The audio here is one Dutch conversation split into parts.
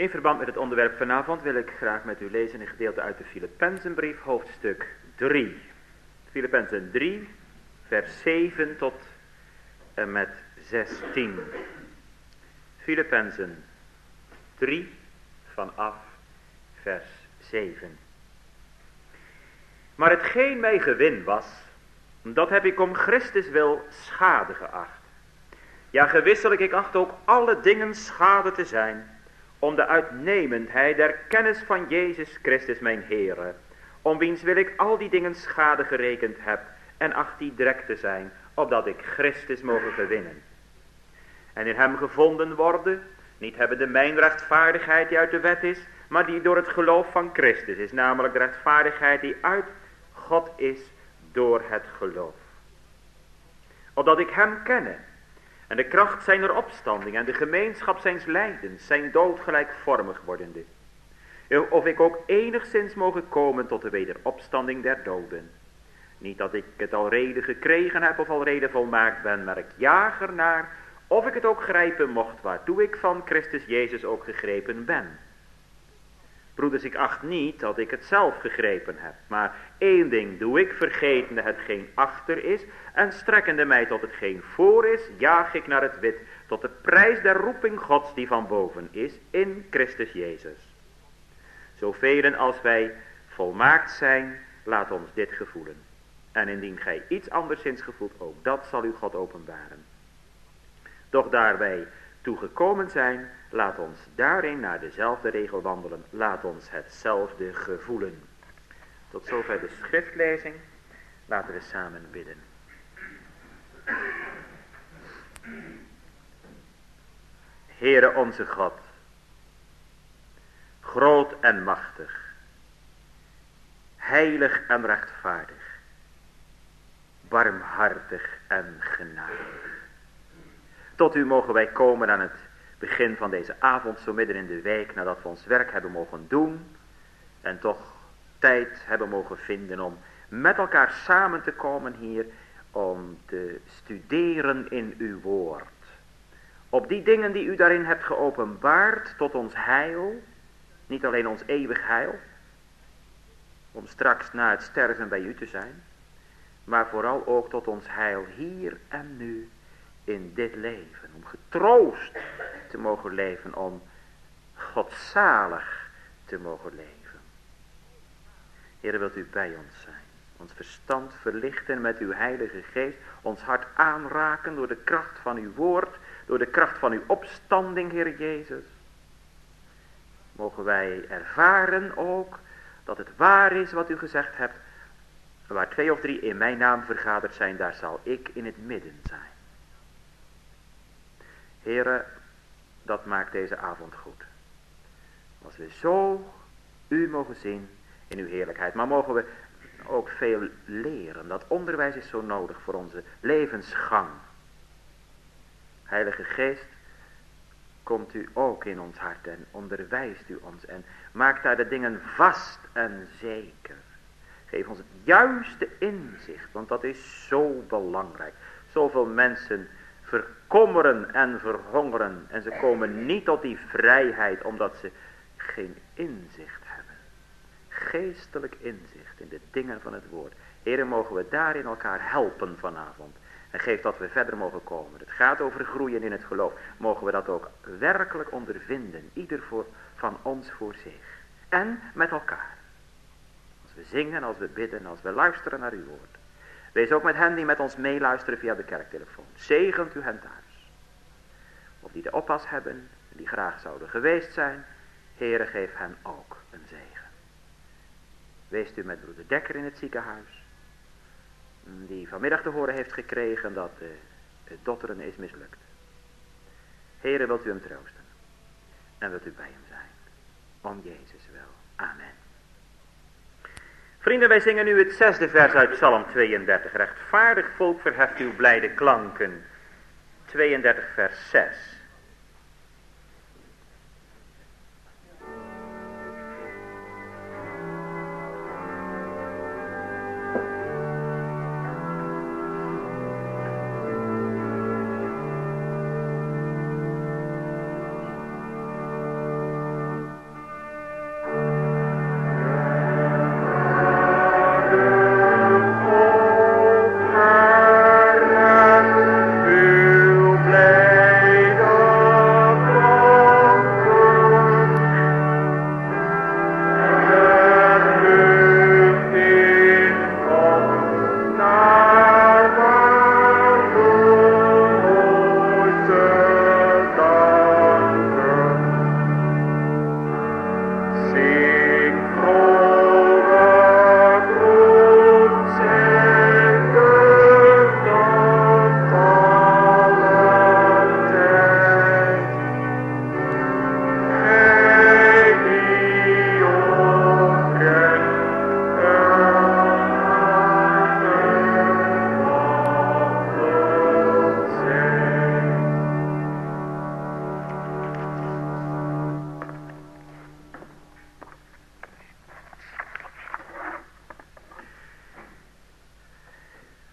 In verband met het onderwerp vanavond wil ik graag met u lezen een gedeelte uit de Filippenzenbrief, hoofdstuk 3. Filippenzen 3, vers 7 tot en met 16. Filippenzen 3, vanaf vers 7. Maar hetgeen mij gewin was, dat heb ik om Christus wil schade geacht. Ja, gewisselijk, ik acht ook alle dingen schade te zijn, om de uitnemendheid der kennis van Jezus Christus mijn Heere, om wiens wil ik al die dingen schade gerekend heb, en acht die drek te zijn, opdat ik Christus mogen gewinnen. En in hem gevonden worden, niet hebben de mijn rechtvaardigheid die uit de wet is, maar die door het geloof van Christus is, namelijk de rechtvaardigheid die uit God is door het geloof. Opdat ik hem kenne, en de kracht zijner opstanding en de gemeenschap zijns lijdens, zijn dood gelijkvormig wordende. Of ik ook enigszins mogen komen tot de wederopstanding der doden. Niet dat ik het al reden gekregen heb of al reden volmaakt ben, maar ik jaag ernaar, of ik het ook grijpen mocht, waartoe ik van Christus Jezus ook gegrepen ben. Broeders, ik acht niet dat ik het zelf gegrepen heb, maar één ding doe ik, vergetende hetgeen achter is, en strekkende mij tot hetgeen voor is, jaag ik naar het wit, tot de prijs der roeping Gods die van boven is, in Christus Jezus. Zovelen als wij volmaakt zijn, laat ons dit gevoelen. En indien gij iets anderszins gevoelt, ook dat zal u God openbaren. Doch daar wij toegekomen zijn, laat ons daarin naar dezelfde regel wandelen. Laat ons hetzelfde gevoelen. Tot zover de schriftlezing. Laten we samen bidden. Heere onze God, groot en machtig, heilig en rechtvaardig, barmhartig en genadig. Tot u mogen wij komen aan het begin van deze avond, zo midden in de week, nadat we ons werk hebben mogen doen en toch tijd hebben mogen vinden om met elkaar samen te komen hier, om te studeren in uw woord. Op die dingen die u daarin hebt geopenbaard tot ons heil, niet alleen ons eeuwig heil, om straks na het sterven bij u te zijn, maar vooral ook tot ons heil hier en nu in dit leven, om getroost te mogen leven, om godzalig te mogen leven. Heere, wilt u bij ons zijn, ons verstand verlichten met uw heilige geest, ons hart aanraken door de kracht van uw woord, door de kracht van uw opstanding, Heer Jezus. Mogen wij ervaren ook dat het waar is wat u gezegd hebt, waar 2 of 3 in mijn naam vergaderd zijn, daar zal ik in het midden zijn. Heere, dat maakt deze avond goed. Als we zo u mogen zien in uw heerlijkheid. Maar mogen we ook veel leren. Dat onderwijs is zo nodig voor onze levensgang. Heilige Geest, komt u ook in ons hart en onderwijst u ons. En maakt daar de dingen vast en zeker. Geef ons het juiste inzicht. Want dat is zo belangrijk. Zoveel mensen verkommeren en verhongeren. En ze komen niet tot die vrijheid omdat ze geen inzicht hebben. Geestelijk inzicht in de dingen van het woord. Heere, mogen we daarin elkaar helpen vanavond. En geef dat we verder mogen komen. Het gaat over groeien in het geloof. Mogen we dat ook werkelijk ondervinden. Ieder van ons voor zich. En met elkaar. Als we zingen, als we bidden, als we luisteren naar uw woord. Wees ook met hen die met ons meeluisteren via de kerktelefoon. Zegent u hen thuis. Of die de oppas hebben, die graag zouden geweest zijn. Heere, geef hen ook een zegen. Wees u met broeder Dekker in het ziekenhuis. Die vanmiddag te horen heeft gekregen dat het dotteren is mislukt. Heere, wilt u hem troosten. En wilt u bij hem zijn. Om Jezus wil. Amen. Vrienden, wij zingen nu het 6e vers uit Psalm 32. Rechtvaardig volk verheft uw blijde klanken. 32 vers 6.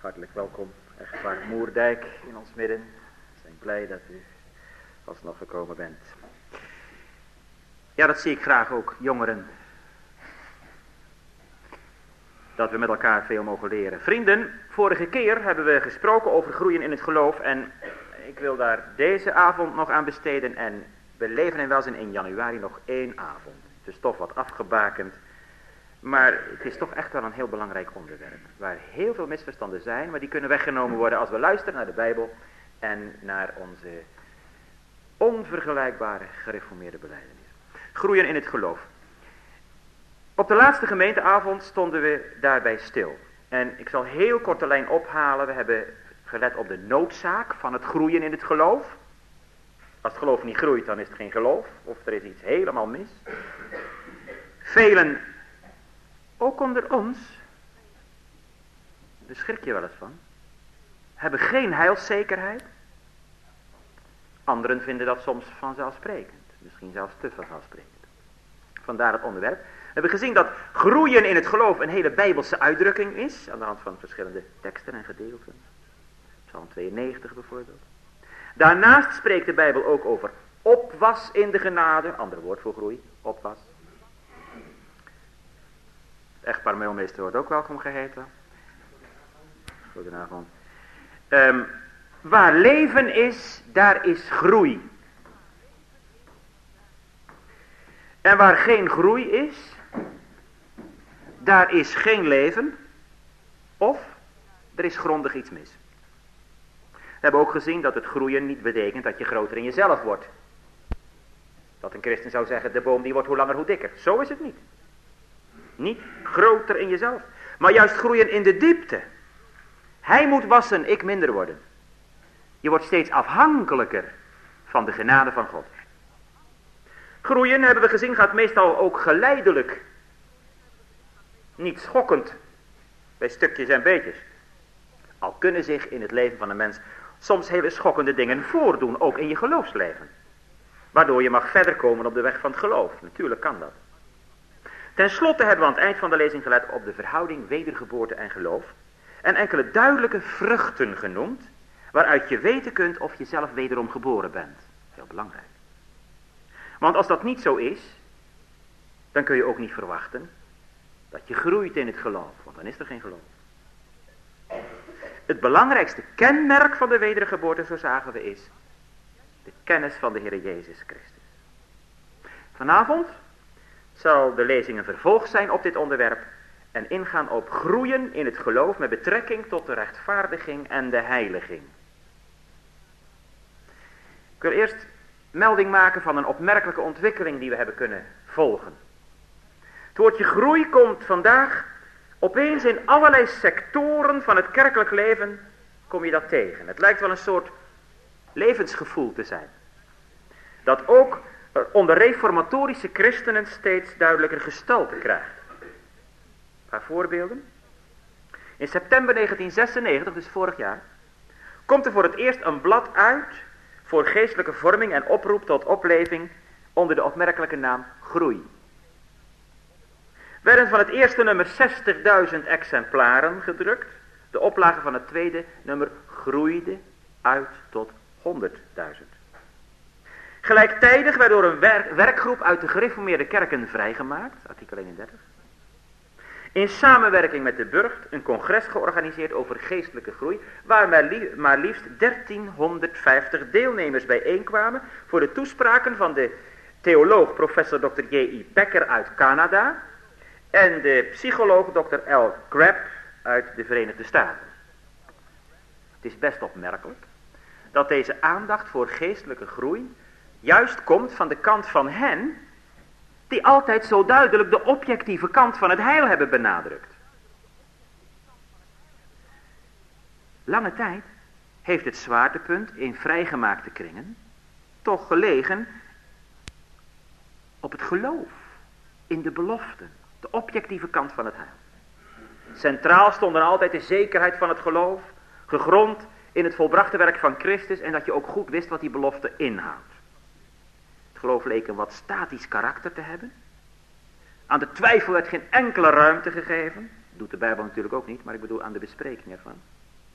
Hartelijk welkom, echtpaar Moerdijk in ons midden. We zijn blij dat u alsnog gekomen bent. Ja, dat zie ik graag ook, jongeren. Dat we met elkaar veel mogen leren. Vrienden, vorige keer hebben we gesproken over groeien in het geloof. En ik wil daar deze avond nog aan besteden. En we leven en welzijn in januari nog 1 avond. Het is toch wat afgebakend. Maar het is toch echt wel een heel belangrijk onderwerp. Waar heel veel misverstanden zijn. Maar die kunnen weggenomen worden als we luisteren naar de Bijbel. En naar onze onvergelijkbare gereformeerde belijdenis. Groeien in het geloof. Op de laatste gemeenteavond stonden we daarbij stil. En ik zal heel kort de lijn ophalen. We hebben gelet op de noodzaak van het groeien in het geloof. Als het geloof niet groeit, dan is het geen geloof. Of er is iets helemaal mis. Velen, ook onder ons, daar schrik je wel eens van, hebben geen heilszekerheid. Anderen vinden dat soms vanzelfsprekend. Misschien zelfs te vanzelfsprekend. Vandaar het onderwerp. We hebben gezien dat groeien in het geloof een hele bijbelse uitdrukking is. Aan de hand van verschillende teksten en gedeelten. Psalm 92 bijvoorbeeld. Daarnaast spreekt de Bijbel ook over opwas in de genade. Ander woord voor groei. Opwas. Het echtpaar Meulmeester wordt ook welkom geheten. Goedenavond. Waar leven is, daar is groei. En waar geen groei is, daar is geen leven. Of er is grondig iets mis. We hebben ook gezien dat het groeien niet betekent dat je groter in jezelf wordt. Dat een christen zou zeggen, de boom die wordt hoe langer hoe dikker. Zo is het niet. Niet groter in jezelf. Maar juist groeien in de diepte. Hij moet wassen, ik minder worden. Je wordt steeds afhankelijker van de genade van God. Groeien, hebben we gezien, gaat meestal ook geleidelijk. Niet schokkend. Bij stukjes en beetjes. Al kunnen zich in het leven van een mens soms hele schokkende dingen voordoen. Ook in je geloofsleven. Waardoor je mag verder komen op de weg van het geloof. Natuurlijk kan dat. Ten slotte hebben we aan het eind van de lezing gelet op de verhouding wedergeboorte en geloof. En enkele duidelijke vruchten genoemd. Waaruit je weten kunt of je zelf wederom geboren bent. Heel belangrijk. Want als dat niet zo is, dan kun je ook niet verwachten dat je groeit in het geloof. Want dan is er geen geloof. Het belangrijkste kenmerk van de wedergeboorte, zo zagen we, is de kennis van de Heer Jezus Christus. Vanavond zal de lezing een vervolg zijn op dit onderwerp en ingaan op groeien in het geloof met betrekking tot de rechtvaardiging en de heiliging. Ik wil eerst melding maken van een opmerkelijke ontwikkeling die we hebben kunnen volgen. Het woordje groei komt vandaag opeens in allerlei sectoren van het kerkelijk leven, kom je dat tegen. Het lijkt wel een soort levensgevoel te zijn. Dat ook onder reformatorische christenen steeds duidelijker gestalte krijgt. Een paar voorbeelden. In september 1996, dus vorig jaar, komt er voor het eerst een blad uit voor geestelijke vorming en oproep tot opleving onder de opmerkelijke naam Groei. Werden van het eerste nummer 60.000 exemplaren gedrukt. De oplage van het tweede nummer groeide uit tot 100.000. Gelijktijdig werd door een werkgroep uit de gereformeerde kerken vrijgemaakt, artikel 31. In samenwerking met de Burgt een congres georganiseerd over geestelijke groei, waar maar liefst 1350 deelnemers bijeenkwamen voor de toespraken van de theoloog professor Dr. J.I. Packer uit Canada en de psycholoog Dr. L. Crabb uit de Verenigde Staten. Het is best opmerkelijk dat deze aandacht voor geestelijke groei juist komt van de kant van hen die altijd zo duidelijk de objectieve kant van het heil hebben benadrukt. Lange tijd heeft het zwaartepunt in vrijgemaakte kringen toch gelegen op het geloof, in de beloften, de objectieve kant van het heil. Centraal stond dan altijd de zekerheid van het geloof, gegrond in het volbrachte werk van Christus en dat je ook goed wist wat die belofte inhoudt. Het geloof leek een wat statisch karakter te hebben. Aan de twijfel werd geen enkele ruimte gegeven. Dat doet de Bijbel natuurlijk ook niet, maar ik bedoel aan de bespreking ervan.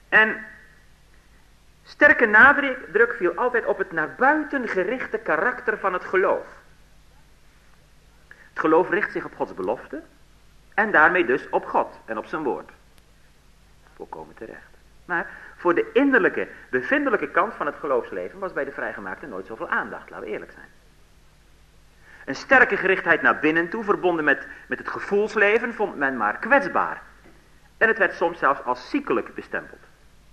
En sterke nadruk viel altijd op het naar buiten gerichte karakter van het geloof. Het geloof richt zich op Gods belofte en daarmee dus op God en op zijn woord. Volkomen terecht. Maar voor de innerlijke, bevindelijke kant van het geloofsleven was bij de vrijgemaakten nooit zoveel aandacht, laten we eerlijk zijn. Een sterke gerichtheid naar binnen toe, verbonden met het gevoelsleven, vond men maar kwetsbaar. En het werd soms zelfs als ziekelijk bestempeld.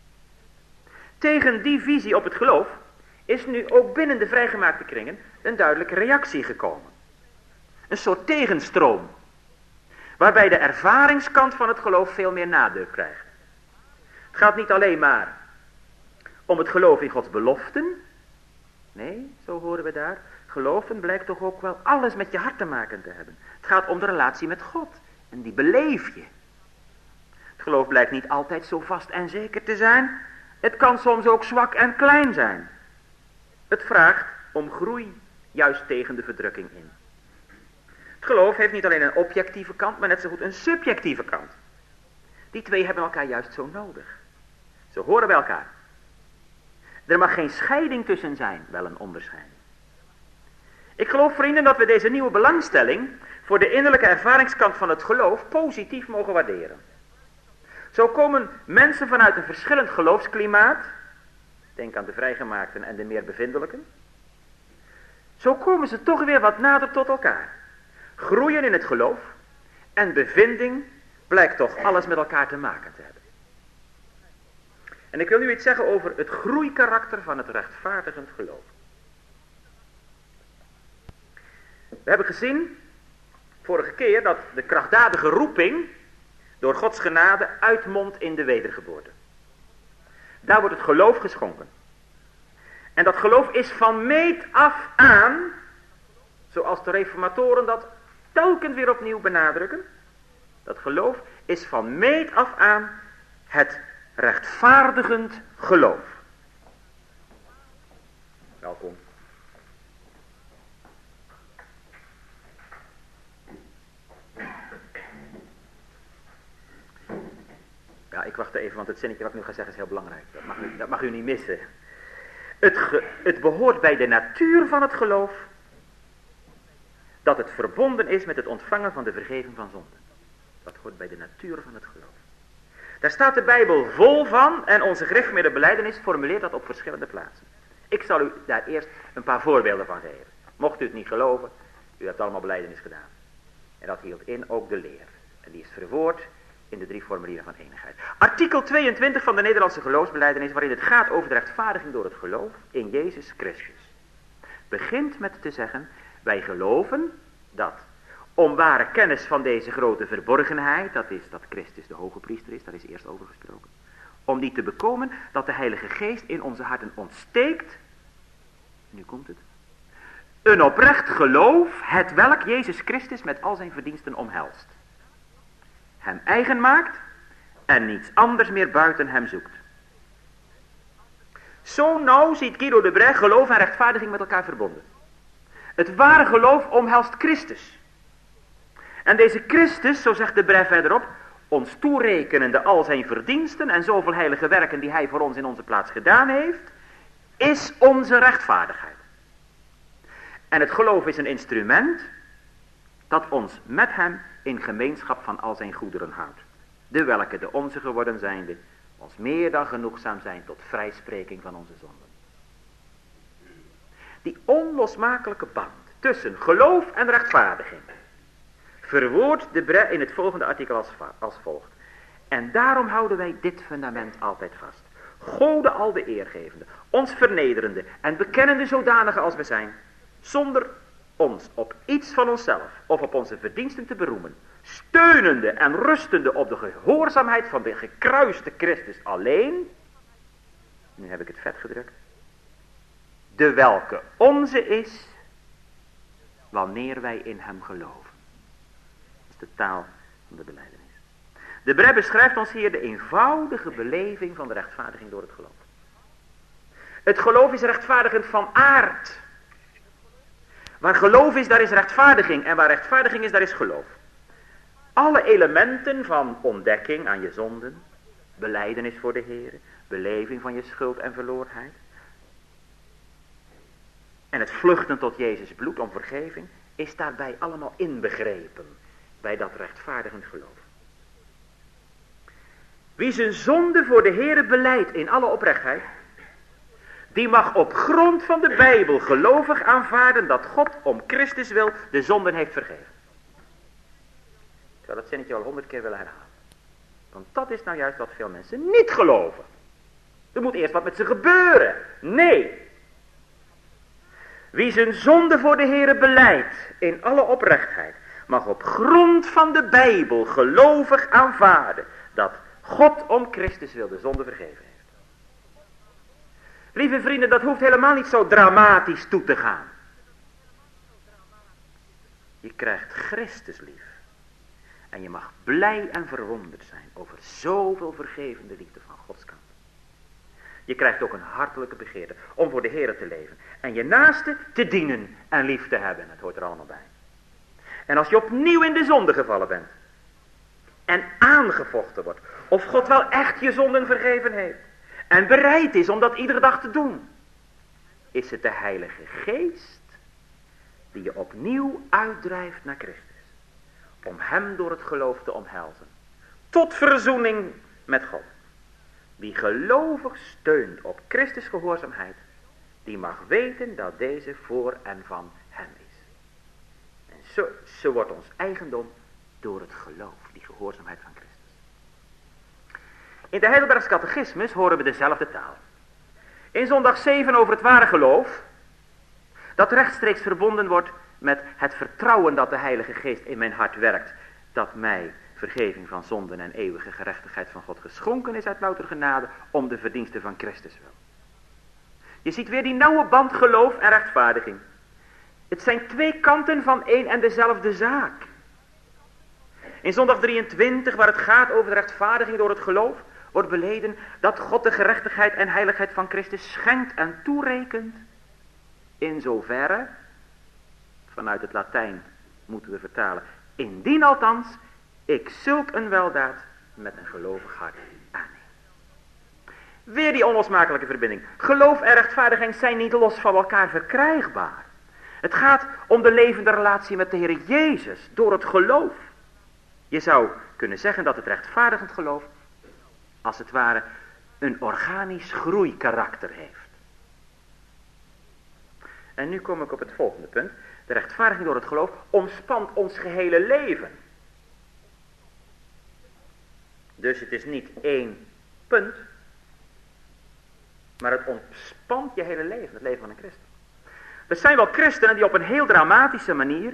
Tegen die visie op het geloof is nu ook binnen de vrijgemaakte kringen een duidelijke reactie gekomen. Een soort tegenstroom, waarbij de ervaringskant van het geloof veel meer nadruk krijgt. Het gaat niet alleen maar om het geloof in Gods beloften. Nee, zo horen we daar. Geloven blijkt toch ook wel alles met je hart te maken te hebben. Het gaat om de relatie met God. En die beleef je. Het geloof blijkt niet altijd zo vast en zeker te zijn. Het kan soms ook zwak en klein zijn. Het vraagt om groei, juist tegen de verdrukking in. Het geloof heeft niet alleen een objectieve kant, maar net zo goed een subjectieve kant. Die twee hebben elkaar juist zo nodig. Ze horen bij elkaar. Er mag geen scheiding tussen zijn, wel een onderscheiding. Ik geloof, vrienden, dat we deze nieuwe belangstelling voor de innerlijke ervaringskant van het geloof positief mogen waarderen. Zo komen mensen vanuit een verschillend geloofsklimaat, denk aan de vrijgemaakten en de meer bevindelijken, zo komen ze toch weer wat nader tot elkaar. Groeien in het geloof en bevinding blijkt toch alles met elkaar te maken te hebben. En ik wil nu iets zeggen over het groeikarakter van het rechtvaardigend geloof. We hebben gezien, vorige keer, dat de krachtdadige roeping door Gods genade uitmondt in de wedergeboorte. Daar wordt het geloof geschonken. En dat geloof is van meet af aan, zoals de reformatoren dat telkens weer opnieuw benadrukken, dat geloof is van meet af aan het rechtvaardigend geloof. Welkom. Ja, ik wacht even, want het zinnetje wat ik nu ga zeggen is heel belangrijk. Dat mag u niet missen. Het behoort bij de natuur van het geloof dat het verbonden is met het ontvangen van de vergeving van zonden. Dat hoort bij de natuur van het geloof. Daar staat de Bijbel vol van en onze schriftgeleerde formuleert dat op verschillende plaatsen. Ik zal u daar eerst een paar voorbeelden van geven. Mocht u het niet geloven, u hebt allemaal belijdenis gedaan. En dat hield in ook de leer. En die is verwoord in de 3 formulieren van enigheid. Artikel 22 van de Nederlandse geloofsbelijdenis, waarin het gaat over de rechtvaardiging door het geloof in Jezus Christus, begint met te zeggen: wij geloven dat om ware kennis van deze grote verborgenheid, dat is dat Christus de hoge priester is, daar is eerst over gesproken, om die te bekomen, dat de Heilige Geest in onze harten ontsteekt, nu komt het, een oprecht geloof, het welk Jezus Christus met al zijn verdiensten omhelst, hem eigen maakt en niets anders meer buiten hem zoekt. Zo nauw ziet Guido de Brès geloof en rechtvaardiging met elkaar verbonden. Het ware geloof omhelst Christus. En deze Christus, zo zegt de Brès verderop, ons toerekenende al zijn verdiensten en zoveel heilige werken die hij voor ons in onze plaats gedaan heeft, is onze rechtvaardigheid. En het geloof is een instrument dat ons met hem in gemeenschap van al zijn goederen houdt. De welke de onze geworden zijnde, ons meer dan genoegzaam zijn tot vrijspreking van onze zonden. Die onlosmakelijke band tussen geloof en rechtvaardiging verwoordt de Brès in het volgende artikel als volgt. En daarom houden wij dit fundament altijd vast. Gode al de eergevende, ons vernederende en bekennende zodanige als we zijn, zonder ons op iets van onszelf of op onze verdiensten te beroemen, steunende en rustende op de gehoorzaamheid van de gekruiste Christus alleen, nu heb ik het vet gedrukt, de welke onze is, wanneer wij in hem geloven. Dat is de taal van de belijdenis. De Brès beschrijft ons hier de eenvoudige beleving van de rechtvaardiging door het geloof. Het geloof is rechtvaardigend van aard. Waar geloof is, daar is rechtvaardiging. En waar rechtvaardiging is, daar is geloof. Alle elementen van ontdekking aan je zonden, belijdenis voor de Heer, beleving van je schuld en verlorenheid. En het vluchten tot Jezus bloed om vergeving is daarbij allemaal inbegrepen bij dat rechtvaardigend geloof. Wie zijn zonde voor de Heere belijdt in alle oprechtheid, die mag op grond van de Bijbel gelovig aanvaarden dat God om Christus wil de zonden heeft vergeven. Ik zou dat zinnetje al 100 keer willen herhalen. Want dat is nou juist wat veel mensen niet geloven. Er moet eerst wat met ze gebeuren. Nee. Wie zijn zonde voor de Heere belijdt in alle oprechtheid, mag op grond van de Bijbel gelovig aanvaarden dat God om Christus wil de zonde vergeven heeft. Lieve vrienden, dat hoeft helemaal niet zo dramatisch toe te gaan. Je krijgt Christus lief. En je mag blij en verwonderd zijn over zoveel vergevende liefde van Gods kant. Je krijgt ook een hartelijke begeerte om voor de Heer te leven. En je naaste te dienen en lief te hebben. Het hoort er allemaal bij. En als je opnieuw in de zonde gevallen bent. En aangevochten wordt. Of God wel echt je zonden vergeven heeft. En bereid is om dat iedere dag te doen. Is het de Heilige Geest die je opnieuw uitdrijft naar Christus. Om hem door het geloof te omhelzen. Tot verzoening met God. Wie gelovig steunt op Christus gehoorzaamheid. Die mag weten dat deze voor en van hem is. En zo wordt ons eigendom door het geloof. Die gehoorzaamheid van Christus. In de Heidelbergse catechismus horen we dezelfde taal. In zondag 7 over het ware geloof. Dat rechtstreeks verbonden wordt met het vertrouwen dat de Heilige Geest in mijn hart werkt. Dat mij vergeving van zonden en eeuwige gerechtigheid van God geschonken is uit louter genade om de verdiensten van Christus wil. Je ziet weer die nauwe band geloof en rechtvaardiging. Het zijn twee kanten van één en dezelfde zaak. In zondag 23, waar het gaat over de rechtvaardiging door het geloof, wordt beleden dat God de gerechtigheid en heiligheid van Christus schenkt en toerekent. In zoverre, vanuit het Latijn moeten we vertalen, indien althans ik zulk een weldaad met een gelovig hart aanneem. Weer die onlosmakelijke verbinding. Geloof en rechtvaardiging zijn niet los van elkaar verkrijgbaar. Het gaat om de levende relatie met de Heer Jezus door het geloof. Je zou kunnen zeggen dat het rechtvaardigend geloof als het ware een organisch groeikarakter heeft. En nu kom ik op het volgende punt. De rechtvaardiging door het geloof omspant ons gehele leven. Dus het is niet één punt, maar het omspant je hele leven, het leven van een christen. Er zijn wel christenen die op een heel dramatische manier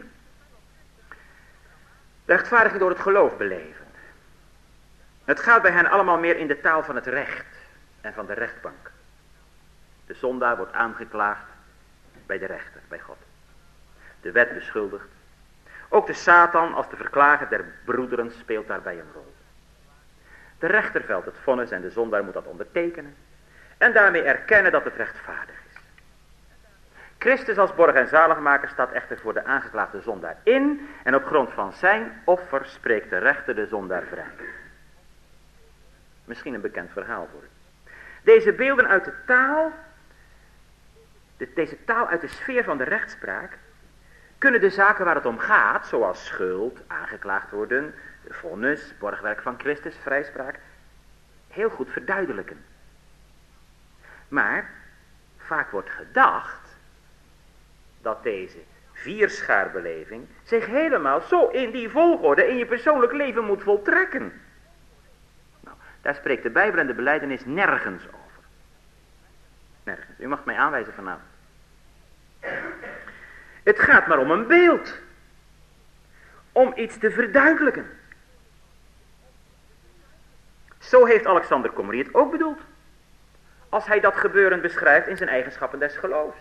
de rechtvaardiging door het geloof beleven. Het gaat bij hen allemaal meer in de taal van het recht en van de rechtbank. De zondaar wordt aangeklaagd bij de rechter, bij God. De wet beschuldigt. Ook de Satan als de verklager der broederen speelt daarbij een rol. De rechter velt het vonnis en de zondaar moet dat ondertekenen. En daarmee erkennen dat het rechtvaardig is. Christus als borg en zaligmaker staat echter voor de aangeklaagde zondaar in. En op grond van zijn offer spreekt de rechter de zondaar vrij. Misschien een bekend verhaal voor u. Deze beelden uit de taal, deze taal uit de sfeer van de rechtspraak, kunnen de zaken waar het om gaat, zoals schuld, aangeklaagd worden, vonnis, borgwerk van Christus, vrijspraak, heel goed verduidelijken. Maar vaak wordt gedacht dat deze vierschaarbeleving zich helemaal zo in die volgorde in je persoonlijk leven moet voltrekken. Nou, daar spreekt de Bijbel en de belijdenis nergens over. Nergens. U mag mij aanwijzen vanavond. Het gaat maar om een beeld. Om iets te verduidelijken. Zo heeft Alexander Comrie het ook bedoeld. Als hij dat gebeuren beschrijft in zijn eigenschappen des geloofs.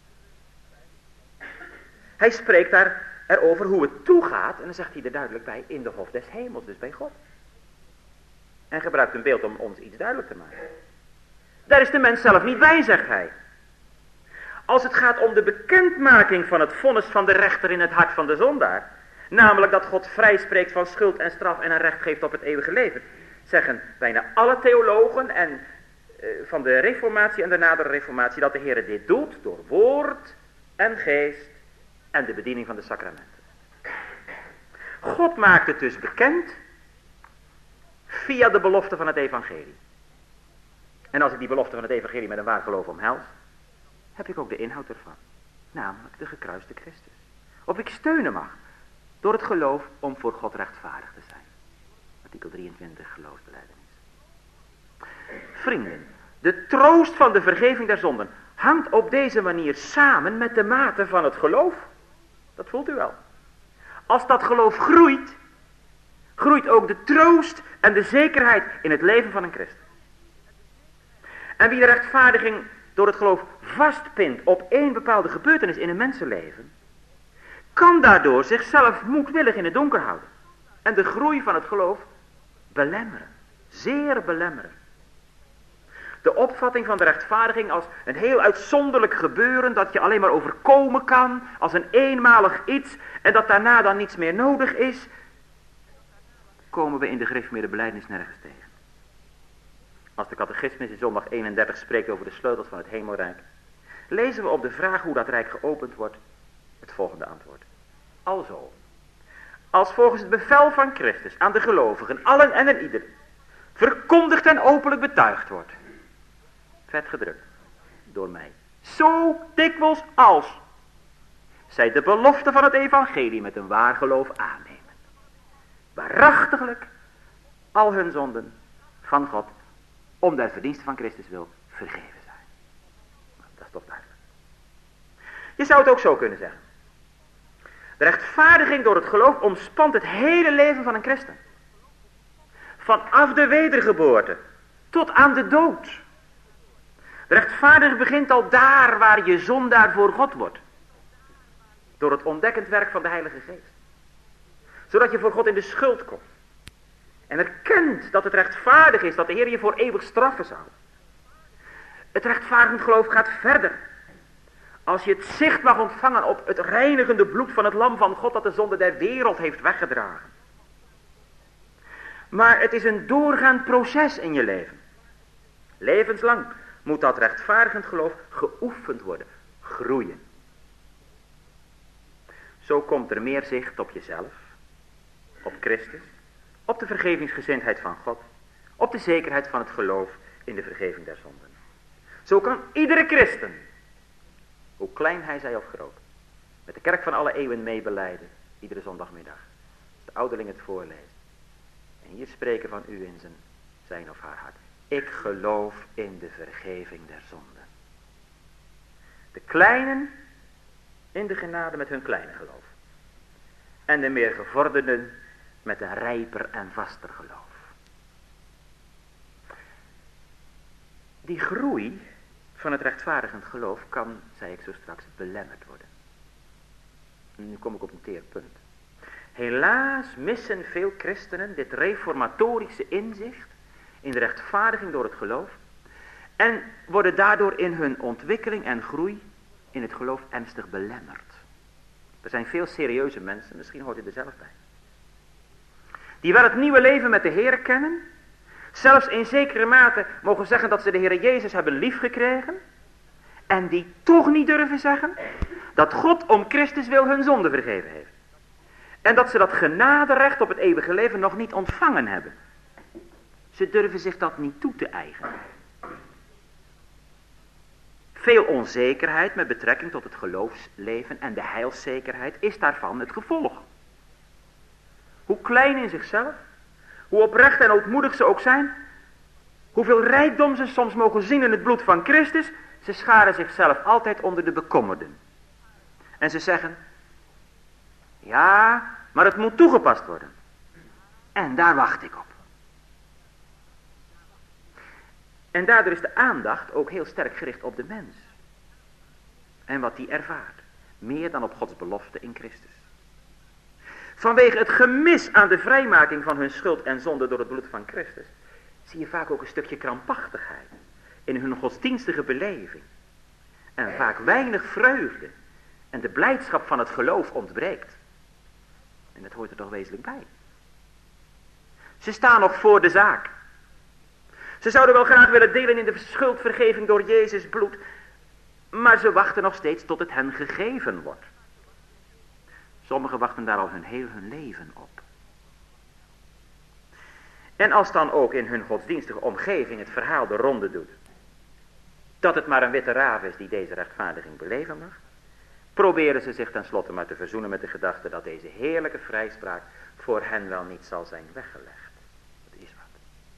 Hij spreekt daar erover hoe het toegaat. En dan zegt hij er duidelijk bij. In de hof des hemels, dus bij God. En gebruikt een beeld om ons iets duidelijk te maken. Daar is de mens zelf niet bij, zegt hij. Als het gaat om de bekendmaking van het vonnis van de rechter in het hart van de zondaar. Namelijk dat God vrij spreekt van schuld en straf en een recht geeft op het eeuwige leven. zeggen bijna alle theologen en van de reformatie en de nadere reformatie, dat de Heer dit doet door woord en geest en de bediening van de sacramenten. God maakt het dus bekend via de belofte van het evangelie. En als ik die belofte van het evangelie met een waar geloof omhels, heb ik ook de inhoud ervan. Namelijk de gekruiste Christus. Of ik steunen mag door het geloof om voor God rechtvaardig te zijn. Artikel 23 geloofsbelijdenis. Vrienden, de troost van de vergeving der zonden hangt op deze manier samen met de mate van het geloof. Dat voelt u wel. Als dat geloof groeit, groeit ook de troost en de zekerheid in het leven van een christen. En wie de rechtvaardiging door het geloof vastpint op één bepaalde gebeurtenis in een mensenleven, kan daardoor zichzelf moedwillig in het donker houden. En de groei van het geloof belemmeren. Zeer belemmeren. De opvatting van de rechtvaardiging als een heel uitzonderlijk gebeuren dat je alleen maar overkomen kan, als een eenmalig iets en dat daarna dan niets meer nodig is, komen we in de gereformeerde belijdenis nergens tegen. Als de catechismus in zondag 31 spreekt over de sleutels van het hemelrijk, lezen we op de vraag hoe dat rijk geopend wordt het volgende antwoord. Alzo, als volgens het bevel van Christus aan de gelovigen, allen en een ieder, verkondigd en openlijk betuigd wordt, vet gedrukt door mij, zo dikwijls als zij de belofte van het evangelie met een waar geloof aannemen, waarachtiglijk al hun zonden van God om der verdiensten van Christus wil vergeven zijn. Dat is toch duidelijk. Je zou het ook zo kunnen zeggen. De rechtvaardiging door het geloof omspant het hele leven van een christen. Vanaf de wedergeboorte tot aan de dood. De rechtvaardiging begint al daar waar je zondaar voor God wordt. Door het ontdekkend werk van de Heilige Geest. Zodat je voor God in de schuld komt. En erkent dat het rechtvaardig is, dat de Heer je voor eeuwig straffen zou. Het rechtvaardigend geloof gaat verder. Als je het zicht mag ontvangen op het reinigende bloed van het lam van God dat de zonde der wereld heeft weggedragen. Maar het is een doorgaand proces in je leven. Levenslang moet dat rechtvaardigend geloof geoefend worden, groeien. Zo komt er meer zicht op jezelf, op Christus, op de vergevingsgezindheid van God, op de zekerheid van het geloof in de vergeving der zonden. Zo kan iedere christen, hoe klein hij zij of groot, met de kerk van alle eeuwen meebelijden, iedere zondagmiddag, als de ouderling het voorleest. En hier spreken van u in zijn of haar hart. Ik geloof in de vergeving der zonden. De kleinen in de genade met hun kleine geloof. En de meer gevorderden met een rijper en vaster geloof. Die groei van het rechtvaardigend geloof kan, zei ik zo straks, belemmerd worden. En nu kom ik op een teerpunt. Helaas missen veel christenen dit reformatorische inzicht in de rechtvaardiging door het geloof en worden daardoor in hun ontwikkeling en groei in het geloof ernstig belemmerd. Er zijn veel serieuze mensen, misschien hoort u er zelf bij, die wel het nieuwe leven met de Heer kennen, zelfs in zekere mate mogen zeggen dat ze de Heer Jezus hebben liefgekregen, en die toch niet durven zeggen dat God om Christus wil hun zonde vergeven heeft. En dat ze dat genaderecht op het eeuwige leven nog niet ontvangen hebben. Ze durven zich dat niet toe te eigenen. Veel onzekerheid met betrekking tot het geloofsleven en de heilszekerheid is daarvan het gevolg. Hoe klein in zichzelf, hoe oprecht en ootmoedig ze ook zijn, hoeveel rijkdom ze soms mogen zien in het bloed van Christus, ze scharen zichzelf altijd onder de bekommerden. En ze zeggen, ja, maar het moet toegepast worden. En daar wacht ik op. En daardoor is de aandacht ook heel sterk gericht op de mens. En wat die ervaart. Meer dan op Gods belofte in Christus. Vanwege het gemis aan de vrijmaking van hun schuld en zonde door het bloed van Christus, zie je vaak ook een stukje krampachtigheid in hun godsdienstige beleving. En vaak weinig vreugde. En de blijdschap van het geloof ontbreekt. En dat hoort er toch wezenlijk bij. Ze staan nog voor de zaak. Ze zouden wel graag willen delen in de schuldvergeving door Jezus bloed, maar ze wachten nog steeds tot het hen gegeven wordt. Sommigen wachten daar al heel hun leven op. En als dan ook in hun godsdienstige omgeving het verhaal de ronde doet, dat het maar een witte raaf is die deze rechtvaardiging beleven mag, proberen ze zich tenslotte maar te verzoenen met de gedachte dat deze heerlijke vrijspraak voor hen wel niet zal zijn weggelegd. Dat is wat.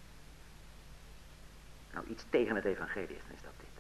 Nou, iets tegen het evangelie is dat dit.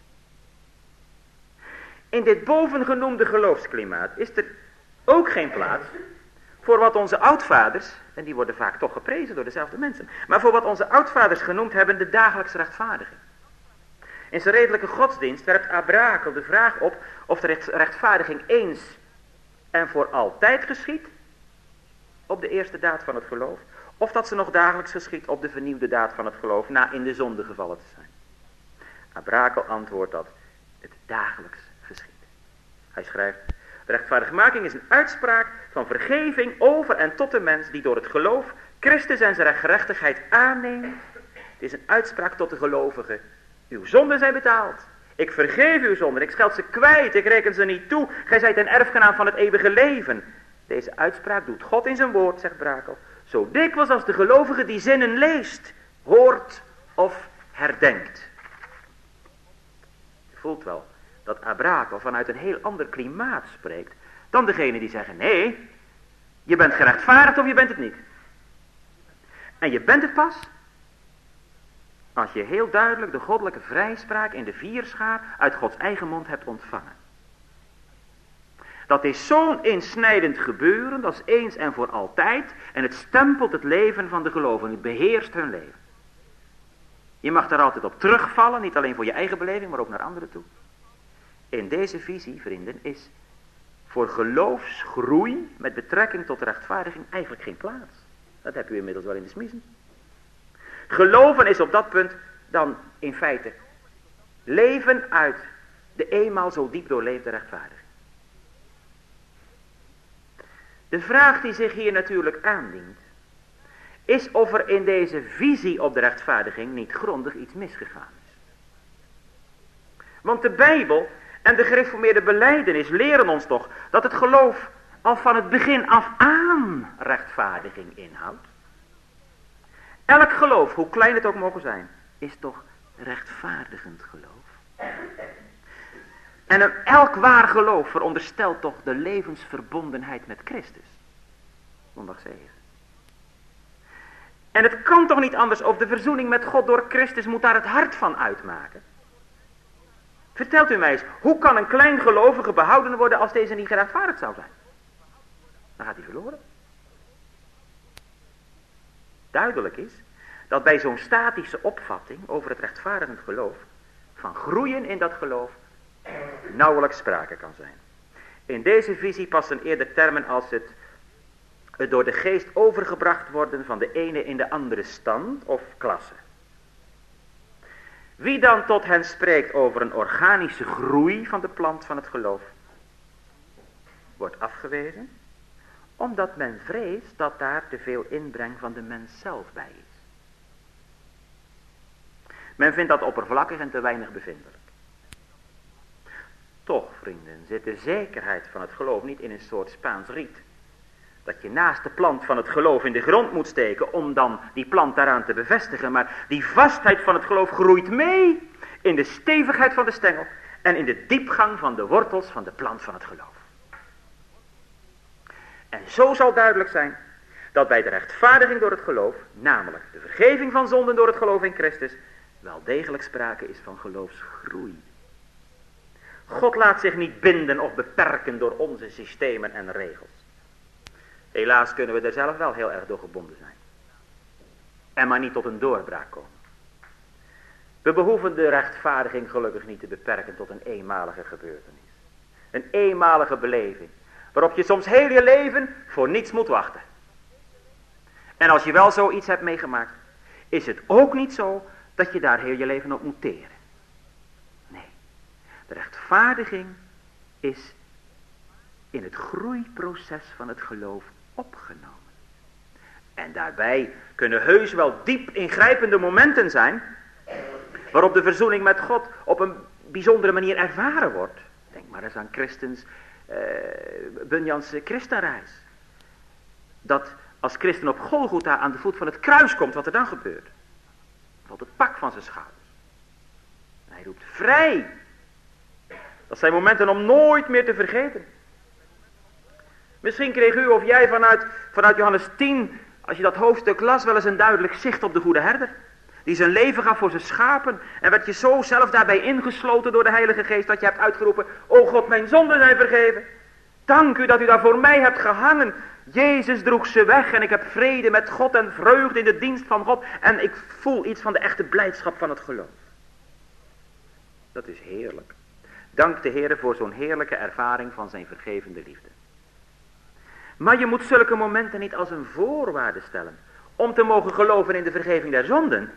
In dit bovengenoemde geloofsklimaat is er ook geen plaats voor wat onze oudvaders, en die worden vaak toch geprezen door dezelfde mensen, maar voor wat onze oudvaders genoemd hebben de dagelijkse rechtvaardiging. In zijn redelijke godsdienst werpt Abrakel de vraag op of de rechtvaardiging eens en voor altijd geschiedt op de eerste daad van het geloof, of dat ze nog dagelijks geschiedt op de vernieuwde daad van het geloof na in de zonde gevallen te zijn. Abrakel antwoordt dat het dagelijks geschiedt. Hij schrijft: de rechtvaardigmaking is een uitspraak van vergeving over en tot de mens die door het geloof Christus en zijn gerechtigheid aanneemt. Het is een uitspraak tot de gelovige: uw zonden zijn betaald. Ik vergeef uw zonden, ik scheld ze kwijt, ik reken ze niet toe. Gij zijt een erfgenaam van het eeuwige leven. Deze uitspraak doet God in zijn woord, zegt Brakel, zo dikwijls als de gelovige die zinnen leest, hoort of herdenkt. Je voelt wel dat Abrakel vanuit een heel ander klimaat spreekt dan degene die zeggen: nee, je bent gerechtvaardigd of je bent het niet. En je bent het pas als je heel duidelijk de goddelijke vrijspraak in de vierschaar uit Gods eigen mond hebt ontvangen. Dat is zo'n insnijdend gebeuren, dat is eens en voor altijd, en het stempelt het leven van de gelovigen, het beheerst hun leven. Je mag daar altijd op terugvallen, niet alleen voor je eigen beleving, maar ook naar anderen toe. In deze visie, vrienden, is voor geloofsgroei met betrekking tot rechtvaardiging eigenlijk geen plaats. Dat heb u inmiddels wel in de smiezen. Geloven is op dat punt dan in feite leven uit de eenmaal zo diep doorleefde rechtvaardiging. De vraag die zich hier natuurlijk aandient, is of er in deze visie op de rechtvaardiging niet grondig iets misgegaan is. Want de Bijbel en de gereformeerde belijdenis leren ons toch dat het geloof al van het begin af aan rechtvaardiging inhoudt. Elk geloof, hoe klein het ook mogen zijn, is toch rechtvaardigend geloof. En elk waar geloof veronderstelt toch de levensverbondenheid met Christus. Zondag 7. En het kan toch niet anders of de verzoening met God door Christus moet daar het hart van uitmaken. Vertelt u mij eens, hoe kan een klein gelovige behouden worden als deze niet gerechtvaardigd zou zijn? Dan gaat hij verloren. Duidelijk is dat bij zo'n statische opvatting over het rechtvaardigend geloof van groeien in dat geloof nauwelijks sprake kan zijn. In deze visie passen eerder termen als het door de geest overgebracht worden van de ene in de andere stand of klasse. Wie dan tot hen spreekt over een organische groei van de plant van het geloof, wordt afgewezen, omdat men vreest dat daar te veel inbreng van de mens zelf bij is. Men vindt dat oppervlakkig en te weinig bevindelijk. Toch, vrienden, zit de zekerheid van het geloof niet in een soort Spaans riet. Dat je naast de plant van het geloof in de grond moet steken om dan die plant daaraan te bevestigen. Maar die vastheid van het geloof groeit mee in de stevigheid van de stengel en in de diepgang van de wortels van de plant van het geloof. En zo zal duidelijk zijn dat bij de rechtvaardiging door het geloof, namelijk de vergeving van zonden door het geloof in Christus, wel degelijk sprake is van geloofsgroei. God laat zich niet binden of beperken door onze systemen en regels. Helaas kunnen we er zelf wel heel erg door gebonden zijn. En maar niet tot een doorbraak komen. We behoeven de rechtvaardiging gelukkig niet te beperken tot een eenmalige gebeurtenis. Een eenmalige beleving. Waarop je soms heel je leven voor niets moet wachten. En als je wel zoiets hebt meegemaakt, is het ook niet zo dat je daar heel je leven op moet teren. Nee, de rechtvaardiging is in het groeiproces van het geloof opgenomen. En daarbij kunnen heus wel diep ingrijpende momenten zijn, waarop de verzoening met God op een bijzondere manier ervaren wordt. Denk maar eens aan Bunyan's christenreis. Dat als christen op Golgotha aan de voet van het kruis komt, wat er dan gebeurt. Valt het pak van zijn schouders. En hij roept vrij. Dat zijn momenten om nooit meer te vergeten. Misschien kreeg u of jij vanuit Johannes 10, als je dat hoofdstuk las, wel eens een duidelijk zicht op de goede herder. Die zijn leven gaf voor zijn schapen. En werd je zo zelf daarbij ingesloten door de Heilige Geest dat je hebt uitgeroepen: O God, mijn zonden zijn vergeven. Dank u dat u daar voor mij hebt gehangen. Jezus droeg ze weg en ik heb vrede met God en vreugde in de dienst van God. En ik voel iets van de echte blijdschap van het geloof. Dat is heerlijk. Dank de Heer voor zo'n heerlijke ervaring van zijn vergevende liefde. Maar je moet zulke momenten niet als een voorwaarde stellen om te mogen geloven in de vergeving der zonden.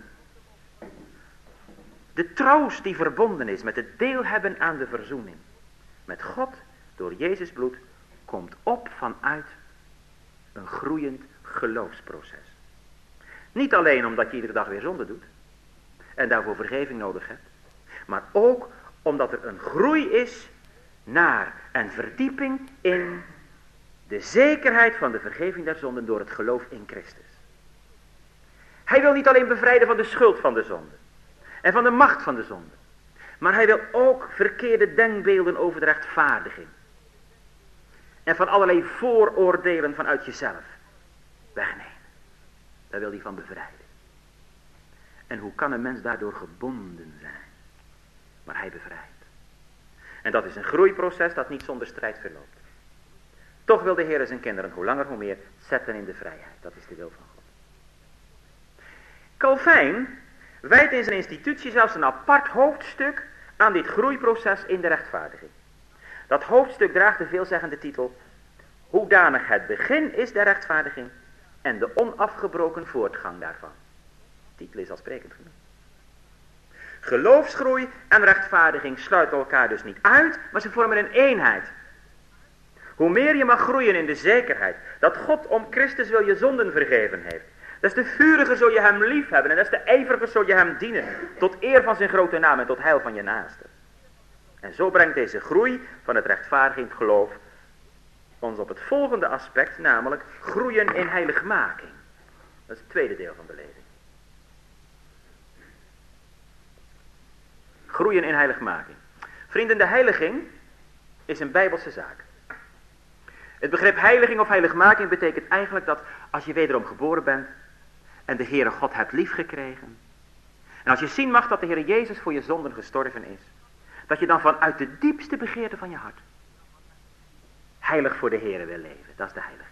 De troost die verbonden is met het deel hebben aan de verzoening met God door Jezus bloed komt op vanuit een groeiend geloofsproces. Niet alleen omdat je iedere dag weer zonde doet en daarvoor vergeving nodig hebt, maar ook omdat er een groei is naar een verdieping in de zekerheid van de vergeving der zonden door het geloof in Christus. Hij wil niet alleen bevrijden van de schuld van de zonde en van de macht van de zonde, maar hij wil ook verkeerde denkbeelden over de rechtvaardiging en van allerlei vooroordelen vanuit jezelf wegnemen. Daar wil hij van bevrijden. En hoe kan een mens daardoor gebonden zijn? Maar hij bevrijdt. En dat is een groeiproces dat niet zonder strijd verloopt. Toch wil de Heer zijn kinderen hoe langer hoe meer zetten in de vrijheid. Dat is de wil van God. Calvijn wijdt in zijn institutie zelfs een apart hoofdstuk aan dit groeiproces in de rechtvaardiging. Dat hoofdstuk draagt de veelzeggende titel: Hoedanig het begin is der rechtvaardiging en de onafgebroken voortgang daarvan. De titel is al sprekend genoeg. Geloofsgroei en rechtvaardiging sluiten elkaar dus niet uit, maar ze vormen een eenheid. Hoe meer je mag groeien in de zekerheid dat God om Christus wil je zonden vergeven heeft, des te vuriger zul je hem lief hebben en des te ijveriger zul je hem dienen, tot eer van zijn grote naam en tot heil van je naaste. En zo brengt deze groei van het rechtvaardiging geloof ons op het volgende aspect, namelijk groeien in heiligmaking. Dat is het tweede deel van de lezing. Groeien in heiligmaking. Vrienden, de heiliging is een bijbelse zaak. Het begrip heiliging of heiligmaking betekent eigenlijk dat als je wederom geboren bent en de Heere God hebt liefgekregen, en als je zien mag dat de Heere Jezus voor je zonden gestorven is, dat je dan vanuit de diepste begeerte van je hart heilig voor de Heere wil leven. Dat is de heiliging.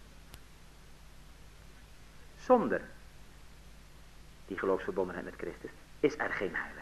Zonder die geloofsverbondenheid met Christus is er geen heiliging.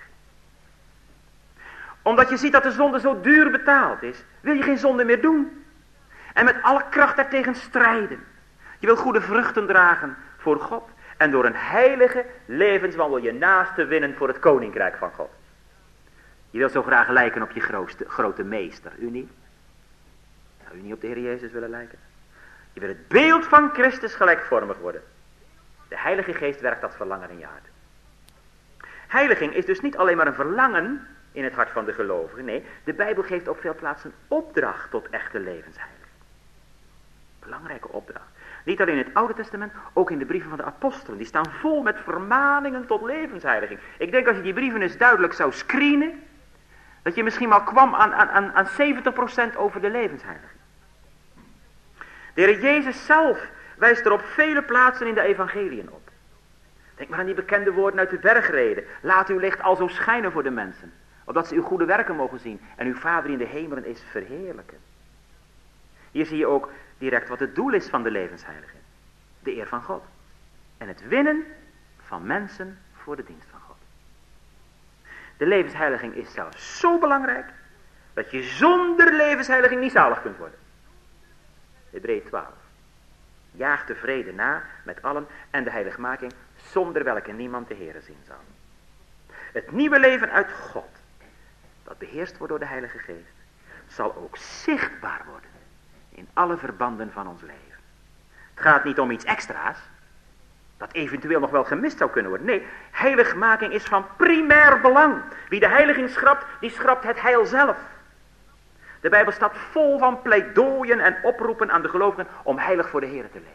Omdat je ziet dat de zonde zo duur betaald is, wil je geen zonde meer doen. En met alle kracht daartegen strijden. Je wil goede vruchten dragen voor God. En door een heilige levenswandel je naaste winnen voor het koninkrijk van God. Je wilt zo graag lijken op je grote meester. U niet? Zou u niet op de Heer Jezus willen lijken? Je wil het beeld van Christus gelijkvormig worden. De Heilige Geest werkt dat verlangen in je hart. Heiliging is dus niet alleen maar een verlangen in het hart van de gelovigen. Nee, de Bijbel geeft op veel plaatsen opdracht tot echte levensheiliging. Belangrijke opdracht. Niet alleen in het Oude Testament, ook in de brieven van de apostelen. Die staan vol met vermaningen tot levensheiliging. Ik denk als je die brieven eens duidelijk zou screenen, dat je misschien wel kwam aan 70% over de levensheiliging. De Heer Jezus zelf wijst er op vele plaatsen in de evangeliën op. Denk maar aan die bekende woorden uit de bergreden. Laat uw licht alzo schijnen voor de mensen, opdat ze uw goede werken mogen zien en uw Vader in de hemelen is verheerlijken. Hier zie je ook direct wat het doel is van de levensheiliging. De eer van God. En het winnen van mensen voor de dienst van God. De levensheiliging is zelfs zo belangrijk, dat je zonder levensheiliging niet zalig kunt worden. Hebreeën 12. Jaag de vrede na met allen en de heiligmaking, zonder welke niemand de Heere zien zal. Het nieuwe leven uit God, dat beheerst wordt door de Heilige Geest, zal ook zichtbaar worden in alle verbanden van ons leven. Het gaat niet om iets extra's, dat eventueel nog wel gemist zou kunnen worden. Nee, heiligmaking is van primair belang. Wie de heiliging schrapt, die schrapt het heil zelf. De Bijbel staat vol van pleidooien en oproepen aan de gelovigen om heilig voor de Heer te leven.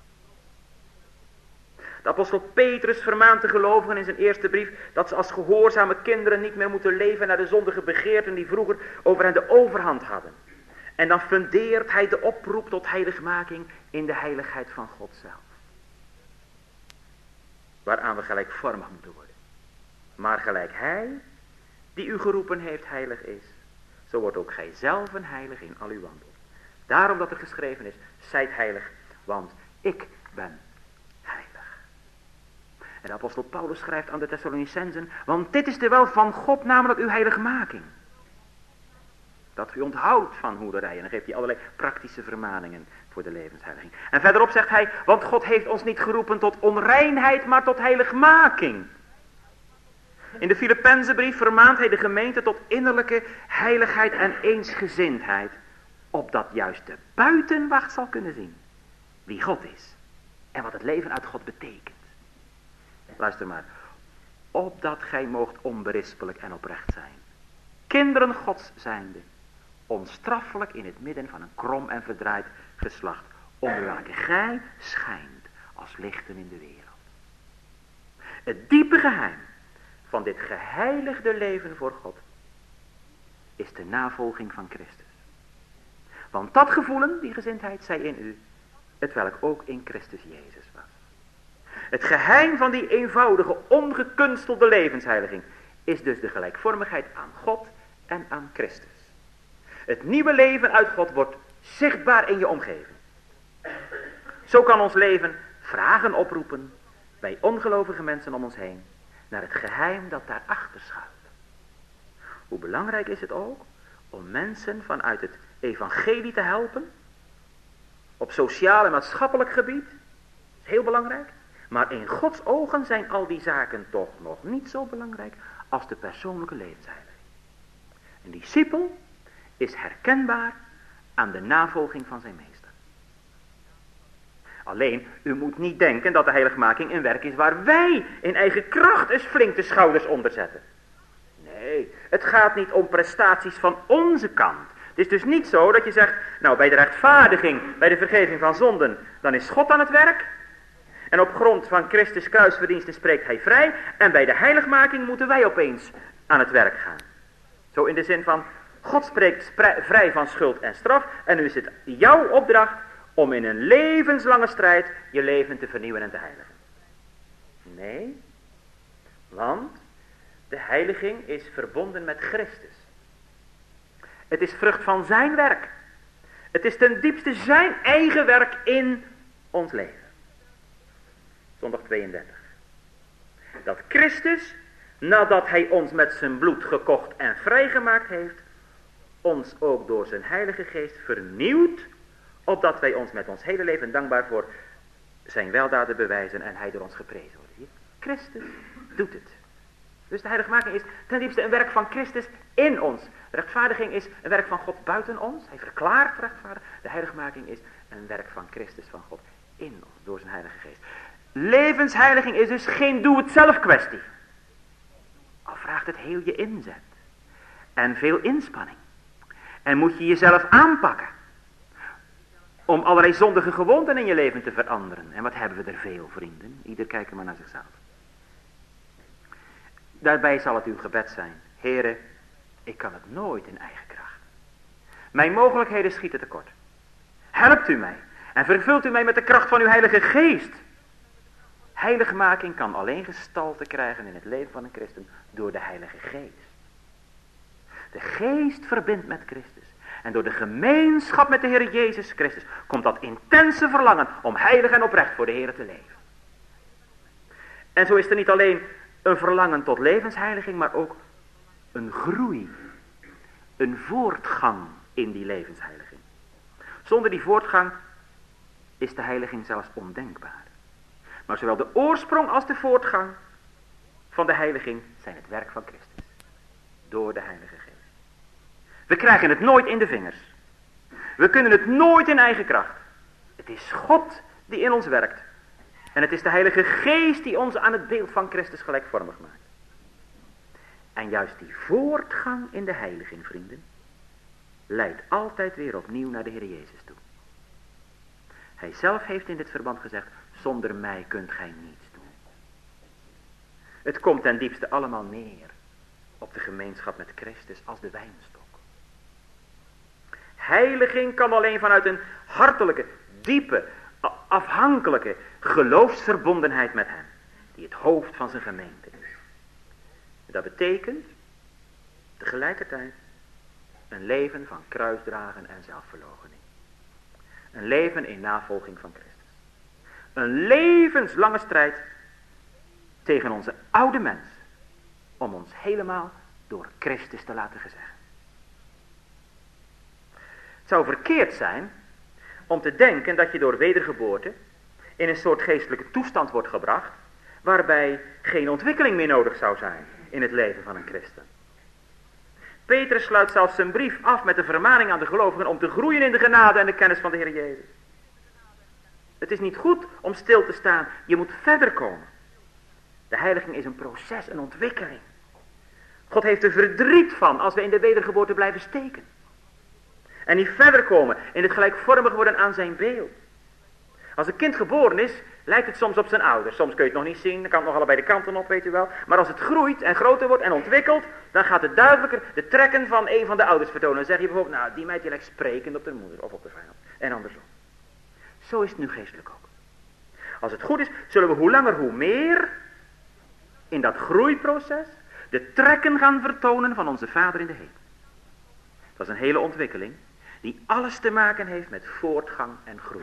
De apostel Petrus vermaant de gelovigen in zijn eerste brief dat ze als gehoorzame kinderen niet meer moeten leven naar de zondige begeerten die vroeger over hen de overhand hadden. En dan fundeert hij de oproep tot heiligmaking in de heiligheid van God zelf. Waaraan we gelijkvormig moeten worden. Maar gelijk hij die u geroepen heeft heilig is, zo wordt ook gij zelf een heilig in al uw wandel. Daarom dat er geschreven is, zijt heilig, want ik ben heilig. En de apostel Paulus schrijft aan de Thessalonicenzen, want dit is de wil van God, namelijk uw heiligmaking. Dat u onthoudt van hoerderij. En dan geeft hij allerlei praktische vermaningen voor de levensheiliging. En verderop zegt hij, want God heeft ons niet geroepen tot onreinheid, maar tot heiligmaking. In de Filippenzenbrief vermaant hij de gemeente tot innerlijke heiligheid en eensgezindheid, opdat juist de buitenwacht zal kunnen zien wie God is en wat het leven uit God betekent. Luister maar, opdat gij moogt onberispelijk en oprecht zijn, kinderen Gods zijnde, onstraffelijk in het midden van een krom en verdraaid geslacht, onder welke gij schijnt als lichten in de wereld. Het diepe geheim van dit geheiligde leven voor God is de navolging van Christus. Want dat gevoelen, die gezindheid, zij in u, het welk ook in Christus Jezus was. Het geheim van die eenvoudige, ongekunstelde levensheiliging is dus de gelijkvormigheid aan God en aan Christus. Het nieuwe leven uit God wordt zichtbaar in je omgeving. Zo kan ons leven vragen oproepen bij ongelovige mensen om ons heen naar het geheim dat daarachter schuilt. Hoe belangrijk is het ook om mensen vanuit het evangelie te helpen, op sociaal en maatschappelijk gebied, dat is heel belangrijk, maar in Gods ogen zijn al die zaken toch nog niet zo belangrijk als de persoonlijke levensheiliging. Een discipel is herkenbaar aan de navolging van zijn meester. Alleen, u moet niet denken dat de heiligmaking een werk is waar wij in eigen kracht eens flink de schouders onder zetten. Nee, het gaat niet om prestaties van onze kant. Het is dus niet zo dat je zegt, nou bij de rechtvaardiging, bij de vergeving van zonden, dan is God aan het werk. En op grond van Christus kruisverdiensten spreekt hij vrij. En bij de heiligmaking moeten wij opeens aan het werk gaan. Zo in de zin van, God spreekt vrij van schuld en straf. En nu is het jouw opdracht om in een levenslange strijd je leven te vernieuwen en te heiligen. Nee, want de heiliging is verbonden met Christus. Het is vrucht van zijn werk. Het is ten diepste zijn eigen werk in ons leven. Zondag 32. Dat Christus, nadat hij ons met zijn bloed gekocht en vrijgemaakt heeft, ons ook door zijn heilige geest vernieuwt, opdat wij ons met ons hele leven dankbaar voor zijn weldaden bewijzen en hij door ons geprezen wordt. Christus doet het. Dus de heiligmaking is ten diepste een werk van Christus in ons. De rechtvaardiging is een werk van God buiten ons. Hij verklaart rechtvaardig. De heiligmaking is een werk van Christus, van God in ons, door zijn heilige geest. Levensheiliging is dus geen doe-het-zelf kwestie. Al vraagt het heel je inzet. En veel inspanning. En moet je jezelf aanpakken. Om allerlei zondige gewoonten in je leven te veranderen. En wat hebben we er veel, vrienden. Ieder kijkt maar naar zichzelf. Daarbij zal het uw gebed zijn. Heere, ik kan het nooit in eigen kracht. Mijn mogelijkheden schieten tekort. Helpt u mij. En vervult u mij met de kracht van uw heilige geest. Heiligmaking kan alleen gestalte krijgen in het leven van een christen door de heilige geest. De geest verbindt met Christus. En door de gemeenschap met de Heer Jezus Christus komt dat intense verlangen om heilig en oprecht voor de Heer te leven. En zo is er niet alleen een verlangen tot levensheiliging, maar ook een groei. Een voortgang in die levensheiliging. Zonder die voortgang is de heiliging zelfs ondenkbaar. Maar zowel de oorsprong als de voortgang van de heiliging zijn het werk van Christus. Door de heilige geest. We krijgen het nooit in de vingers. We kunnen het nooit in eigen kracht. Het is God die in ons werkt. En het is de Heilige Geest die ons aan het beeld van Christus gelijkvormig maakt. En juist die voortgang in de heiliging, vrienden, leidt altijd weer opnieuw naar de Heer Jezus toe. Hij zelf heeft in dit verband gezegd, zonder mij kunt gij niets doen. Het komt ten diepste allemaal neer op de gemeenschap met Christus als de wijnstok. Heiliging kan alleen vanuit een hartelijke, diepe, afhankelijke geloofsverbondenheid met hem, die het hoofd van zijn gemeente is. En dat betekent tegelijkertijd een leven van kruisdragen en zelfverloochening. Een leven in navolging van Christus. Een levenslange strijd tegen onze oude mens, om ons helemaal door Christus te laten gezeggen. Het zou verkeerd zijn om te denken dat je door wedergeboorte in een soort geestelijke toestand wordt gebracht, waarbij geen ontwikkeling meer nodig zou zijn in het leven van een christen. Petrus sluit zelfs zijn brief af met de vermaning aan de gelovigen om te groeien in de genade en de kennis van de Heer Jezus. Het is niet goed om stil te staan, je moet verder komen. De heiliging is een proces, een ontwikkeling. God heeft er verdriet van als we in de wedergeboorte blijven steken. En niet verder komen in het gelijkvormig worden aan zijn beeld. Als een kind geboren is, lijkt het soms op zijn ouders. Soms kun je het nog niet zien, dan kan het nog allebei de kanten op, weet u wel. Maar als het groeit en groter wordt en ontwikkelt, dan gaat het duidelijker de trekken van een van de ouders vertonen. Dan zeg je bijvoorbeeld, nou, die meid die lijkt sprekend op de moeder of op de vijand. En andersom. Zo is het nu geestelijk ook. Als het goed is, zullen we hoe langer hoe meer in dat groeiproces de trekken gaan vertonen van onze Vader in de hemel. Dat is een hele ontwikkeling die alles te maken heeft met voortgang en groei.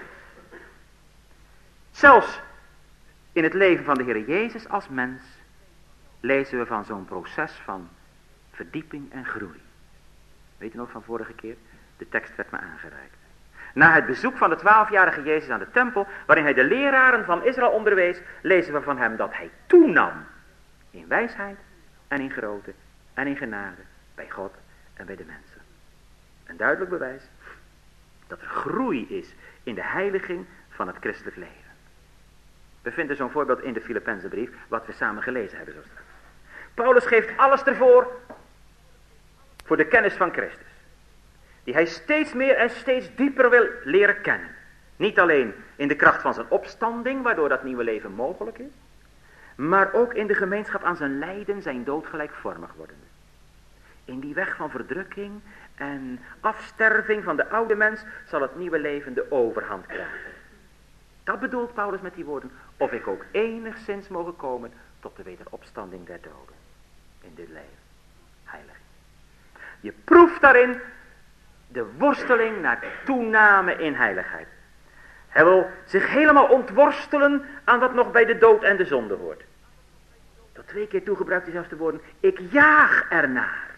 Zelfs in het leven van de Heer Jezus als mens lezen we van zo'n proces van verdieping en groei. Weet u nog van vorige keer? De tekst werd me aangereikt. Na het bezoek van de 12-jarige Jezus aan de tempel, waarin hij de leraren van Israël onderwees, lezen we van hem dat hij toenam in wijsheid en in grootte en in genade bij God en bij de mensen. Een duidelijk bewijs dat er groei is in de heiliging van het christelijk leven. We vinden zo'n voorbeeld in de Filippenzenbrief, wat we samen gelezen hebben zo straks. Paulus geeft alles ervoor voor de kennis van Christus, die hij steeds meer en steeds dieper wil leren kennen. Niet alleen in de kracht van zijn opstanding, waardoor dat nieuwe leven mogelijk is, maar ook in de gemeenschap aan zijn lijden, zijn dood gelijkvormig wordende. In die weg van verdrukking en afsterving van de oude mens zal het nieuwe leven de overhand krijgen. Dat bedoelt Paulus met die woorden, of ik ook enigszins mogen komen tot de wederopstanding der doden. In dit leven. Heilig. Je proeft daarin de worsteling naar toename in heiligheid. Hij wil zich helemaal ontworstelen aan wat nog bij de dood en de zonde hoort. Tot 2 keer toe gebruikt hij zelfs de woorden, ik jaag ernaar.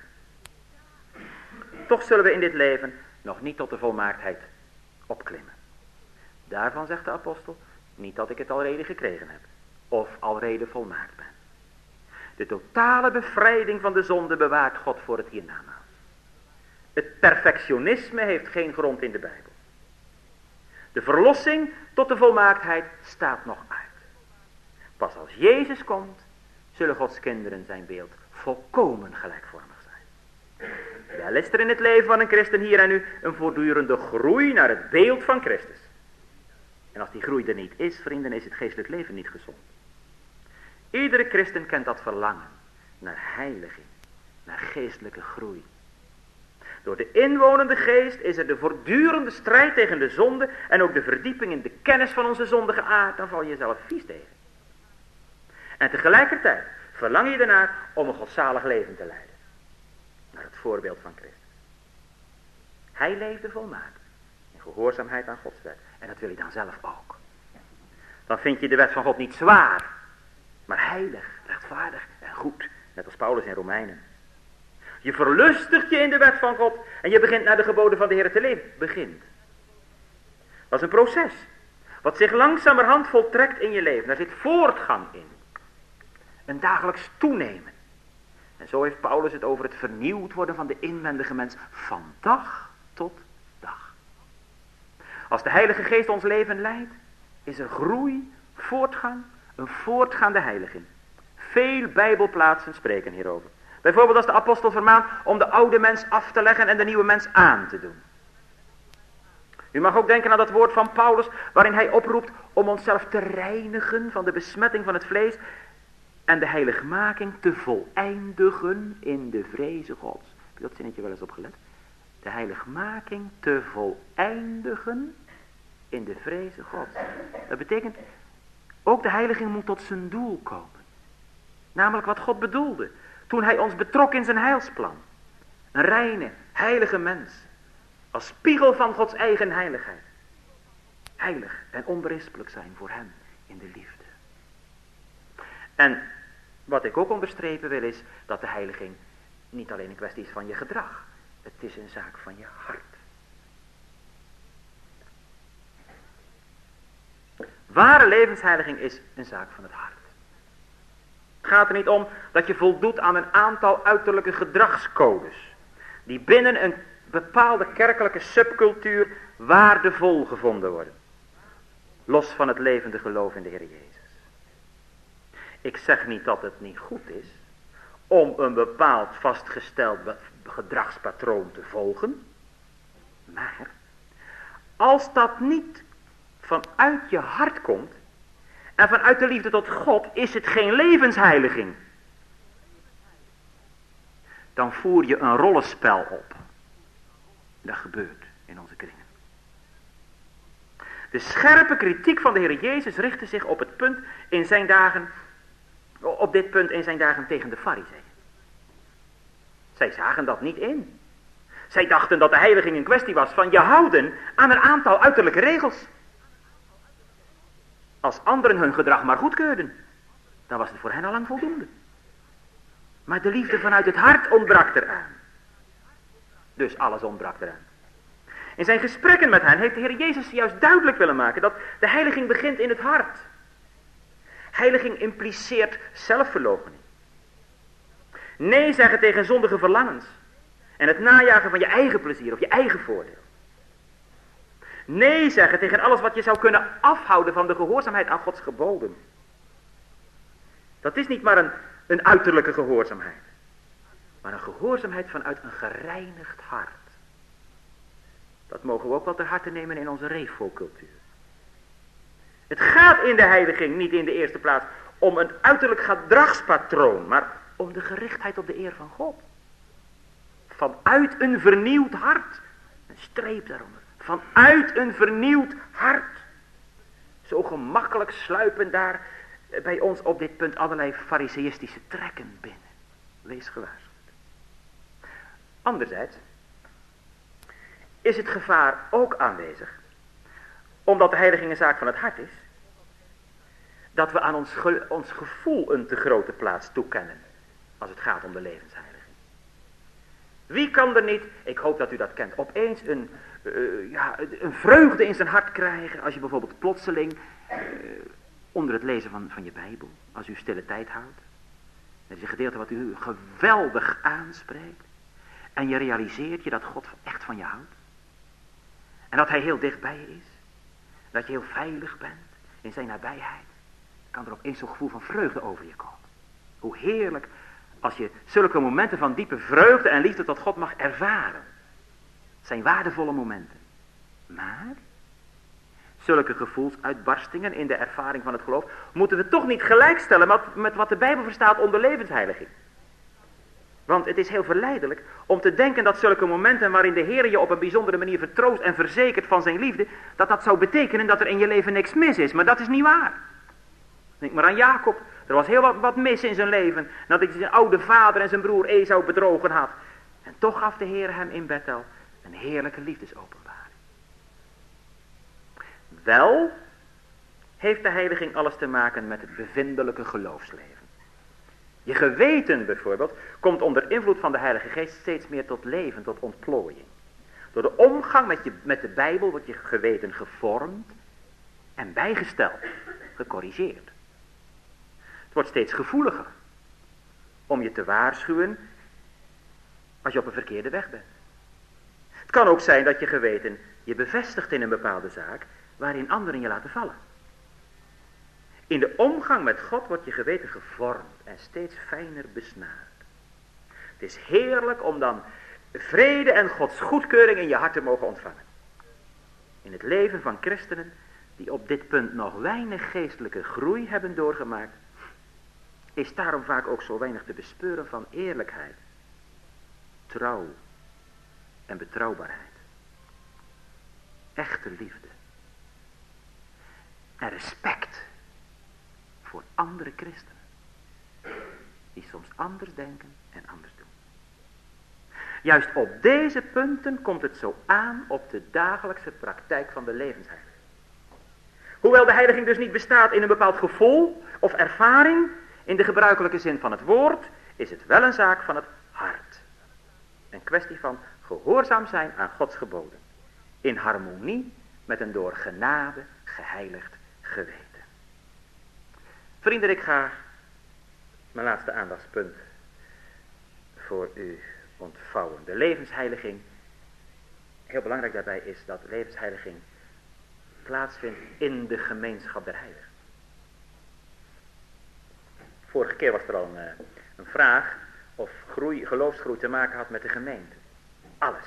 Toch zullen we in dit leven nog niet tot de volmaaktheid opklimmen. Daarvan zegt de apostel, niet dat ik het alrede gekregen heb, of alrede volmaakt ben. De totale bevrijding van de zonde bewaart God voor het hiernamaals. Het perfectionisme heeft geen grond in de Bijbel. De verlossing tot de volmaaktheid staat nog uit. Pas als Jezus komt, zullen Gods kinderen zijn beeld volkomen gelijkvormig zijn. Wel is er in het leven van een christen hier en nu een voortdurende groei naar het beeld van Christus. En als die groei er niet is, vrienden, is het geestelijk leven niet gezond. Iedere christen kent dat verlangen naar heiliging, naar geestelijke groei. Door de inwonende geest is er de voortdurende strijd tegen de zonde en ook de verdieping in de kennis van onze zondige aard. Dan val je jezelf vies tegen. En tegelijkertijd verlang je ernaar om een godzalig leven te leiden. Naar het voorbeeld van Christus. Hij leefde volmaakt in gehoorzaamheid aan Gods wet. En dat wil je dan zelf ook. Dan vind je de wet van God niet zwaar, maar heilig, rechtvaardig en goed. Net als Paulus in Romeinen. Je verlustigt je in de wet van God en je begint naar de geboden van de Heer te leven. Begint. Dat is een proces. Wat zich langzamerhand voltrekt in je leven. Daar zit voortgang in. Een dagelijks toenemen. En zo heeft Paulus het over het vernieuwd worden van de inwendige mens van dag tot dag. Als de Heilige Geest ons leven leidt, is er groei, een voortgaande heiliging. Veel bijbelplaatsen spreken hierover. Bijvoorbeeld als de apostel vermaant om de oude mens af te leggen en de nieuwe mens aan te doen. U mag ook denken aan dat woord van Paulus waarin hij oproept om onszelf te reinigen van de besmetting van het vlees en de heiligmaking te voleindigen in de vreze Gods. Heb je dat zinnetje wel eens opgelet? De heiligmaking te voleindigen in de vreze Gods. Dat betekent, ook de heiliging moet tot zijn doel komen. Namelijk wat God bedoelde toen hij ons betrok in zijn heilsplan. Een reine, heilige mens. Als spiegel van Gods eigen heiligheid. Heilig en onberispelijk zijn voor hem in de liefde. En wat ik ook onderstrepen wil is dat de heiliging niet alleen een kwestie is van je gedrag. Het is een zaak van je hart. Ware levensheiliging is een zaak van het hart. Het gaat er niet om dat je voldoet aan een aantal uiterlijke gedragscodes. Die binnen een bepaalde kerkelijke subcultuur waardevol gevonden worden. Los van het levende geloof in de Heer Jezus. Ik zeg niet dat het niet goed is om een bepaald vastgesteld gedragspatroon te volgen. Maar als dat niet vanuit je hart komt en vanuit de liefde tot God, is het geen levensheiliging. Dan voer je een rollenspel op. Dat gebeurt in onze kringen. De scherpe kritiek van de Heer Jezus richtte zich op dit punt in zijn dagen tegen de Farizeeën. Zij zagen dat niet in. Zij dachten dat de heiliging een kwestie was van je houden aan een aantal uiterlijke regels. Als anderen hun gedrag maar goedkeurden, dan was het voor hen al lang voldoende. Maar de liefde vanuit het hart ontbrak eraan. Dus alles ontbrak eraan. In zijn gesprekken met hen heeft de Heer Jezus juist duidelijk willen maken dat de heiliging begint in het hart. Heiliging impliceert zelfverloochening. Nee zeggen tegen zondige verlangens. En het najagen van je eigen plezier of je eigen voordeel. Nee zeggen tegen alles wat je zou kunnen afhouden van de gehoorzaamheid aan Gods geboden. Dat is niet maar een uiterlijke gehoorzaamheid. Maar een gehoorzaamheid vanuit een gereinigd hart. Dat mogen we ook wel ter harte nemen in onze reefvolcultuur. Het gaat in de heiliging niet in de eerste plaats om een uiterlijk gedragspatroon, maar om de gerichtheid op de eer van God. Vanuit een vernieuwd hart. Een streep daaronder. Vanuit een vernieuwd hart. Zo gemakkelijk sluipen daar bij ons op dit punt allerlei fariseïstische trekken binnen. Wees gewaarschuwd. Anderzijds is het gevaar ook aanwezig, omdat de heiliging een zaak van het hart is, dat we aan ons gevoel een te grote plaats toekennen als het gaat om de levensheiliging. Wie kan er niet, ik hoop dat u dat kent, opeens een vreugde in zijn hart krijgen als je bijvoorbeeld plotseling onder het lezen van je Bijbel, als u stille tijd houdt. Dat is een gedeelte wat u geweldig aanspreekt. En je realiseert je dat God echt van je houdt. En dat hij heel dicht bij je is. Dat je heel veilig bent in zijn nabijheid. Kan er opeens zo'n gevoel van vreugde over je komen. Hoe heerlijk als je zulke momenten van diepe vreugde en liefde tot God mag ervaren. Het zijn waardevolle momenten. Maar zulke gevoelsuitbarstingen in de ervaring van het geloof moeten we toch niet gelijkstellen met wat de Bijbel verstaat onder levensheiliging. Want het is heel verleidelijk om te denken dat zulke momenten waarin de Heer je op een bijzondere manier vertroost en verzekert van zijn liefde, dat zou betekenen dat er in je leven niks mis is. Maar dat is niet waar. Denk maar aan Jacob. Er was heel wat mis in zijn leven. Dat hij zijn oude vader en zijn broer Esau bedrogen had. En toch gaf de Heer hem in Bethel een heerlijke liefdesopenbaring. Wel heeft de heiliging alles te maken met het bevindelijke geloofsleven. Je geweten bijvoorbeeld komt onder invloed van de Heilige Geest steeds meer tot leven, tot ontplooiing. Door de omgang met de Bijbel wordt je geweten gevormd en bijgesteld, gecorrigeerd. Het wordt steeds gevoeliger om je te waarschuwen als je op een verkeerde weg bent. Het kan ook zijn dat je geweten je bevestigt in een bepaalde zaak waarin anderen je laten vallen. In de omgang met God wordt je geweten gevormd en steeds fijner besnaard. Het is heerlijk om dan vrede en Gods goedkeuring in je hart te mogen ontvangen. In het leven van christenen die op dit punt nog weinig geestelijke groei hebben doorgemaakt, is daarom vaak ook zo weinig te bespeuren van eerlijkheid, trouw en betrouwbaarheid. Echte liefde en respect voor andere christenen, die soms anders denken en anders doen. Juist op deze punten komt het zo aan op de dagelijkse praktijk van de levensheiliging. Hoewel de heiliging dus niet bestaat in een bepaald gevoel of ervaring, in de gebruikelijke zin van het woord, is het wel een zaak van het hart. Een kwestie van gehoorzaam zijn aan Gods geboden, in harmonie met een door genade geheiligd geweten. Vrienden, ik ga mijn laatste aandachtspunt voor u ontvouwen. De levensheiliging. Heel belangrijk daarbij is dat levensheiliging plaatsvindt in de gemeenschap der heiligen. Vorige keer was er al een vraag of geloofsgroei te maken had met de gemeente. Alles.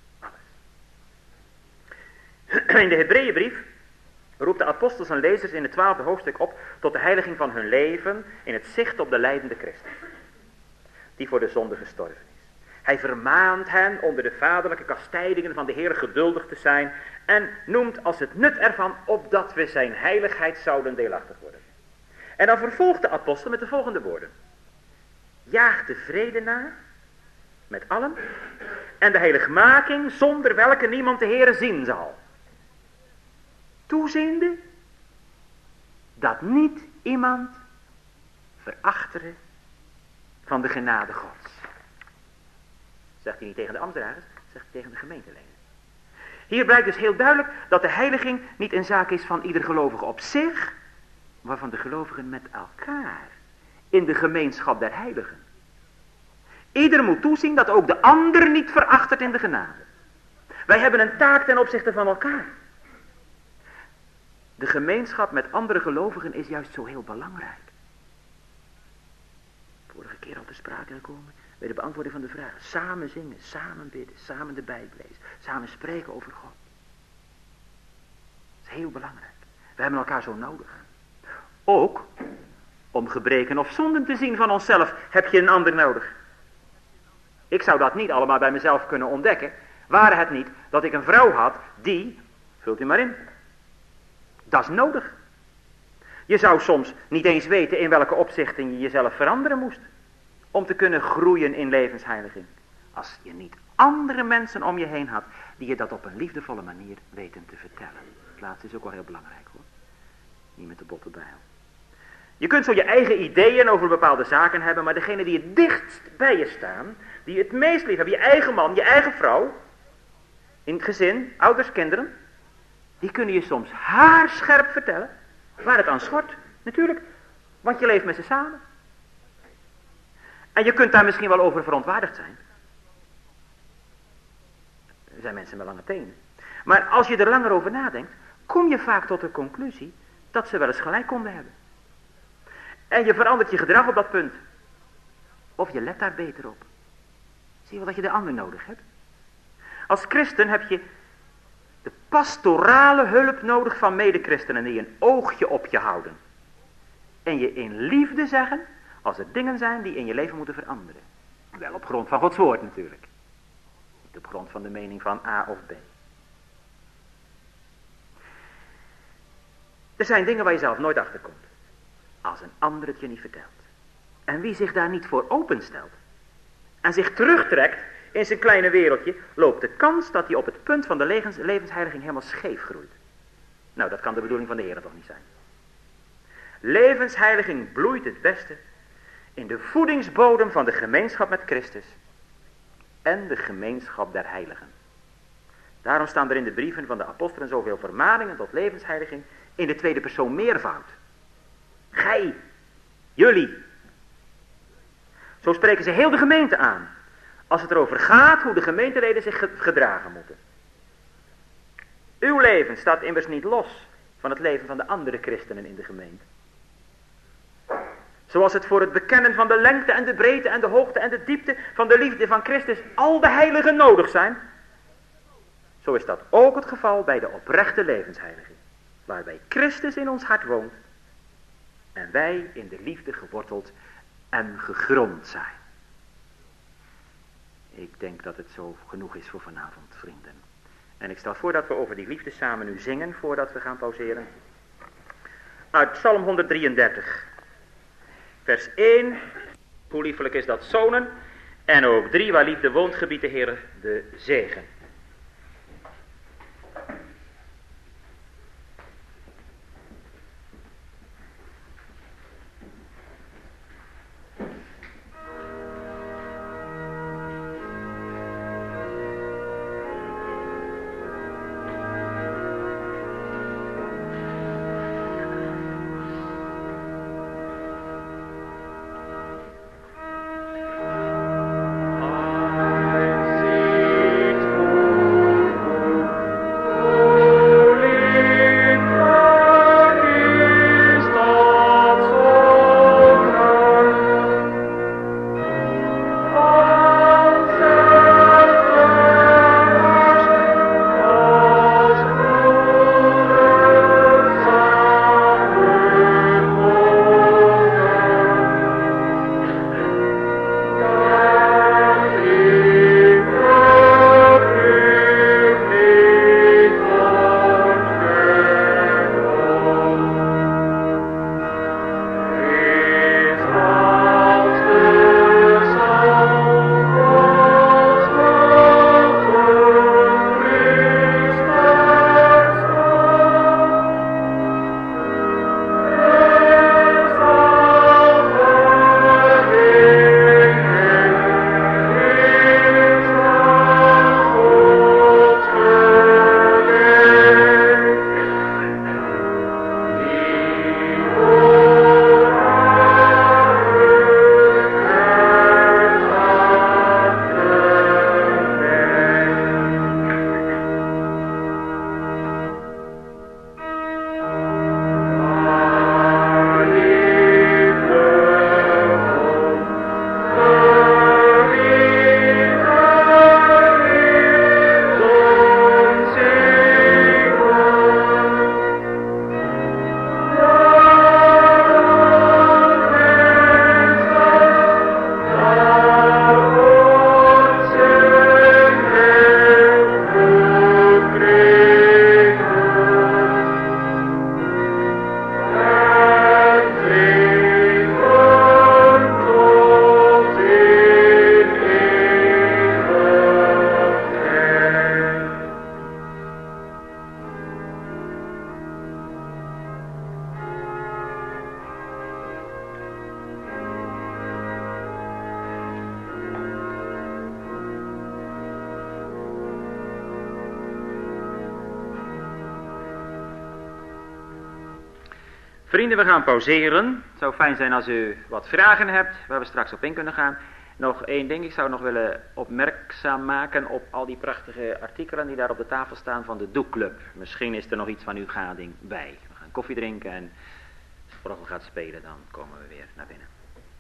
In de Hebreeënbrief roept de apostel zijn lezers in het 12e hoofdstuk op tot de heiliging van hun leven in het zicht op de lijdende Christus, die voor de zonde gestorven is. Hij vermaant hen onder de vaderlijke kastijdingen van de Heer geduldig te zijn en noemt als het nut ervan opdat we zijn heiligheid zouden deelachtig worden. En dan vervolgt de apostel met de volgende woorden: jaag de vrede na met allen en de heiligmaking zonder welke niemand de Heere zien zal. Toeziende dat niet iemand verachtere van de genade Gods. Zegt hij niet tegen de ambtenaren, zegt hij tegen de gemeenteleden. Hier blijkt dus heel duidelijk dat de heiliging niet een zaak is van ieder gelovige op zich, maar van de gelovigen met elkaar in de gemeenschap der heiligen. Ieder moet toezien dat ook de ander niet verachtert in de genade. Wij hebben een taak ten opzichte van elkaar. De gemeenschap met andere gelovigen is juist zo heel belangrijk. Vorige keer al te sprake gekomen bij de beantwoording van de vraag. Samen zingen, samen bidden, samen de Bijbel lezen, samen spreken over God. Dat is heel belangrijk. We hebben elkaar zo nodig. Ook om gebreken of zonden te zien van onszelf heb je een ander nodig. Ik zou dat niet allemaal bij mezelf kunnen ontdekken, ware het niet dat ik een vrouw had die, vult u maar in, dat is nodig. Je zou soms niet eens weten in welke opzichten je jezelf veranderen moest, om te kunnen groeien in levensheiliging, als je niet andere mensen om je heen had, die je dat op een liefdevolle manier weten te vertellen. Het laatste is ook wel heel belangrijk hoor, niet met de botte bijl. Je kunt zo je eigen ideeën over bepaalde zaken hebben, maar degene die het dichtst bij je staan, die het meest lief hebben, je eigen man, je eigen vrouw, in het gezin, ouders, kinderen, die kunnen je soms haarscherp vertellen waar het aan schort. Natuurlijk, want je leeft met ze samen. En je kunt daar misschien wel over verontwaardigd zijn. Er zijn mensen met lange tenen. Maar als je er langer over nadenkt, kom je vaak tot de conclusie dat ze wel eens gelijk konden hebben. En je verandert je gedrag op dat punt. Of je let daar beter op. Zie je wel dat je de ander nodig hebt? Als christen heb je de pastorale hulp nodig van medechristenen die een oogje op je houden. En je in liefde zeggen als er dingen zijn die in je leven moeten veranderen. Wel op grond van Gods woord natuurlijk. Niet op grond van de mening van A of B. Er zijn dingen waar je zelf nooit achter komt. Als een ander het je niet vertelt. En wie zich daar niet voor openstelt. En zich terugtrekt in zijn kleine wereldje. Loopt de kans dat hij op het punt van de levensheiliging helemaal scheef groeit. Nou, dat kan de bedoeling van de Heer toch niet zijn. Levensheiliging bloeit het beste in de voedingsbodem van de gemeenschap met Christus. En de gemeenschap der heiligen. Daarom staan er in de brieven van de apostelen zoveel vermaningen tot levensheiliging in de tweede persoon meervoud. Gij, jullie. Zo spreken ze heel de gemeente aan. Als het erover gaat hoe de gemeenteleden zich gedragen moeten. Uw leven staat immers niet los van het leven van de andere christenen in de gemeente. Zoals het voor het bekennen van de lengte en de breedte en de hoogte en de diepte van de liefde van Christus al de heiligen nodig zijn. Zo is dat ook het geval bij de oprechte levensheiliging. Waarbij Christus in ons hart woont. En wij in de liefde geworteld en gegrond zijn. Ik denk dat het zo genoeg is voor vanavond, vrienden. En ik stel voor dat we over die liefde samen nu zingen voordat we gaan pauzeren. Uit Psalm 133. Vers 1. Hoe liefelijk is dat zonen. En ook 3. Waar liefde woont gebiedt de Heer de zegen. Vrienden, we gaan pauzeren. Het zou fijn zijn als u wat vragen hebt, waar we straks op in kunnen gaan. Nog één ding, ik zou nog willen opmerkzaam maken op al die prachtige artikelen die daar op de tafel staan van de Doekclub. Misschien is er nog iets van uw gading bij. We gaan koffie drinken en als het orgel gaat spelen, dan komen we weer naar binnen.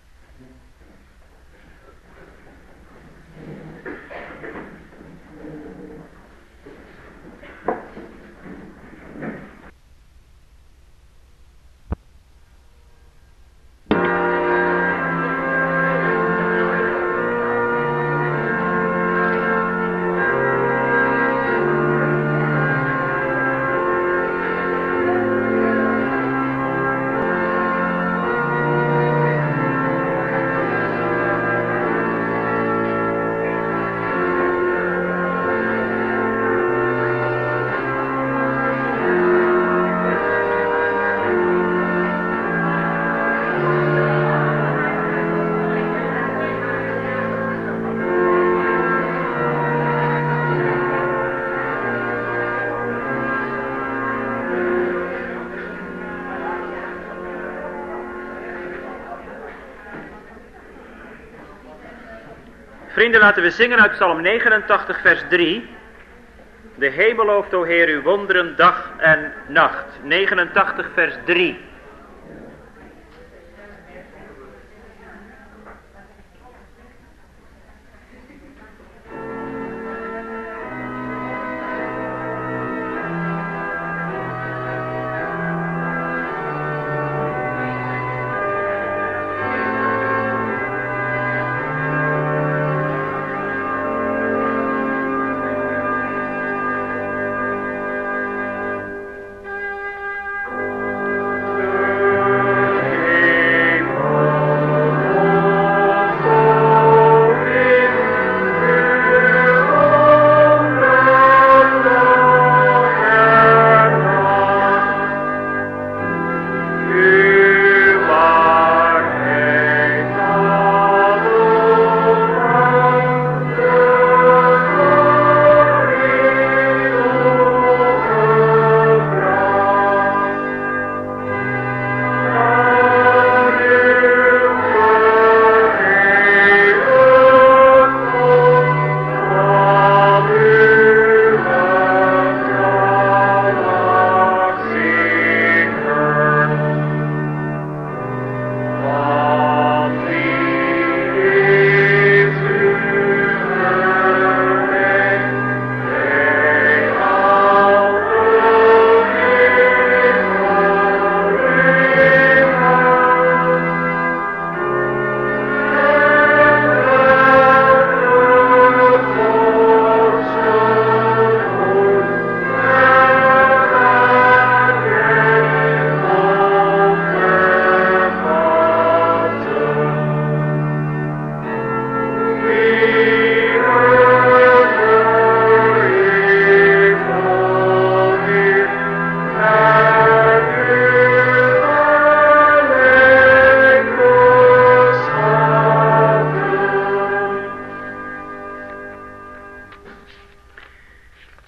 Vrienden, laten we zingen uit Psalm 89 vers 3. De hemel looft, o Heer, uw wonderen dag en nacht. 89 vers 3.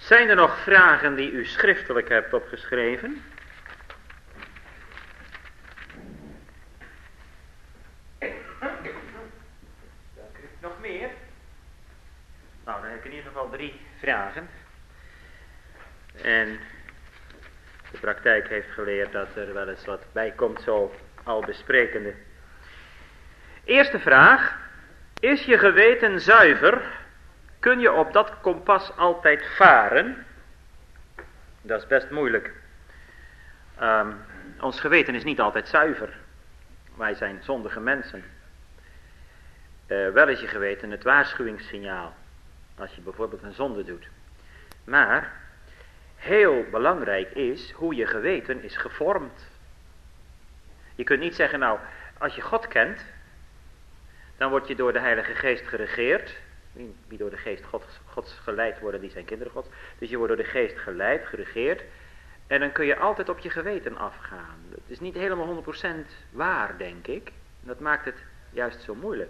Zijn er nog vragen die u schriftelijk hebt opgeschreven? Nog meer? Nou, dan heb ik in ieder geval 3 vragen. En de praktijk heeft geleerd dat er wel eens wat bij komt, zo al besprekende. Eerste vraag. Is je geweten zuiver? Kun je op dat kompas altijd varen? Dat is best moeilijk. Ons geweten is niet altijd zuiver. Wij zijn zondige mensen. Wel is je geweten het waarschuwingssignaal. Als je bijvoorbeeld een zonde doet. Maar heel belangrijk is hoe je geweten is gevormd. Je kunt niet zeggen, nou, als je God kent, dan word je door de Heilige Geest geregeerd. Wie door de Geest Gods geleid worden, die zijn kinderen Gods. Dus je wordt door de Geest geleid, geregeerd. En dan kun je altijd op je geweten afgaan. Het is niet helemaal 100% waar, denk ik. Dat maakt het juist zo moeilijk.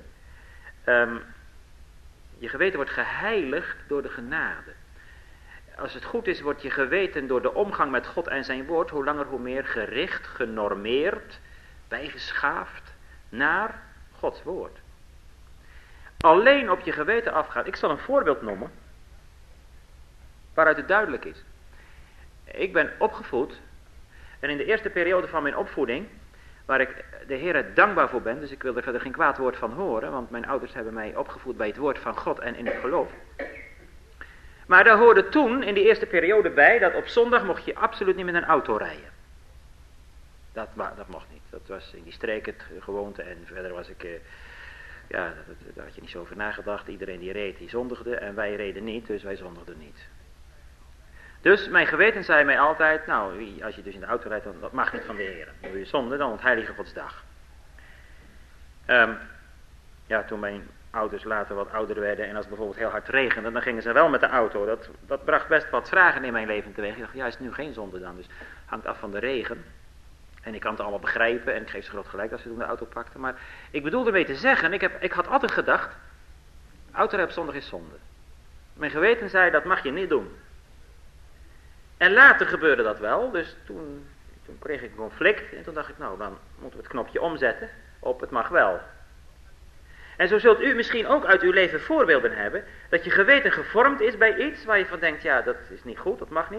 Je geweten wordt geheiligd door de genade. Als het goed is, wordt je geweten door de omgang met God en zijn woord, hoe langer hoe meer gericht, genormeerd, bijgeschaafd naar Gods woord. Alleen op je geweten afgaan. Ik zal een voorbeeld noemen, waaruit het duidelijk is. Ik ben opgevoed, en in de eerste periode van mijn opvoeding, waar ik de Heer dankbaar voor ben, dus ik wil er verder geen kwaad woord van horen, want mijn ouders hebben mij opgevoed bij het woord van God en in het geloof. Maar daar hoorde toen in die eerste periode bij, dat op zondag mocht je absoluut niet met een auto rijden. Dat mocht niet. Dat was in die streek het gewoonte en verder was ik, daar had je niet zo over nagedacht. Iedereen die reed, die zondigde en wij reden niet, dus wij zondigden niet. Dus mijn geweten zei mij altijd, nou, als je dus in de auto rijdt, dan dat mag niet van de Heer. Dan doe je zonde, dan ontheilige Gods dag. Toen mijn ouders later wat ouder werden en als het bijvoorbeeld heel hard regende, dan gingen ze wel met de auto. Dat bracht best wat vragen in mijn leven teweeg. Ik dacht, ja, is nu geen zonde dan, dus hangt af van de regen. En ik kan het allemaal begrijpen en ik geef ze groot gelijk als ze toen de auto pakten. Maar ik bedoel ermee te zeggen, ik had altijd gedacht, autorijden op zondag is zonde. Mijn geweten zei, dat mag je niet doen. En later gebeurde dat wel, dus toen kreeg ik een conflict en toen dacht ik, nou, dan moeten we het knopje omzetten op het mag wel. En zo zult u misschien ook uit uw leven voorbeelden hebben, dat je geweten gevormd is bij iets waar je van denkt, ja, dat is niet goed, dat mag niet.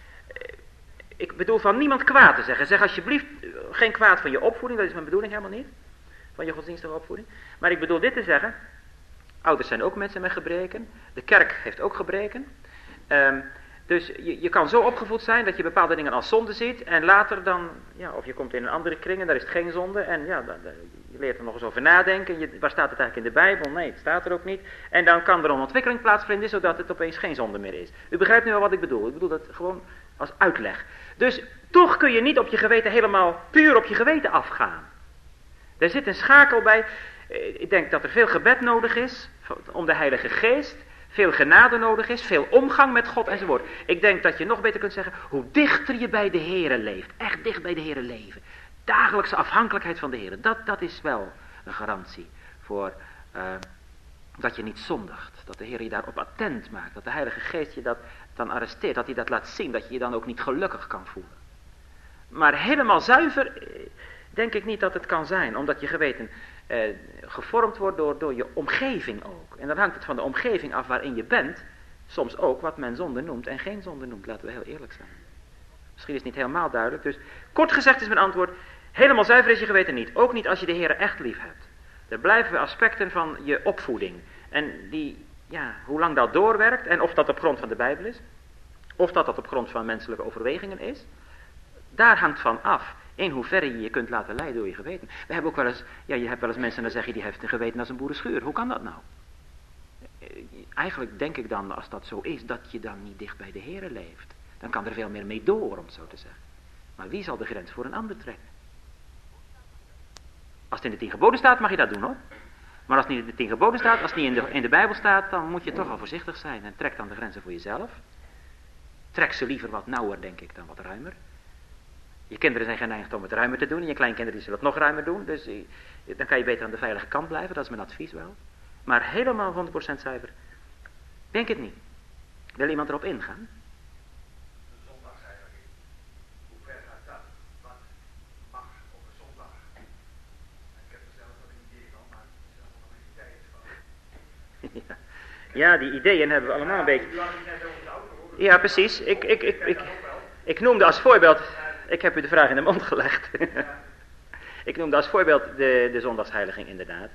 Ik bedoel van niemand kwaad te zeggen. Zeg alsjeblieft geen kwaad van je opvoeding, dat is mijn bedoeling helemaal niet. Van je godsdienstige opvoeding. Maar ik bedoel dit te zeggen, ouders zijn ook mensen met gebreken, de kerk heeft ook gebreken. Dus je kan zo opgevoed zijn dat je bepaalde dingen als zonde ziet en later dan, ja, of je komt in een andere kring en daar is het geen zonde en ja, je leert er nog eens over nadenken. Waar staat het eigenlijk in de Bijbel? Nee, het staat er ook niet. En dan kan er een ontwikkeling plaatsvinden zodat het opeens geen zonde meer is. U begrijpt nu wel wat ik bedoel. Ik bedoel dat gewoon als uitleg. Dus toch kun je niet op je geweten helemaal puur op je geweten afgaan. Er zit een schakel bij. Ik denk dat er veel gebed nodig is om de Heilige Geest. Veel genade nodig is, veel omgang met God enzovoort. Ik denk dat je nog beter kunt zeggen, hoe dichter je bij de Heere leeft, echt dicht bij de Heere leven. Dagelijkse afhankelijkheid van de Heere, dat is wel een garantie voor dat je niet zondigt. Dat de Heer je daarop attent maakt, dat de Heilige Geest je dat dan arresteert, dat hij dat laat zien, dat je je dan ook niet gelukkig kan voelen. Maar helemaal zuiver denk ik niet dat het kan zijn, omdat je geweten gevormd wordt door je omgeving ook. En dan hangt het van de omgeving af waarin je bent, soms ook wat men zonde noemt en geen zonde noemt, laten we heel eerlijk zijn. Misschien is het niet helemaal duidelijk, dus kort gezegd is mijn antwoord, helemaal zuiver is je geweten niet, ook niet als je de Heer echt lief hebt. Er blijven aspecten van je opvoeding en die, ja, hoe lang dat doorwerkt en of dat op grond van de Bijbel is, of dat op grond van menselijke overwegingen is, daar hangt van af. In hoeverre je je kunt laten leiden door je geweten. We hebben ook wel eens, ja, je hebt wel eens mensen dan zeggen die heeft een geweten als een boerenschuur. Hoe kan dat nou? Eigenlijk denk ik dan, als dat zo is, dat je dan niet dicht bij de Heere leeft. Dan kan er veel meer mee door, om het zo te zeggen. Maar wie zal de grens voor een ander trekken? Als het in de 10 geboden staat, mag je dat doen hoor. Maar als het niet in de 10 geboden staat, als het niet in de Bijbel staat, dan moet je toch al voorzichtig zijn. En trek dan de grenzen voor jezelf. Trek ze liever wat nauwer, denk ik, dan wat ruimer. Je kinderen zijn geneigd om het ruimer te doen en je kleinkinderen die zullen het nog ruimer doen. Dus dan kan je beter aan de veilige kant blijven, dat is mijn advies wel. Maar helemaal 100% zuiver, denk het niet. Wil iemand erop ingaan? Ja, die ideeën hebben we allemaal een beetje. Ja, precies. Ik noemde als voorbeeld, ik heb u de vraag in de mond gelegd. Ik noemde als voorbeeld de zondagsheiliging inderdaad.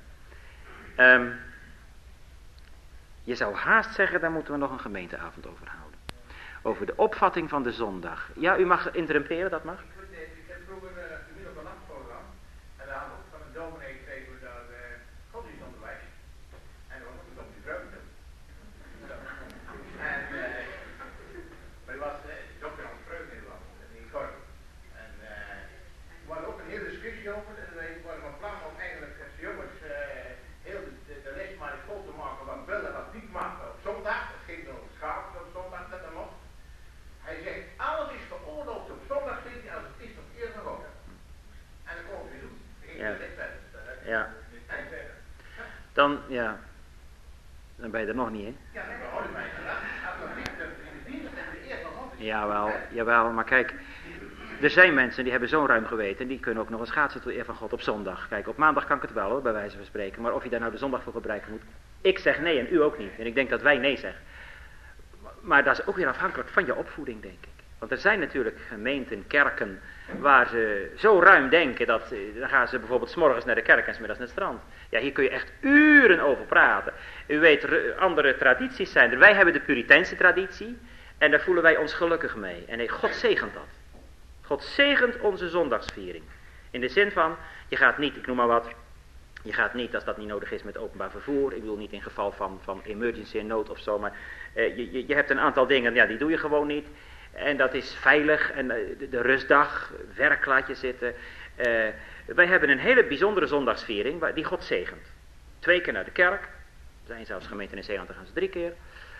Je zou haast zeggen, daar moeten we nog een gemeenteavond over houden. Over de opvatting van de zondag. Ja, u mag interrumperen, dat mag. Ik heb vroeger de middelbare nachtprogram. En daar hadden we ook van een dominee gegeven dat godsdienstonderwijs. En dat was ook een dominee Vreugde. Maar die was dokter Hans Vreugde in Gorp. En er was ook een hele discussie over. En we waren van plan om eigenlijk, jongens, heel de les maar vol te maken wat wel en wat niet mag op zondag. Het ging over schapen op zondag, dat er mocht. Hij zegt, alles is veroorloofd op zondag, als het is op eer van God. En dat kon hij doen. Ja. Ja. Dan ben je er nog niet, hè? Ja, dat hoor ik mij inderdaad. Als het niet in de dienst en de eer van God is. Jawel, maar kijk, er zijn mensen die hebben zo'n ruim geweten en die kunnen ook nog eens schaatsen tot eer van God op zondag. Kijk, op maandag kan ik het wel hoor, bij wijze van spreken, maar of je daar nou de zondag voor gebruiken moet, ik zeg nee en u ook niet. En ik denk dat wij nee zeggen. Maar dat is ook weer afhankelijk van je opvoeding, denk ik. Want er zijn natuurlijk gemeenten, kerken, waar ze zo ruim denken dat, dan gaan ze bijvoorbeeld 's morgens naar de kerk en 's middags naar het strand. Ja, hier kun je echt uren over praten. U weet, andere tradities zijn er. Wij hebben de Puriteinse traditie en daar voelen wij ons gelukkig mee. En God zegent dat. God zegent onze zondagsviering. In de zin van, je gaat niet, ik noem maar wat, je gaat niet, als dat niet nodig is, met openbaar vervoer. Ik bedoel niet in geval van emergency en nood of zo, maar je hebt een aantal dingen, ja, die doe je gewoon niet. En dat is veilig. En de rustdag, werk laat je zitten. Wij hebben een hele bijzondere zondagsviering die God zegent. 2 keer naar de kerk. Er zijn zelfs gemeenten in Zeeland, daar gaan ze 3 keer.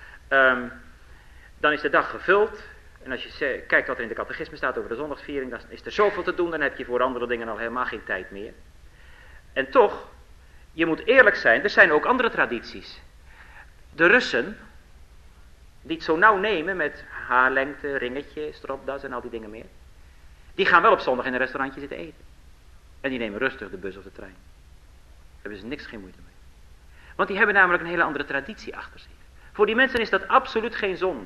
Dan is de dag gevuld. En als je kijkt wat er in de catechisme staat over de zondagsviering, dan is er zoveel te doen. Dan heb je voor andere dingen al helemaal geen tijd meer. En toch, je moet eerlijk zijn, er zijn ook andere tradities. De Russen, die het zo nauw nemen met haarlengte, ringetje, stropdas en al die dingen meer. Die gaan wel op zondag in een restaurantje zitten eten. En die nemen rustig de bus of de trein. Daar hebben ze niks, geen moeite mee. Want die hebben namelijk een hele andere traditie achter zich. Voor die mensen is dat absoluut geen zonde.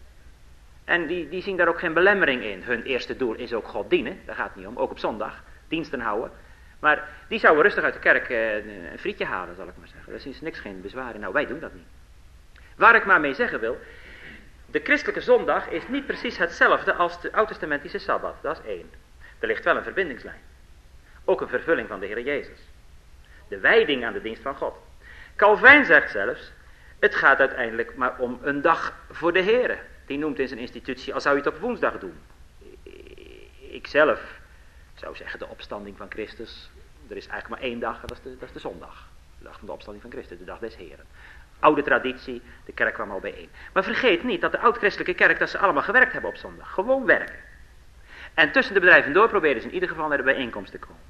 En die zien daar ook geen belemmering in. Hun eerste doel is ook God dienen, daar gaat het niet om. Ook op zondag, diensten houden. Maar die zouden rustig uit de kerk een frietje halen, zal ik maar zeggen. Daar zien ze niks, geen bezwaar in. Nou, wij doen dat niet. Waar ik maar mee zeggen wil, de christelijke zondag is niet precies hetzelfde als de oud-testamentische Sabbat. Dat is 1. Er ligt wel een verbindingslijn. Ook een vervulling van de Heer Jezus. De wijding aan de dienst van God. Calvijn zegt zelfs, het gaat uiteindelijk maar om een dag voor de Heer. Die noemt in zijn institutie, al zou je het op woensdag doen. Ik zelf zou zeggen, de opstanding van Christus. Er is eigenlijk maar 1 dag, dat is de zondag. De dag van de opstanding van Christus, de dag des Heren. Oude traditie, de kerk kwam al bijeen. Maar vergeet niet dat de oud-christelijke kerk, dat ze allemaal gewerkt hebben op zondag. Gewoon werken. En tussen de bedrijven door probeerden ze in ieder geval naar de bijeenkomst te komen.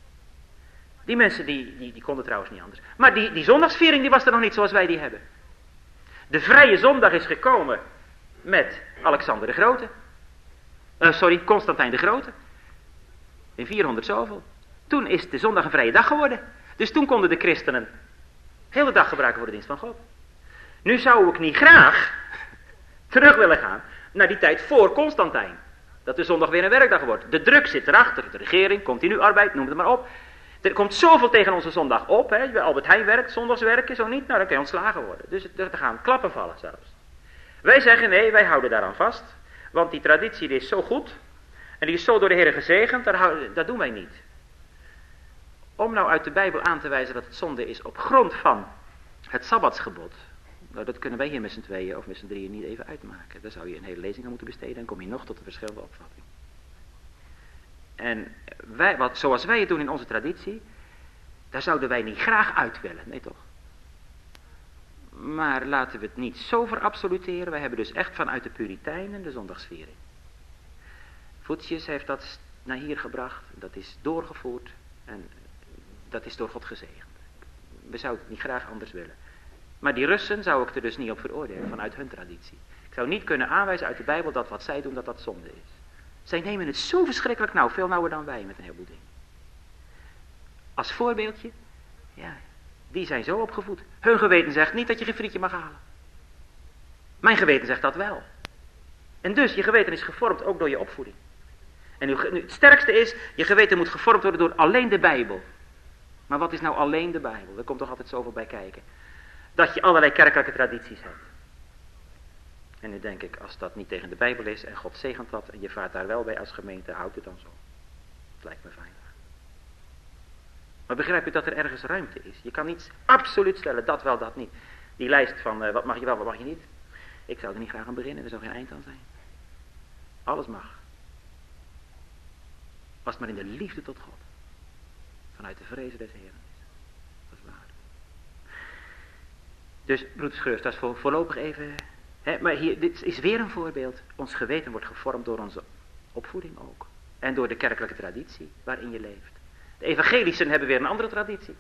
Die mensen die konden trouwens niet anders. Maar die zondagsviering die was er nog niet zoals wij die hebben. De vrije zondag is gekomen met Alexander de Grote. Constantijn de Grote. In 400 zoveel. Toen is de zondag een vrije dag geworden. Dus toen konden de christenen de hele dag gebruiken voor de dienst van God. Nu zou ik niet graag terug willen gaan naar die tijd voor Constantijn. Dat de zondag weer een werkdag wordt. De druk zit erachter, de regering, continu arbeid, noem het maar op. Er komt zoveel tegen onze zondag op. Hè. Bij Albert Heijn werkt, zondagswerken, zo niet. Nou, dan kan je ontslagen worden. Dus er gaan klappen vallen zelfs. Wij zeggen nee, wij houden daaraan vast. Want die traditie die is zo goed. En die is zo door de Heer gezegend, dat doen wij niet. Om nou uit de Bijbel aan te wijzen dat het zonde is op grond van het Sabbatsgebod. Nou, dat kunnen wij hier met z'n tweeën of met z'n drieën niet even uitmaken. Daar zou je een hele lezing aan moeten besteden en kom je nog tot een verschillende opvatting. En zoals wij het doen in onze traditie, daar zouden wij niet graag uit willen, nee toch? Maar laten we het niet zo verabsoluteren. Wij hebben dus echt vanuit de Puritijnen de zondagsviering. Voetjes heeft dat naar hier gebracht, dat is doorgevoerd en dat is door God gezegend. We zouden het niet graag anders willen. Maar die Russen zou ik er dus niet op veroordelen vanuit hun traditie. Ik zou niet kunnen aanwijzen uit de Bijbel dat wat zij doen, dat zonde is. Zij nemen het zo verschrikkelijk nauw, veel nauwer dan wij met een heleboel dingen. Als voorbeeldje, ja, Die zijn zo opgevoed. Hun geweten zegt niet dat je geen frietje mag halen. Mijn geweten zegt dat wel. En dus, je geweten is gevormd ook door je opvoeding. En nu, het sterkste is, je geweten moet gevormd worden door alleen de Bijbel. Maar wat is nou alleen de Bijbel? Er komt toch altijd zoveel bij kijken. Dat je allerlei kerkelijke tradities hebt. En nu denk ik, als dat niet tegen de Bijbel is en God zegent dat en je vaart daar wel bij als gemeente, houdt het dan zo. Het lijkt me veilig. Maar begrijp je dat er ergens ruimte is? Je kan niet absoluut stellen, dat wel, dat niet. Die lijst van wat mag je wel, wat mag je niet. Ik zou er niet graag aan beginnen, er zou geen eind aan zijn. Alles mag. Als het maar in de liefde tot God. Vanuit de vrezen des Heren is. Dat is waar. Dus, broeders Geurts, dat is voorlopig even. Maar hier, dit is weer een voorbeeld. Ons geweten wordt gevormd door onze opvoeding ook. En door de kerkelijke traditie waarin je leeft. De evangelischen hebben weer een andere traditie.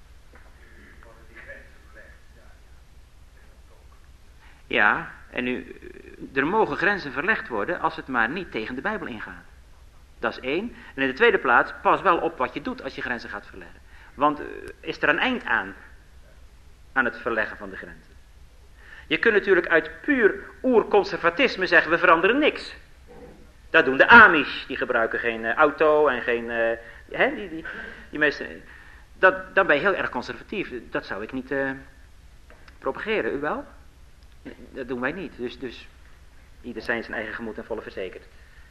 Ja, en nu, er mogen grenzen verlegd worden als het maar niet tegen de Bijbel ingaat. Dat is één. En in de tweede plaats, pas wel op wat je doet als je grenzen gaat verleggen. Want is er een eind aan het verleggen van de grenzen? Je kunt natuurlijk uit puur oerconservatisme zeggen, we veranderen niks. Dat doen de Amish, die gebruiken geen auto en geen... die meesten, dan ben je heel erg conservatief. Dat zou ik niet propageren, u wel? Dat doen wij niet. Dus ieder zijn eigen gemoed en volle verzekerd.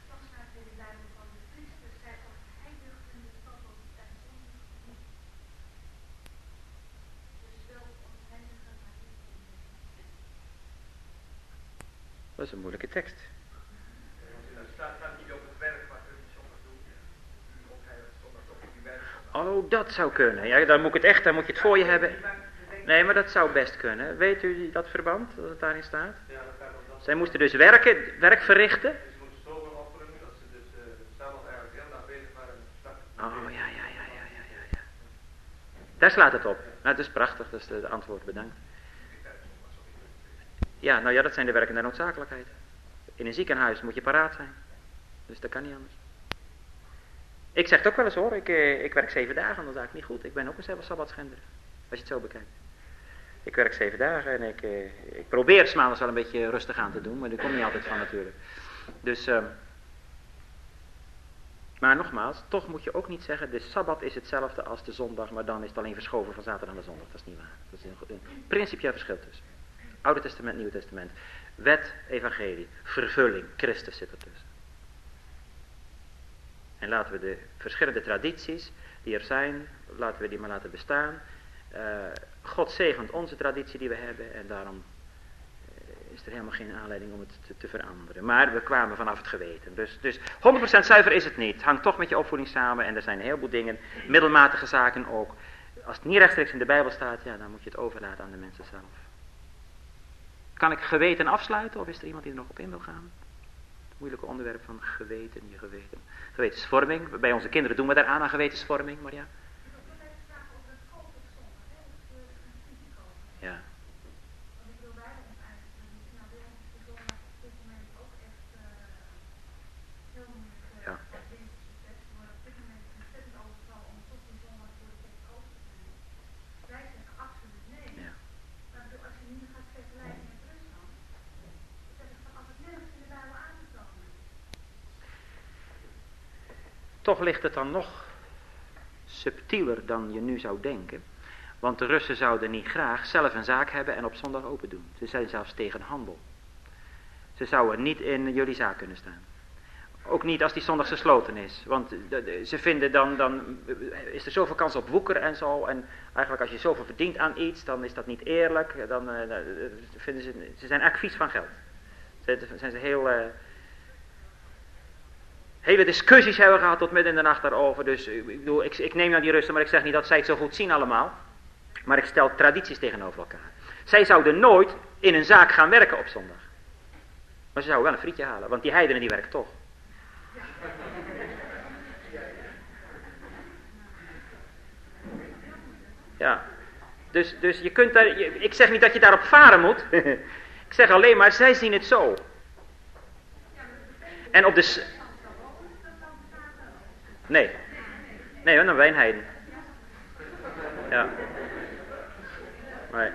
Dat is een moeilijke tekst. Oh, dat zou kunnen. Ja, dan moet je het voor je hebben. Nee, maar dat zou best kunnen. Weet u dat verband, dat het daarin staat? Zij moesten dus werk verrichten. Oh, ja. Daar slaat het op. Nou, dat is prachtig, dat is het antwoord, bedankt. Ja, nou ja, dat zijn de werken der noodzakelijkheid. In een ziekenhuis moet je paraat zijn. Dus dat kan niet anders. Ik zeg het ook wel eens hoor, ik werk 7 dagen, dan is eigenlijk niet goed. Ik ben ook een sabbatschender, als je het zo bekijkt. Ik werk 7 dagen en ik probeer 's maandags wel een beetje rustig aan te doen, maar dat komt niet altijd van natuurlijk. Dus, maar nogmaals, toch moet je ook niet zeggen, de sabbat is hetzelfde als de zondag, maar dan is het alleen verschoven van zaterdag naar zondag. Dat is niet waar. Dat is een principieel verschil tussen. Oude Testament, Nieuwe Testament. Wet, evangelie, vervulling, Christus zit ertussen. En laten we de verschillende tradities die er zijn, laten we die maar laten bestaan. God zegent onze traditie die we hebben en daarom is er helemaal geen aanleiding om het te veranderen. Maar we kwamen vanaf het geweten. Dus 100% zuiver is het niet. Het hangt toch met je opvoeding samen en er zijn een heleboel dingen, middelmatige zaken ook. Als het niet rechtstreeks in de Bijbel staat, ja, dan moet je het overlaten aan de mensen zelf. Kan ik geweten afsluiten of is er iemand die er nog op in wil gaan? Het moeilijke onderwerp van geweten, je geweten. Gewetensvorming, bij onze kinderen doen we daaraan aan gewetensvorming, maar ja. Ja. Ja. Toch ligt het dan nog subtieler dan je nu zou denken. Want de Russen zouden niet graag zelf een zaak hebben en op zondag open doen. Ze zijn zelfs tegen handel. Ze zouden niet in jullie zaak kunnen staan. Ook niet als die zondag gesloten is. Want ze vinden dan is er zoveel kans op woeker en zo. En eigenlijk als je zoveel verdient aan iets, dan is dat niet eerlijk. Dan vinden ze zijn eigenlijk vies van geld. Zijn ze heel... Hele discussies hebben we gehad tot midden in de nacht daarover. Dus ik neem nou die Russen, maar ik zeg niet dat zij het zo goed zien allemaal. Maar ik stel tradities tegenover elkaar. Zij zouden nooit in een zaak gaan werken op zondag. Maar ze zouden wel een frietje halen, want die heidenen die werken toch. Ja, dus je kunt daar, ik zeg niet dat je daarop varen moet. Ik zeg alleen maar, zij zien het zo. En op de... Nee, dan ben wij een heiden. Ja. Nee.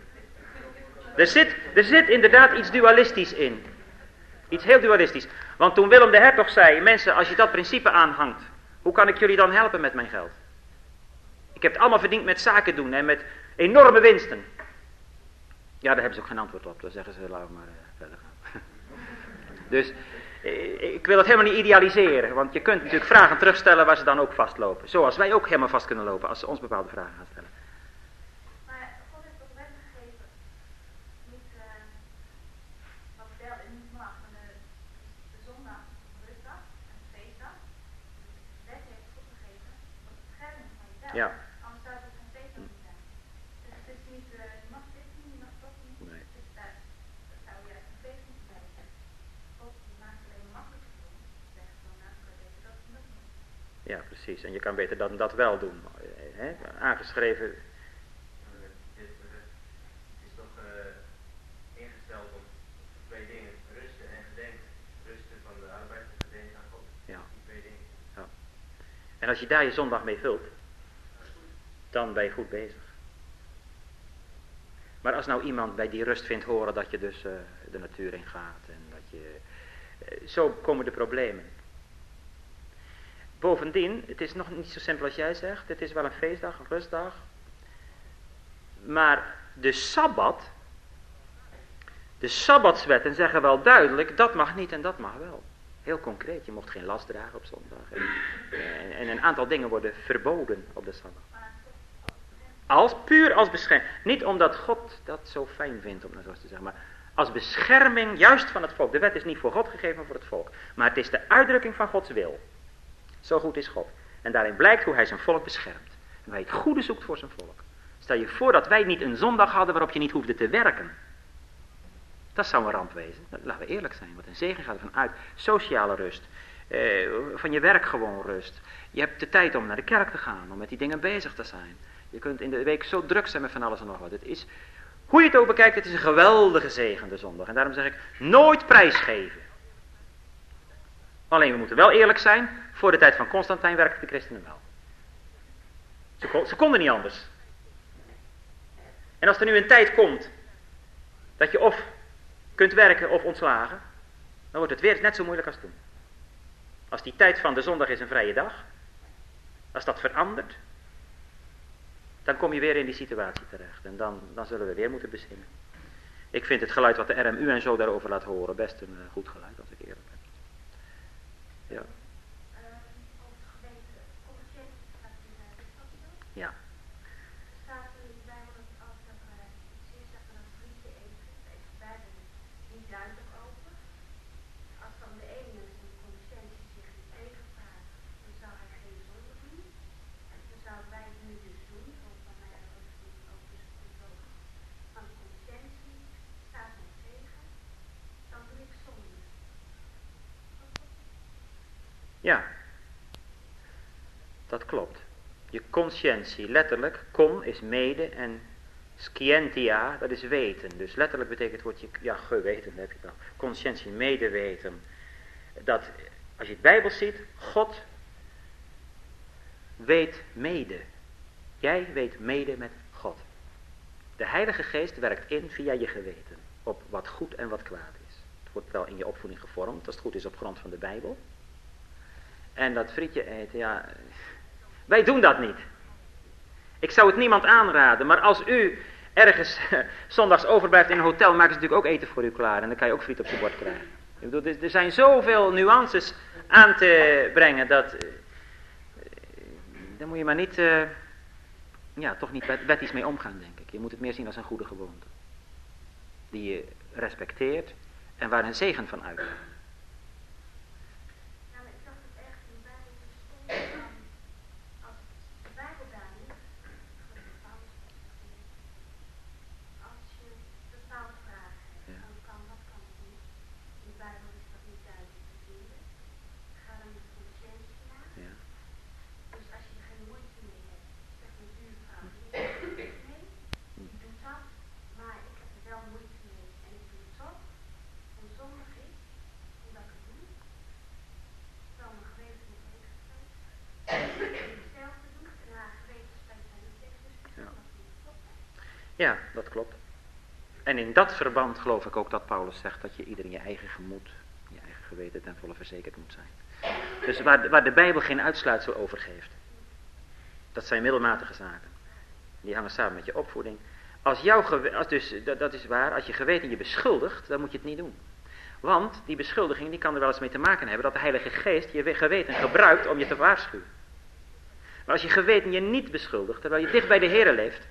Er zit inderdaad iets dualistisch in. Iets heel dualistisch. Want toen Willem de Hertog zei, mensen, als je dat principe aanhangt, hoe kan ik jullie dan helpen met mijn geld? Ik heb het allemaal verdiend met zaken doen en met enorme winsten. Ja, daar hebben ze ook geen antwoord op. Dan zeggen ze, laten we maar verder gaan. Dus ik wil het helemaal niet idealiseren. Want je kunt natuurlijk vragen terugstellen waar ze dan ook vastlopen. Zoals wij ook helemaal vast kunnen lopen als ze ons bepaalde vragen gaan stellen. Maar God heeft toch wetten gegeven, niet wat wel en niet mag, maar de zondag, de rustdag en de feestdag. De wet heeft God gegeven tot bescherming van jezelf. Ja. Anders zou het geen feestdag moeten zijn. Dus het is niet, je mag dit niet, je mag dat niet. Nee. Dus dat zou juist een feest moeten zijn. God maakt alleen maar makkelijk te doen. Zegt van, nou, ik kan beter dat en dat doen. Ja, precies. En je kan beter dan dat wel doen. Aangeschreven. Het is toch ingesteld op twee dingen. Rusten en gedenken. Rusten van de arbeid en gedenken aan God. Ja. Die twee dingen. Ja. En als je daar je zondag mee vult, dan ben je goed bezig. Maar als nou iemand bij die rust vindt horen dat je dus de natuur in gaat en dat je... zo komen de problemen. Bovendien, het is nog niet zo simpel als jij zegt. Het is wel een feestdag, een rustdag. Maar de Sabbat, de Sabbatswetten zeggen wel duidelijk, dat mag niet en dat mag wel. Heel concreet, je mocht geen last dragen op zondag. En een aantal dingen worden verboden op de Sabbat. Puur als bescherming. Niet omdat God dat zo fijn vindt, om dat zo te zeggen, maar als bescherming juist van het volk. De wet is niet voor God gegeven, maar voor het volk. Maar het is de uitdrukking van Gods wil. Zo goed is God. En daarin blijkt hoe hij zijn volk beschermt. En hoe hij het goede zoekt voor zijn volk. Stel je voor dat wij niet een zondag hadden waarop je niet hoefde te werken. Dat zou een ramp wezen. Laten we eerlijk zijn. Wat een zegen gaat ervan uit. Sociale rust. Van je werk gewoon rust. Je hebt de tijd om naar de kerk te gaan. Om met die dingen bezig te zijn. Je kunt in de week zo druk zijn met van alles en nog wat. Het is, hoe je het ook bekijkt, het is een geweldige zegen de zondag. En daarom zeg ik, nooit prijsgeven. Alleen we moeten wel eerlijk zijn. Voor de tijd van Constantijn werkten de christenen wel. Ze konden niet anders. En als er nu een tijd komt dat je of kunt werken of ontslagen, dan wordt het weer net zo moeilijk als toen. Als die tijd van de zondag is een vrije dag, als dat verandert, dan kom je weer in die situatie terecht. En dan zullen we weer moeten bezinnen. Ik vind het geluid wat de RMU en zo daarover laat horen best een goed geluid, als ik eerlijk ben. Ja. Over het gemeente commerciële staat in de stad. Ja. Staat er in de Bijbel dat als er iets is dat we een frietje eten, daar is de Bijbel niet duidelijk over. Als dan de ene zijn consciëntie zich niet tegenpraat, dan zou hij geen zonde doen. En dan zouden wij het nu dus doen, zoals van mij ook dus van de consciëntie staat nog tegen, dan doe ik zonde. Ja, dat klopt. Je conscientie, letterlijk, con is mede en scientia, dat is weten. Dus letterlijk betekent het woordje, ja, geweten heb je het al. Conscientie, medeweten. Dat, als je het Bijbel ziet, God weet mede. Jij weet mede met God. De Heilige Geest werkt in via je geweten. Op wat goed en wat kwaad is. Het wordt wel in je opvoeding gevormd, als het goed is op grond van de Bijbel. En dat frietje eten, ja, wij doen dat niet. Ik zou het niemand aanraden, maar als u ergens zondags overblijft in een hotel, maken ze natuurlijk ook eten voor u klaar. En dan kan je ook friet op je bord krijgen. Ik bedoel, er zijn zoveel nuances aan te brengen, dat daar moet je maar niet, toch niet wettisch mee omgaan, denk ik. Je moet het meer zien als een goede gewoonte. Die je respecteert en waar een zegen van uitgaat. Ja, dat klopt. En in dat verband geloof ik ook dat Paulus zegt dat je ieder in je eigen gemoed, je eigen geweten ten volle verzekerd moet zijn. Dus waar de Bijbel geen uitsluitsel over geeft, dat zijn middelmatige zaken. Die hangen samen met je opvoeding. Dat is waar, als je geweten je beschuldigt, dan moet je het niet doen. Want die beschuldiging die kan er wel eens mee te maken hebben dat de Heilige Geest je geweten gebruikt om je te waarschuwen. Maar als je geweten je niet beschuldigt, terwijl je dicht bij de Here leeft,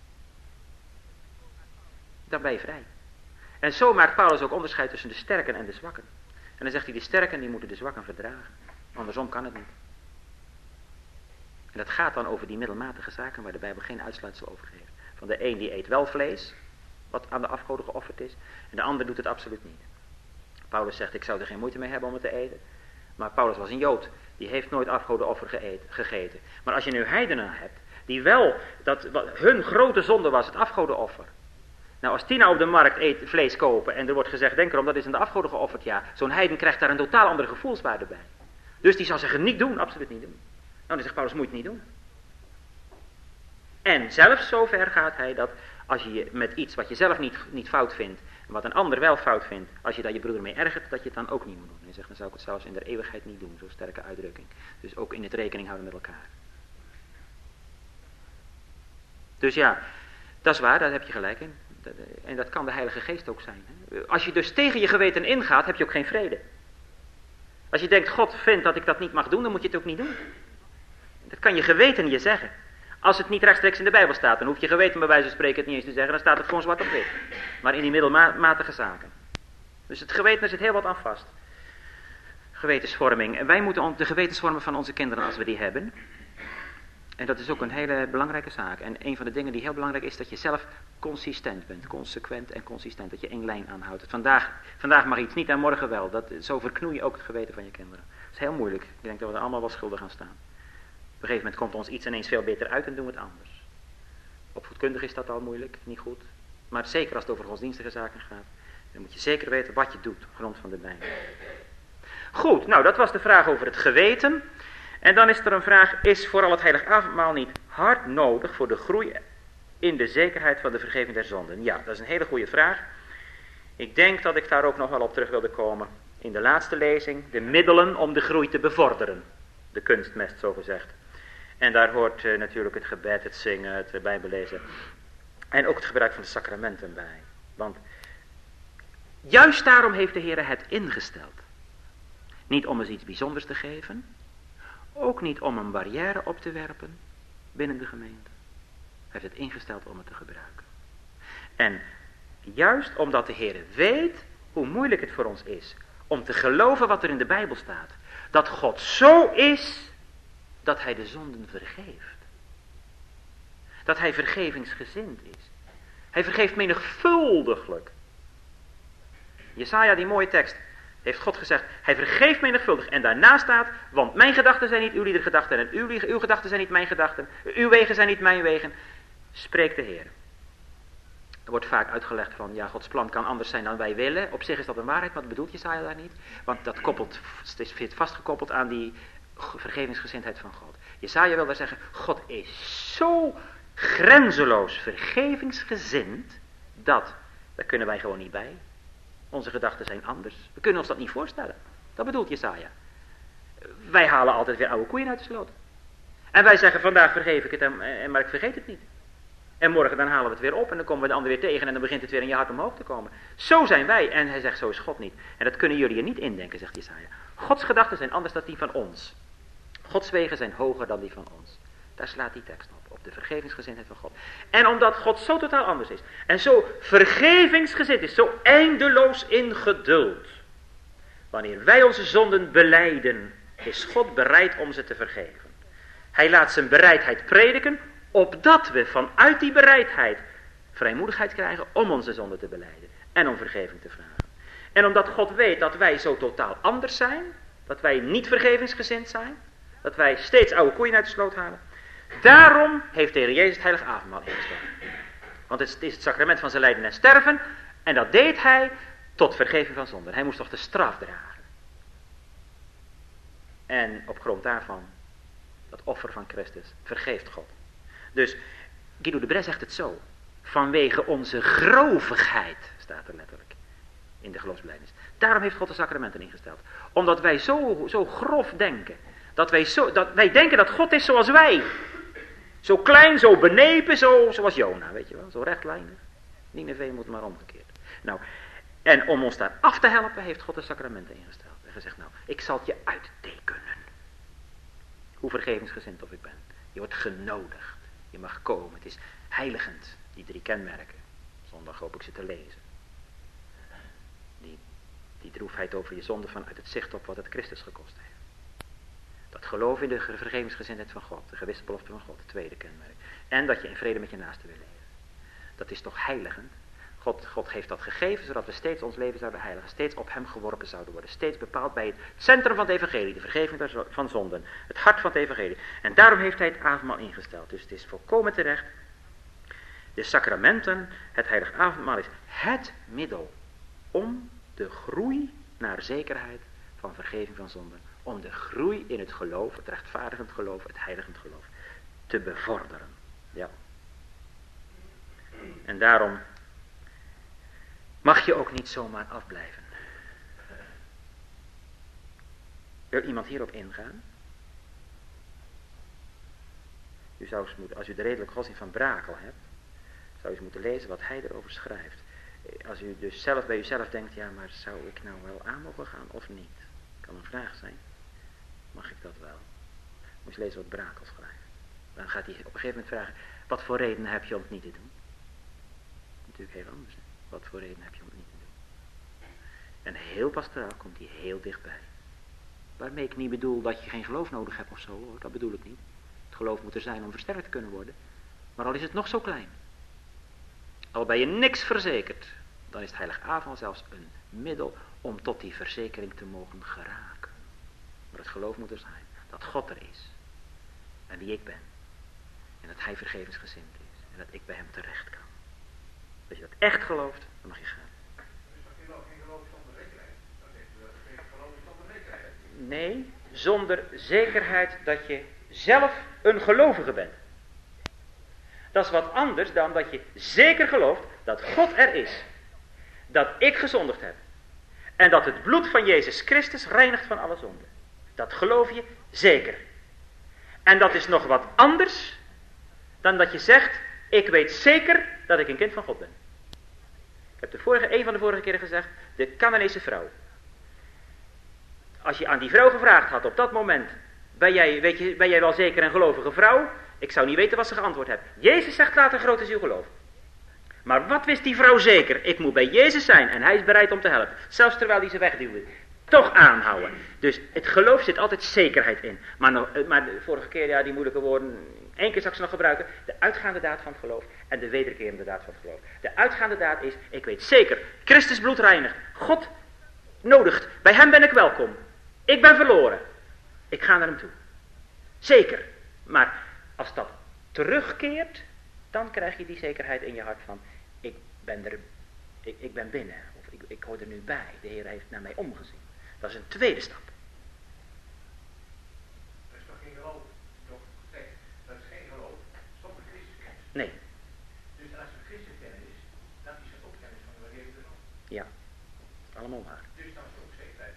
dan ben je vrij. En zo maakt Paulus ook onderscheid tussen de sterken en de zwakken. En dan zegt hij, de sterken die moeten de zwakken verdragen. Andersom kan het niet. En dat gaat dan over die middelmatige zaken waar de Bijbel geen uitsluitsel over geeft. Van de een die eet wel vlees, wat aan de afgoden geofferd is, en de ander doet het absoluut niet. Paulus zegt, ik zou er geen moeite mee hebben om het te eten. Maar Paulus was een Jood, die heeft nooit afgodenoffer gegeten. Maar als je nu heidenen hebt, die wel, wat hun grote zonde was, het afgodenoffer. Nou, als die nou op de markt vlees kopen en er wordt gezegd, denk erom, dat is aan de afgoden geofferd, ja. Zo'n heiden krijgt daar een totaal andere gevoelswaarde bij. Dus die zal zeggen, niet doen, absoluut niet doen. Nou, dan zegt Paulus, moet je het niet doen. En zelfs zover gaat hij dat als je met iets wat je zelf niet fout vindt, en wat een ander wel fout vindt, als je daar je broeder mee ergert, dat je het dan ook niet moet doen. Hij zegt, dan zou ik het zelfs in de eeuwigheid niet doen, zo'n sterke uitdrukking. Dus ook in het rekening houden met elkaar. Dus ja, dat is waar, daar heb je gelijk in. En dat kan de Heilige Geest ook zijn. Als je dus tegen je geweten ingaat, heb je ook geen vrede. Als je denkt, God vindt dat ik dat niet mag doen, dan moet je het ook niet doen. Dat kan je geweten je zeggen. Als het niet rechtstreeks in de Bijbel staat, dan hoeft je geweten bij wijze van spreken het niet eens te zeggen, dan staat het gewoon zwart op wit. Maar in die middelmatige zaken. Dus het geweten, daar zit heel wat aan vast. Gewetensvorming. En wij moeten de gewetensvorming van onze kinderen, als we die hebben. En dat is ook een hele belangrijke zaak. En een van de dingen die heel belangrijk is, dat je zelf consistent bent. Consequent en consistent. Dat je één lijn aanhoudt. Vandaag mag iets niet en morgen wel. Zo verknoei je ook het geweten van je kinderen. Dat is heel moeilijk. Ik denk dat we er allemaal wel schuldig aan staan. Op een gegeven moment komt ons iets ineens veel beter uit en doen we het anders. Opvoedkundig is dat al moeilijk, niet goed. Maar zeker als het over godsdienstige zaken gaat, dan moet je zeker weten wat je doet op grond van de Bijbel. Goed, nou dat was de vraag over het geweten. En dan is er een vraag, is vooral het heilig avondmaal niet hard nodig voor de groei in de zekerheid van de vergeving der zonden? Ja, dat is een hele goede vraag. Ik denk dat ik daar ook nog wel op terug wilde komen. In de laatste lezing, de middelen om de groei te bevorderen. De kunstmest, zo gezegd. En daar hoort natuurlijk het gebed, het zingen, het bijbellezen. En ook het gebruik van de sacramenten bij. Want juist daarom heeft de Heer het ingesteld. Niet om eens iets bijzonders te geven. Ook niet om een barrière op te werpen binnen de gemeente. Hij heeft het ingesteld om het te gebruiken. En juist omdat de Heer weet hoe moeilijk het voor ons is om te geloven wat er in de Bijbel staat. Dat God zo is dat hij de zonden vergeeft. Dat hij vergevingsgezind is. Hij vergeeft menigvuldiglijk. Jesaja, die mooie tekst, heeft God gezegd, hij vergeeft menigvuldig. En daarna staat, want mijn gedachten zijn niet uw lieder gedachten en uw gedachten zijn niet mijn gedachten. Uw wegen zijn niet mijn wegen. Spreekt de Heer. Er wordt vaak uitgelegd van, ja, Gods plan kan anders zijn dan wij willen. Op zich is dat een waarheid, maar dat bedoelt Jesaja daar niet. Want dat is vastgekoppeld aan die vergevingsgezindheid van God. Jesaja wil daar zeggen, God is zo grenzeloos vergevingsgezind, dat, daar kunnen wij gewoon niet bij. Onze gedachten zijn anders. We kunnen ons dat niet voorstellen. Dat bedoelt Jesaja. Wij halen altijd weer oude koeien uit de sloot. En wij zeggen, vandaag vergeef ik het, maar ik vergeet het niet. En morgen dan halen we het weer op en dan komen we de ander weer tegen en dan begint het weer in je hart omhoog te komen. Zo zijn wij. En hij zegt, zo is God niet. En dat kunnen jullie je niet indenken, zegt Jesaja. Gods gedachten zijn anders dan die van ons. Gods wegen zijn hoger dan die van ons. Daar slaat die tekst op de vergevingsgezindheid van God. En omdat God zo totaal anders is, en zo vergevingsgezind is, zo eindeloos in geduld. Wanneer wij onze zonden belijden, is God bereid om ze te vergeven. Hij laat zijn bereidheid prediken, opdat we vanuit die bereidheid vrijmoedigheid krijgen om onze zonden te belijden. En om vergeving te vragen. En omdat God weet dat wij zo totaal anders zijn, dat wij niet vergevingsgezind zijn, dat wij steeds oude koeien uit de sloot halen. Daarom heeft de Heer Jezus het heilige avondmaal ingesteld. Want het is het sacrament van zijn lijden en sterven. En dat deed hij tot vergeving van zonden. Hij moest toch de straf dragen. En op grond daarvan, dat offer van Christus, vergeeft God. Dus Guido de Bres zegt het zo. vanwege onze grovigheid, staat er letterlijk in de geloofsbelijdenis. Daarom heeft God de sacramenten ingesteld. Omdat wij zo grof denken. Dat wij denken dat God is zoals wij. Zo klein, zo benepen, zoals Jona, weet je wel. Zo rechtlijnig. Nineveh moet maar omgekeerd. Nou, en om ons daar af te helpen, heeft God de sacramenten ingesteld. En gezegd, nou, ik zal het je uittekenen. Hoe vergevingsgezind of ik ben. Je wordt genodigd. Je mag komen. Het is heiligend, die 3 kenmerken. Zondag hoop ik ze te lezen. Die droefheid over je zonde vanuit het zicht op wat het Christus gekost heeft. Dat geloof in de vergevingsgezindheid van God. De gewisse belofte van God, het tweede kenmerk. En dat je in vrede met je naaste wil leven. Dat is toch heiligend? God heeft dat gegeven, zodat we steeds ons leven zouden heiligen. Steeds op hem geworpen zouden worden. Steeds bepaald bij het centrum van het evangelie. De vergeving van zonden. Het hart van het evangelie. En daarom heeft hij het avondmaal ingesteld. Dus het is volkomen terecht. De sacramenten, het heilige avondmaal is het middel om de groei naar zekerheid van vergeving van zonden. Om de groei in het geloof, het rechtvaardigend geloof, het heiligend geloof, te bevorderen. Ja. En daarom mag je ook niet zomaar afblijven. Wil iemand hierop ingaan? U zou eens moeten, als u de redelijke godsdienst van Brakel hebt, zou u eens moeten lezen wat hij erover schrijft. Als u dus zelf bij uzelf denkt, ja, maar zou ik nou wel aan mogen gaan of niet? Kan een vraag zijn. Mag ik dat wel? Moet je lezen wat Brakel schrijft. Dan gaat hij op een gegeven moment vragen, wat voor reden heb je om het niet te doen? Natuurlijk heel anders. Hè? Wat voor reden heb je om het niet te doen? En heel pastoraal komt hij heel dichtbij. Waarmee ik niet bedoel dat je geen geloof nodig hebt of zo, hoor. Dat bedoel ik niet. Het geloof moet er zijn om versterkt te kunnen worden. Maar al is het nog zo klein. Al ben je niks verzekerd, dan is het heilige avond zelfs een middel om tot die verzekering te mogen geraken. Maar het geloof moet er zijn dat God er is. En wie ik ben. En dat hij vergevingsgezind is. En dat ik bij hem terecht kan. Als je dat echt gelooft, dan mag je gaan. Dus dat is geen geloof zonder zekerheid. Dat is geen geloof zonder zekerheid. Nee, zonder zekerheid dat je zelf een gelovige bent. Dat is wat anders dan dat je zeker gelooft dat God er is. Dat ik gezondigd heb. En dat het bloed van Jezus Christus reinigt van alle zonde. Dat geloof je zeker. En dat is nog wat anders dan dat je zegt, ik weet zeker dat ik een kind van God ben. Ik heb een van de vorige keren gezegd, de Canaanese vrouw. Als je aan die vrouw gevraagd had op dat moment, ben jij wel zeker een gelovige vrouw? Ik zou niet weten wat ze geantwoord heeft. Jezus zegt, laat een groot is uw geloof. Maar wat wist die vrouw zeker? Ik moet bij Jezus zijn en hij is bereid om te helpen. Zelfs terwijl hij ze wegduwde. Toch aanhouden. Dus het geloof zit altijd zekerheid in. Maar de vorige keer, ja, die moeilijke woorden, 1 keer zal ik ze nog gebruiken. De uitgaande daad van het geloof en de wederkerende daad van het geloof. De uitgaande daad is, ik weet zeker, Christus bloed reinigt. God nodigt, bij hem ben ik welkom. Ik ben verloren. Ik ga naar hem toe. Zeker. Maar als dat terugkeert, dan krijg je die zekerheid in je hart van, ik ben binnen. Of ik hoor er nu bij. De Heer heeft naar mij omgezien. Dat is een tweede stap. Dat is toch geen geloof? Toch gezegd, dat is geen geloof zonder Christuskennis. Nee. Dus als er Christuskennis is, dan is het ook kennis van de Heer er nog. Ja. Dat is allemaal waar. Dus dan is het ook zekerheid.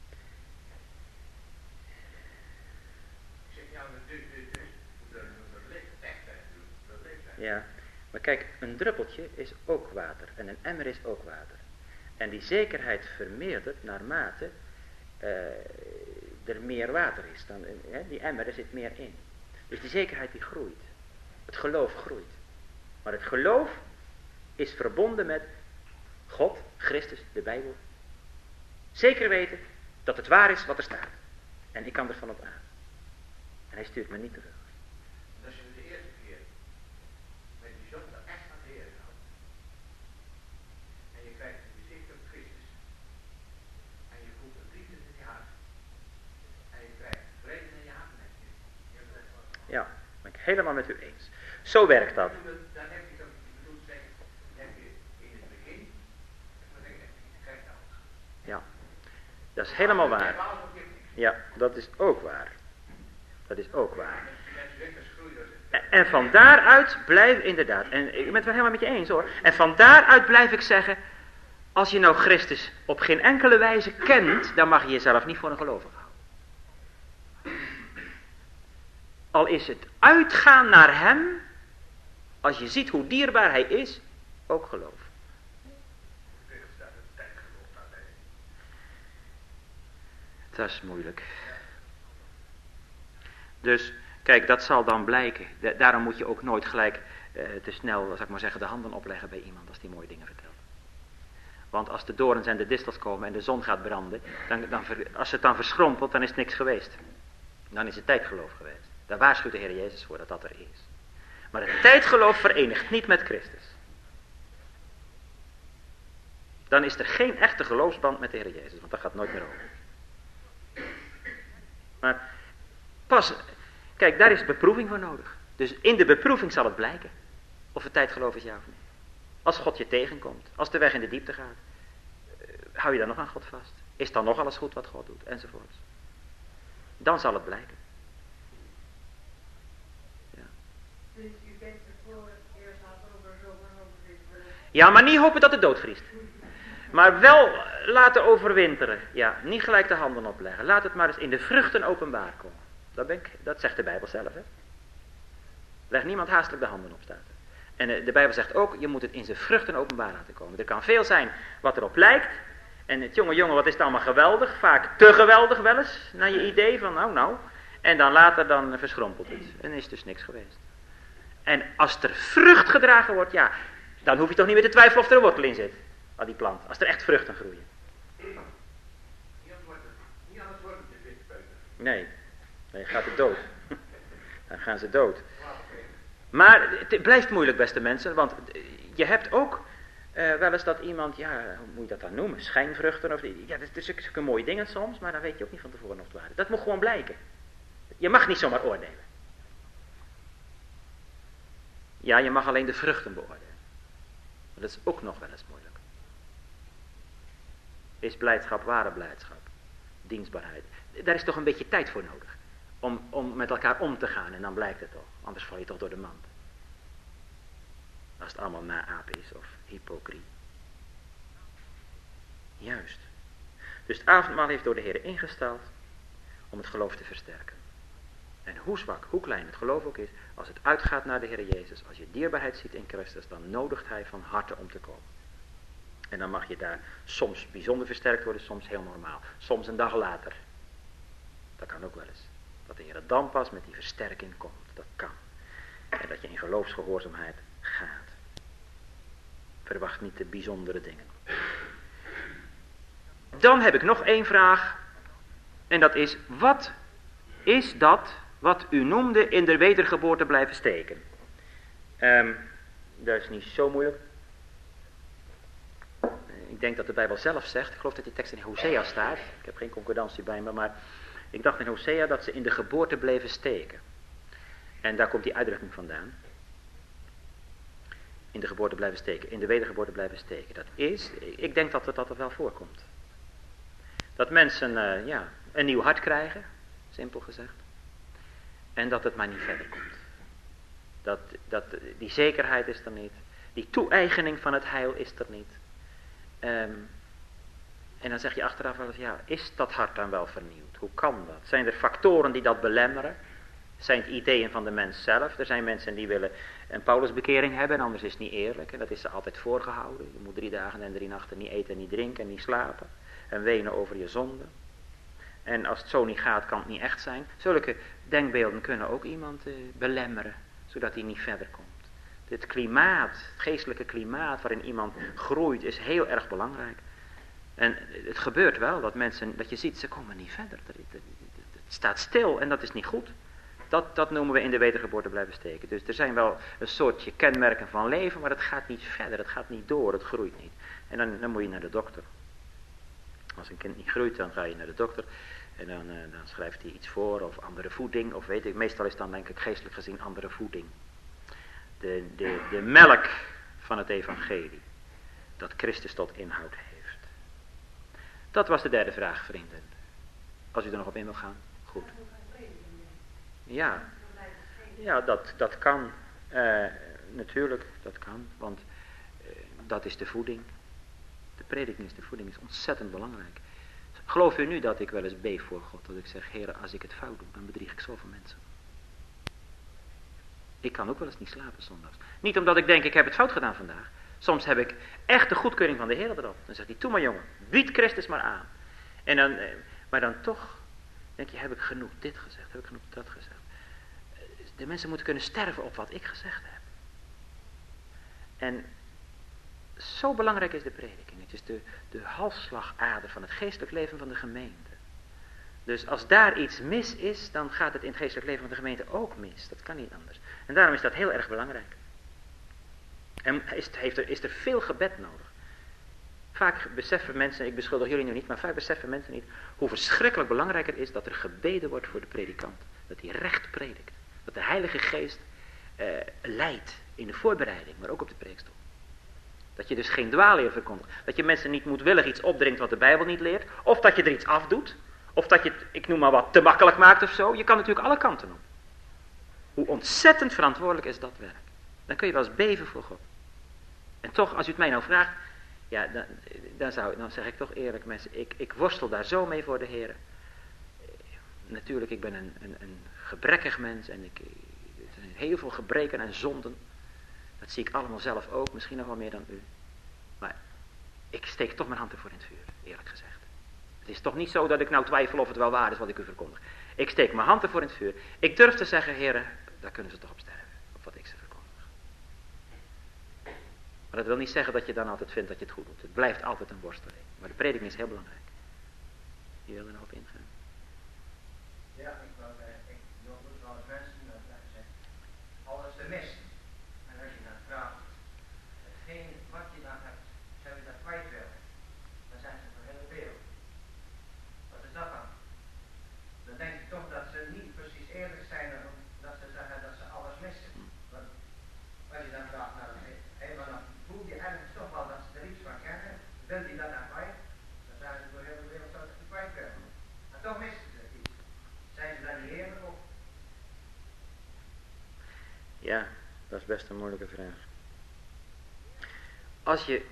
Ik zeg ja, dat ligt echt bij natuurlijk. Dat ligt bij. Ja. Maar kijk, een druppeltje is ook water. En een emmer is ook water. En die zekerheid vermeerdert naarmate er meer water is. Dan, die emmer, er zit meer in. Dus die zekerheid die groeit. Het geloof groeit. Maar het geloof is verbonden met God, Christus, de Bijbel. Zeker weten dat het waar is wat er staat. En ik kan er van op aan. En hij stuurt me niet terug. En als je de eerste keer met die zonde echt aan de Heer houdt. En je krijgt een gezicht op Christus. En je voelt een liefde in je hart. En je krijgt vrede in je hart met je. Ja, ben ik helemaal met u eens. Zo werkt dat. Dan heb je dat, ik bedoel zeggen, dan heb je in het begin, dan denk je, je krijgt alles. Ja, dat is helemaal waar. Ja, dat is ook waar. Dat is ook waar. En van daaruit blijf, inderdaad, en ik ben het wel helemaal met je eens hoor. En van daaruit blijf ik zeggen, als je nou Christus op geen enkele wijze kent, dan mag je jezelf niet voor een gelovige houden. Al is het uitgaan naar hem, als je ziet hoe dierbaar hij is, ook geloof. Dat is moeilijk. Dus, kijk, dat zal dan blijken. Daarom moet je ook nooit gelijk te snel, zal ik maar zeggen, de handen opleggen bij iemand als die mooie dingen vertelt. Want als de dorens en de distels komen en de zon gaat branden, als het dan verschrompelt, dan is het niks geweest. Dan is het tijdgeloof geweest. Daar waarschuwt de Heer Jezus voor dat dat er is. Maar het tijdgeloof verenigt niet met Christus. Dan is er geen echte geloofsband met de Heer Jezus, want dat gaat nooit meer over. Maar pas, kijk, daar is beproeving voor nodig. Dus in de beproeving zal het blijken of het tijdgeloof is ja of nee. Als God je tegenkomt, als de weg in de diepte gaat, hou je dan nog aan God vast? Is dan nog alles goed wat God doet? Enzovoorts. Dan zal het blijken. Ja. Dus u bent ervoor eerst over zomer. Ja, maar niet hopen dat het doodvriest. Maar wel laten overwinteren. Ja, niet gelijk de handen opleggen. Laat het maar eens in de vruchten openbaar komen. Dat zegt de Bijbel zelf. Hè? Leg niemand haastelijk de handen op, staat er. En de Bijbel zegt ook, je moet het in zijn vruchten openbaar laten komen. Er kan veel zijn wat erop lijkt. En het jongen, wat is het allemaal geweldig. Vaak te geweldig wel eens, naar je idee van nou. En dan later dan verschrompelt het. En is dus niks geweest. En als er vrucht gedragen wordt, ja, dan hoef je toch niet meer te twijfelen of er een wortel in zit. Aan die plant. Als er echt vruchten groeien. Niet anders wordt het de witpeuter. Nee, gaat het dood. Dan gaan ze dood. Maar het blijft moeilijk, beste mensen, want je hebt ook wel eens dat iemand, ja, hoe moet je dat dan noemen, schijnvruchten, of ja, dat is zulke mooie dingen soms, maar dan weet je ook niet van tevoren of het waar is. Dat moet gewoon blijken. Je mag niet zomaar oordelen. Ja, je mag alleen de vruchten beoordelen. Maar dat is ook nog wel eens moeilijk. Is blijdschap ware blijdschap? Dienstbaarheid. Daar is toch een beetje tijd voor nodig. Om met elkaar om te gaan en dan blijkt het toch. Anders val je toch door de mand. Als het allemaal naaap is of hypocriet. Juist. Dus het avondmaal heeft door de Heer ingesteld om het geloof te versterken. En hoe zwak, hoe klein het geloof ook is, als het uitgaat naar de Heer Jezus, als je dierbaarheid ziet in Christus, dan nodigt Hij van harte om te komen. En dan mag je daar soms bijzonder versterkt worden, soms heel normaal. Soms een dag later. Dat kan ook wel eens. Dat de Heer dan pas met die versterking komt. Dat kan. En dat je in geloofsgehoorzaamheid gaat. Verwacht niet de bijzondere dingen. Dan heb ik nog één vraag. En dat is, wat is dat wat u noemde in de wedergeboorte blijven steken? Dat is niet zo moeilijk. Ik denk dat de Bijbel zelf zegt, ik geloof dat die tekst in Hosea staat. Ik heb geen concordantie bij me, maar ik dacht in Hosea dat ze in de geboorte bleven steken. En daar komt die uitdrukking vandaan. In de geboorte blijven steken, in de wedergeboorte blijven steken. Dat is, ik denk dat dat er wel voorkomt. Dat mensen een nieuw hart krijgen, simpel gezegd. En dat het maar niet verder komt. Die zekerheid is er niet. Die toe-eigening van het heil is er niet. En dan zeg je achteraf wel eens, ja, is dat hart dan wel vernieuwd? Hoe kan dat? Zijn er factoren die dat belemmeren? Zijn het ideeën van de mens zelf? Er zijn mensen die willen een Paulusbekering hebben en anders is het niet eerlijk. En dat is ze altijd voorgehouden. Je moet 3 dagen en 3 nachten niet eten, niet drinken en niet slapen. En wenen over je zonde. En als het zo niet gaat, kan het niet echt zijn. Zulke denkbeelden kunnen ook iemand belemmeren, zodat hij niet verder komt. Het klimaat, het geestelijke klimaat waarin iemand groeit, is heel erg belangrijk. En het gebeurt wel dat mensen, dat je ziet, ze komen niet verder. Het staat stil en dat is niet goed. Dat noemen we in de wedergeboorte blijven steken. Dus er zijn wel een soortje kenmerken van leven, maar het gaat niet verder, het gaat niet door, het groeit niet. En dan moet je naar de dokter. Als een kind niet groeit, dan ga je naar de dokter. En dan schrijft hij iets voor, of andere voeding, of weet ik. Meestal is dan denk ik geestelijk gezien andere voeding. De melk van het evangelie. Dat Christus tot inhoud heeft. Dat was de derde vraag, vrienden. Als u er nog op in wil gaan. Goed. Ja. Ja, dat kan. Natuurlijk, dat kan. Want dat is de voeding. De prediking is de voeding, is ontzettend belangrijk. Geloof u nu dat ik wel eens beef voor God, dat ik zeg, Heere, als ik het fout doe, dan bedrieg ik zoveel mensen. Ik kan ook wel eens niet slapen zondags. Niet omdat ik denk, ik heb het fout gedaan vandaag. Soms heb ik echt de goedkeuring van de Heer erop. Dan zegt hij, toe maar jongen, bied Christus maar aan. En dan, maar dan toch denk je, heb ik genoeg dit gezegd, heb ik genoeg dat gezegd. De mensen moeten kunnen sterven op wat ik gezegd heb. En zo belangrijk is de prediking. Het is de halsslagader van het geestelijk leven van de gemeente. Dus als daar iets mis is, dan gaat het in het geestelijk leven van de gemeente ook mis. Dat kan niet anders. En daarom is dat heel erg belangrijk. En is er veel gebed nodig. Vaak beseffen mensen, ik beschuldig jullie nu niet, maar vaak beseffen mensen niet hoe verschrikkelijk belangrijk het is dat er gebeden wordt voor de predikant. Dat hij recht predikt. Dat de Heilige Geest leidt in de voorbereiding, maar ook op de preekstoel. Dat je dus geen dwaalleer verkondigt. Dat je mensen niet moedwillig iets opdringt wat de Bijbel niet leert. Of dat je er iets afdoet. Of dat je het, ik noem maar wat, te makkelijk maakt of zo. Je kan natuurlijk alle kanten op. Hoe ontzettend verantwoordelijk is dat werk. Dan kun je wel eens beven voor God. En toch, als u het mij nou vraagt, ja, dan zeg ik toch eerlijk mensen, ik worstel daar zo mee voor de Heer. Natuurlijk, ik ben een gebrekkig mens en er zijn heel veel gebreken en zonden. Dat zie ik allemaal zelf ook, misschien nog wel meer dan u. Maar ik steek toch mijn hand ervoor in het vuur, eerlijk gezegd. Het is toch niet zo dat ik nou twijfel of het wel waar is wat ik u verkondig. Ik steek mijn hand ervoor in het vuur. Ik durf te zeggen, heren, daar kunnen ze toch op sterven, op wat ik ze verkondig. Maar dat wil niet zeggen dat je dan altijd vindt dat je het goed doet. Het blijft altijd een worsteling. Maar de prediking is heel belangrijk. Je wil er nog op ingaan? Ja, ik wil goed wel eens mensen zeggen, alles te missen. En als je dan vraagt, hetgeen wat je dan hebt, zou je dat kwijt willen? Dan zijn ze voor heel veel. Wat is dat dan? Dan denk ik toch dat ze niet precies eerlijk zijn dat ze zeggen dat ze alles missen. Want als je dan vraagt, nou, maar dan voel je ergens toch wel dat ze er iets van kennen, wil je dat dan kwijt? Dan zijn ze voor heel de wereld zouden ze kwijt willen. Maar toch missen ze iets. Zijn ze dan niet eerlijk op? Ja, dat is best een moeilijke vraag. Als je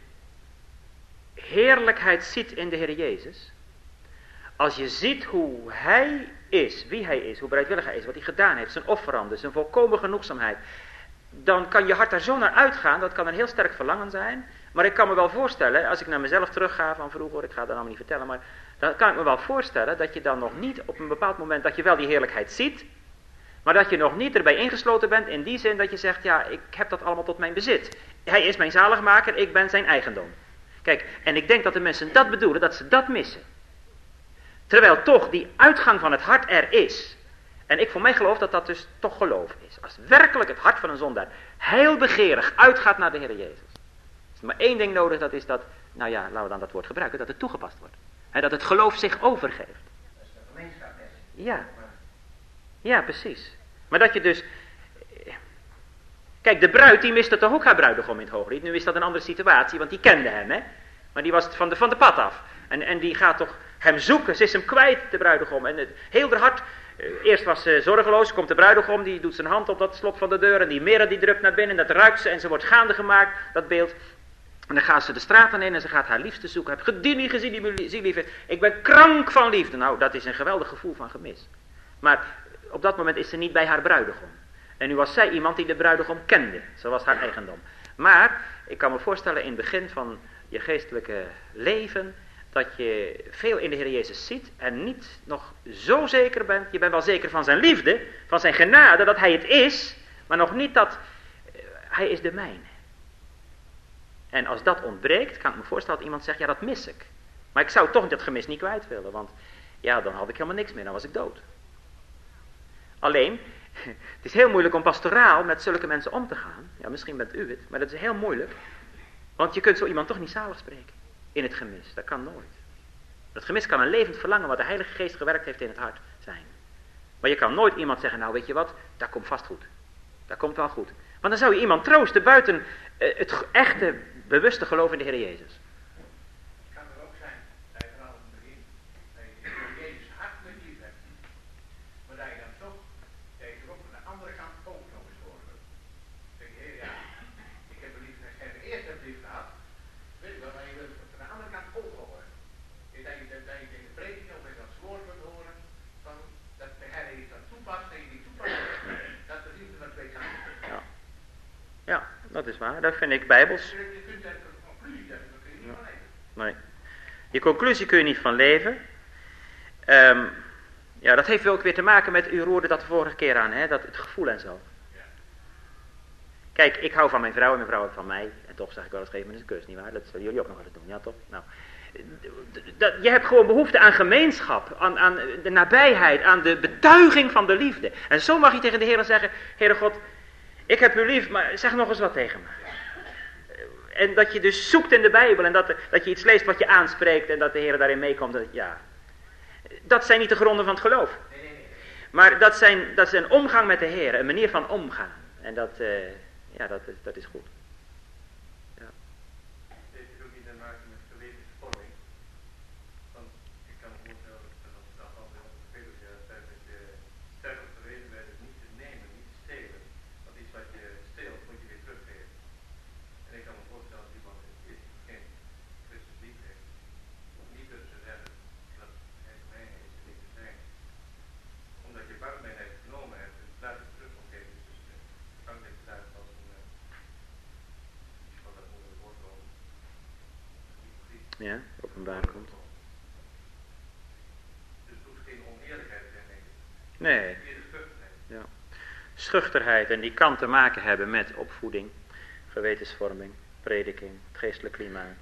heerlijkheid ziet in de Heer Jezus, als je ziet hoe Hij is, wie Hij is, hoe bereidwillig Hij is, wat Hij gedaan heeft, zijn offerande, zijn volkomen genoegzaamheid, dan kan je hart daar zo naar uitgaan, dat kan een heel sterk verlangen zijn. Maar ik kan me wel voorstellen, als ik naar mezelf terugga van vroeger, ik ga dat allemaal niet vertellen, maar dan kan ik me wel voorstellen dat je dan nog niet op een bepaald moment, dat je wel die heerlijkheid ziet, maar dat je nog niet erbij ingesloten bent in die zin dat je zegt, ja, ik heb dat allemaal tot mijn bezit. Hij is mijn zaligmaker, ik ben zijn eigendom. Kijk, en ik denk dat de mensen dat bedoelen, dat ze dat missen. Terwijl toch die uitgang van het hart er is. En ik voor mij geloof dat dat dus toch geloof is. Als werkelijk het hart van een zondaar heel begeerig uitgaat naar de Heer Jezus. Er is maar één ding nodig, dat is dat, nou ja, laten we dan dat woord gebruiken, dat het toegepast wordt. En dat het geloof zich overgeeft. Dat is de gemeenschap, hè? Ja. Ja, precies. Maar dat je dus... Kijk, de bruid die miste toch ook haar bruidegom in het hooglied. Nu is dat een andere situatie, want die kende hem, hè. Maar die was van de pad af. En die gaat toch hem zoeken. Ze is hem kwijt, de bruidegom. En heel haar hart... Eerst was ze zorgeloos, komt de bruidegom, die doet zijn hand op dat slot van de deur. En die mirre die drupt naar binnen, dat ruikt ze en ze wordt gaande gemaakt, dat beeld. En dan gaat ze de straten in en ze gaat haar liefste zoeken. Heb je die niet gezien, die liefde? Ik ben krank van liefde. Nou, dat is een geweldig gevoel van gemis. Maar op dat moment is ze niet bij haar bruidegom. En nu was zij iemand die de bruidegom kende. Ze was haar eigendom. Maar, ik kan me voorstellen in het begin van je geestelijke leven, dat je veel in de Heer Jezus ziet en niet nog zo zeker bent. Je bent wel zeker van zijn liefde, van zijn genade, dat hij het is, maar nog niet dat hij is de mijne. En als dat ontbreekt, kan ik me voorstellen dat iemand zegt, ja, dat mis ik. Maar ik zou toch dat gemis niet kwijt willen, want ja, dan had ik helemaal niks meer, dan was ik dood. Alleen, het is heel moeilijk om pastoraal met zulke mensen om te gaan. Ja, misschien bent u het, maar dat is heel moeilijk. Want je kunt zo iemand toch niet zalig spreken in het gemis. Dat kan nooit. Dat gemis kan een levend verlangen wat de Heilige Geest gewerkt heeft in het hart zijn. Maar je kan nooit iemand zeggen, nou weet je wat, dat komt vast goed. Dat komt wel goed. Want dan zou je iemand troosten buiten het echte, bewuste geloof in de Heer Jezus. Het kan er ook zijn, dat je vanaf het begin, dat je de Heer Jezus hartelijk lief hebt. Maar dat je dan toch, dat je er ook aan de andere kant ook dat is waar. Dat vind ik bijbels. Je kunt daar een conclusie trekken, daar kun je niet van leven. Nee. Die conclusie kun je niet van leven. Ja, dat heeft ook weer te maken met, u roerde dat de vorige keer aan, hè, dat het gevoel en zo. Kijk, ik hou van mijn vrouw en mijn vrouw houdt van mij. En toch zeg ik wel eens, geef me eens een kus, nietwaar? Dat zullen jullie ook nog wel eens doen, ja toch? Nou, je hebt gewoon behoefte aan gemeenschap, aan de nabijheid, aan de betuiging van de liefde. En zo mag je tegen de Heer zeggen, Heere God, ik heb u lief, maar zeg nog eens wat tegen me. En dat je dus zoekt in de Bijbel en dat je iets leest wat je aanspreekt en dat de Heer daarin meekomt. Ja. Dat zijn niet de gronden van het geloof. Maar dat is een omgang met de Heer, een manier van omgaan. En dat is goed. Ja. Heeft het ook niet te maken met gewetensvorming? Want ik kan me voorstellen dat als altijd op de Petrus zei dat je sterk op geweten bent, het niet te nemen, niet te stelen. Want iets wat je steelt moet je weer teruggeven. En ik kan me voorstellen dat iemand geen Christus lief heeft, niet durft te zeggen dat hij voor mij is en niet te zijn. Omdat je bang bent heeft genomen hebt en laat het terug kon geven. Dus bang dat je daar als een iets wat dat onder de woord komen. Ja, openbaar komt. Dus het hoeft geen oneerlijkheid te zijn. Nee. Meer de schuchterheid. Ja. Schuchterheid, en die kan te maken hebben met opvoeding, gewetensvorming, prediking, het geestelijk klimaat.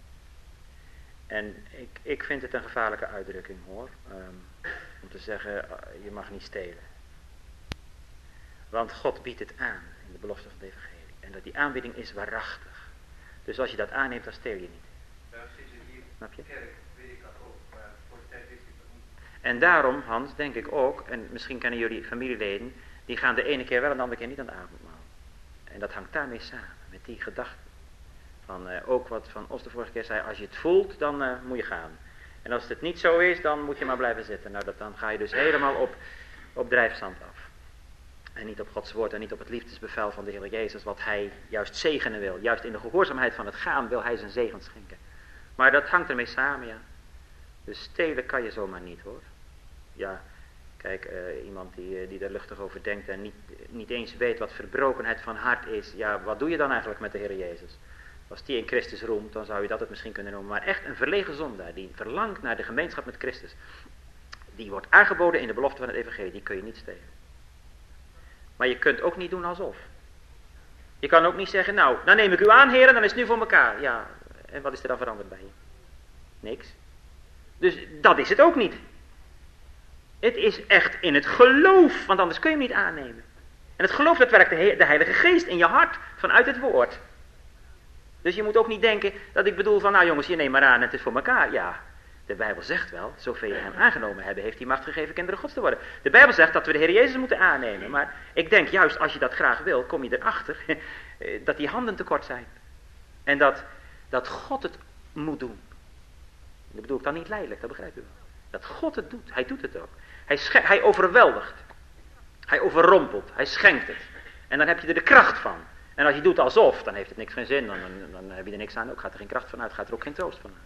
En ik vind het een gevaarlijke uitdrukking hoor, om te zeggen, je mag niet stelen. Want God biedt het aan in de belofte van het evangelie. En dat die aanbieding is waarachtig. Dus als je dat aanneemt, dan steel je niet. Daar zit je hier Snap je? kerk, weet ik dat ook, maar voor de tijd wist ik dat niet. En daarom, Hans, denk ik ook, en misschien kennen jullie familieleden, die gaan de ene keer wel en de andere keer niet aan het avondmaal. En dat hangt daarmee samen, met die gedachte. Van, ook wat Van Os de vorige keer zei, als je het voelt, dan moet je gaan. En als het niet zo is, dan moet je maar blijven zitten. Nou, dan ga je dus helemaal op drijfzand af. En niet op Gods woord en niet op het liefdesbevel van de Heer Jezus, wat hij juist zegenen wil. Juist in de gehoorzaamheid van het gaan wil hij zijn zegen schenken. Maar dat hangt ermee samen, ja. Dus stelen kan je zomaar niet, hoor. Ja, kijk, iemand die er luchtig over denkt en niet eens weet wat verbrokenheid van hart is. Ja, wat doe je dan eigenlijk met de Heer Jezus? Als die in Christus roemt, dan zou je dat het misschien kunnen noemen. Maar echt een verlegen zondaar, die verlangt naar de gemeenschap met Christus. Die wordt aangeboden in de belofte van het evangelie, die kun je niet stelen. Maar je kunt ook niet doen alsof. Je kan ook niet zeggen, nou, dan neem ik u aan, Heer, en dan is het nu voor elkaar. Ja, en wat is er dan veranderd bij je? Niks. Dus dat is het ook niet. Het is echt in het geloof, want anders kun je hem niet aannemen. En het geloof, dat werkt de Heilige Geest in je hart, vanuit het woord. Dus je moet ook niet denken dat ik bedoel van, nou jongens, je neemt maar aan en het is voor elkaar. Ja, de Bijbel zegt wel, zoveel hem aangenomen hebben, heeft hij macht gegeven kinderen Gods te worden. De Bijbel zegt dat we de Heer Jezus moeten aannemen. Maar ik denk juist, als je dat graag wil, kom je erachter dat die handen tekort zijn. En dat God het moet doen. Dat bedoel ik dan niet lijdelijk, dat begrijpt u wel. Dat God het doet, hij doet het ook. Hij overweldigt. Hij overrompelt, hij schenkt het. En dan heb je er de kracht van. En als je doet alsof, dan heeft het niks geen zin. Dan heb je er niks aan, ook gaat er geen kracht van uit, gaat er ook geen troost van uit.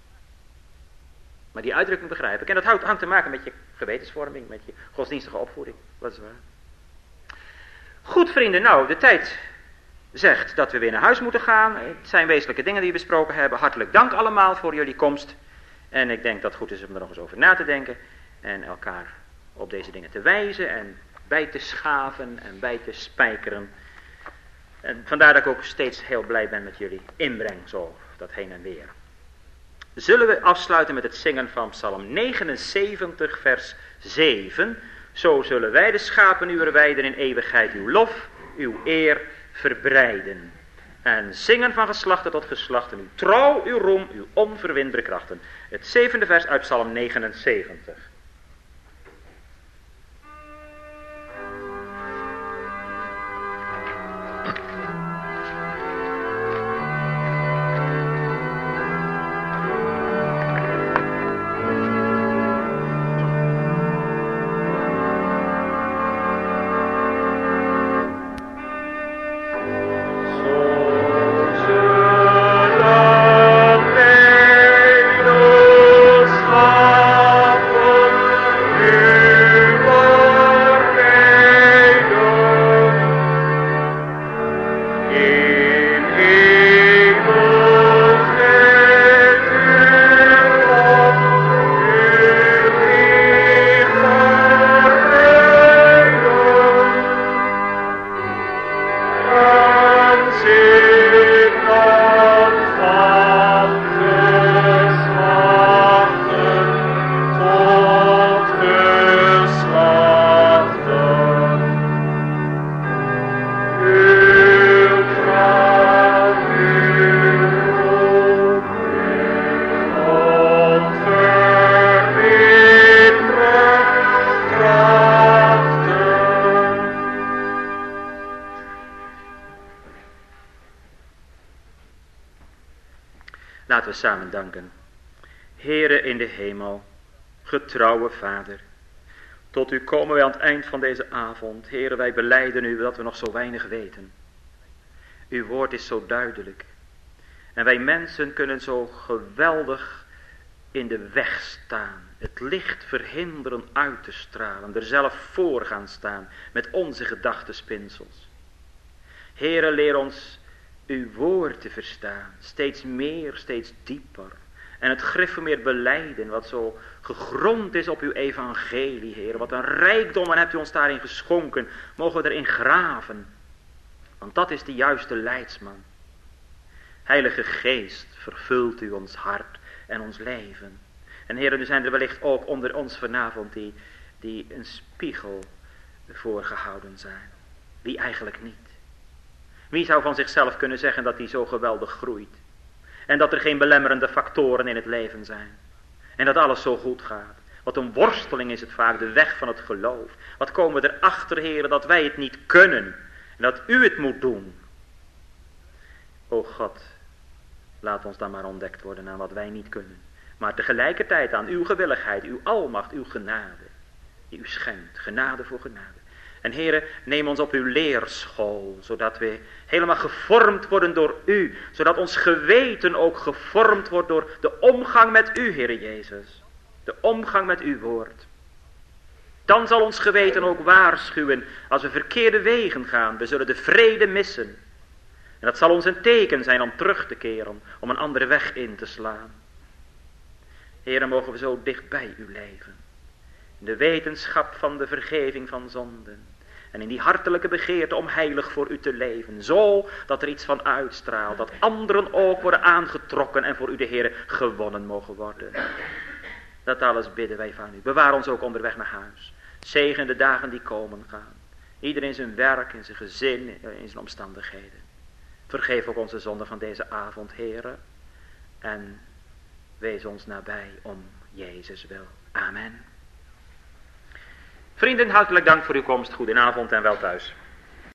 Maar die uitdrukking begrijp ik. En dat hangt te maken met je gewetensvorming, met je godsdienstige opvoeding. Dat is waar. Goed vrienden, nou, de tijd zegt dat we weer naar huis moeten gaan. Het zijn wezenlijke dingen die we besproken hebben. Hartelijk dank allemaal voor jullie komst. En ik denk dat het goed is om er nog eens over na te denken. En elkaar op deze dingen te wijzen en bij te schaven en bij te spijkeren. En vandaar dat ik ook steeds heel blij ben met jullie inbreng, zo, dat heen en weer. Zullen we afsluiten met het zingen van Psalm 79, vers 7. Zo zullen wij de schapen uwer weiden in eeuwigheid uw lof, uw eer verbreiden. En zingen van geslachten tot geslachten, uw trouw, uw roem, uw onverwinbare krachten. Het 7e vers uit Psalm 79. Zullen wij de schapen samen danken. Heere in de hemel, getrouwe Vader, tot u komen wij aan het eind van deze avond. Heere, wij belijden u dat we nog zo weinig weten. Uw woord is zo duidelijk. En wij mensen kunnen zo geweldig in de weg staan. Het licht verhinderen uit te stralen. Er zelf voor gaan staan met onze gedachtenspinsels. Heere, leer ons uw woord te verstaan. Steeds meer, steeds dieper. En het gereformeerd belijden wat zo gegrond is op uw evangelie, Heer. Wat een rijkdom en hebt u ons daarin geschonken. Mogen we erin graven. Want dat is de juiste leidsman. Heilige Geest, vervult u ons hart en ons leven. En Heer, nu zijn er wellicht ook onder ons vanavond die een spiegel voorgehouden zijn. Wie eigenlijk niet. Wie zou van zichzelf kunnen zeggen dat hij zo geweldig groeit? En dat er geen belemmerende factoren in het leven zijn. En dat alles zo goed gaat. Wat een worsteling is het vaak, de weg van het geloof. Wat komen we erachter, Heer, dat wij het niet kunnen. En dat u het moet doen. O God, laat ons dan maar ontdekt worden aan wat wij niet kunnen. Maar tegelijkertijd aan uw gewilligheid, uw almacht, uw genade. Die u schenkt, genade voor genade. En Heere, neem ons op uw leerschool, zodat we helemaal gevormd worden door u. Zodat ons geweten ook gevormd wordt door de omgang met u, Heere Jezus. De omgang met uw woord. Dan zal ons geweten ook waarschuwen als we verkeerde wegen gaan. We zullen de vrede missen. En dat zal ons een teken zijn om terug te keren, om een andere weg in te slaan. Heere, mogen we zo dicht bij u leven. In de wetenschap van de vergeving van zonden. En in die hartelijke begeerte om heilig voor u te leven. Zo dat er iets van uitstraalt. Dat anderen ook worden aangetrokken en voor u de Heere gewonnen mogen worden. Dat alles bidden wij van u. Bewaar ons ook onderweg naar huis. Zegen de dagen die komen gaan. Ieder in zijn werk, in zijn gezin, in zijn omstandigheden. Vergeef ook onze zonden van deze avond, Heere. En wees ons nabij om Jezus wil. Amen. Vrienden, hartelijk dank voor uw komst. Goedenavond en wel thuis.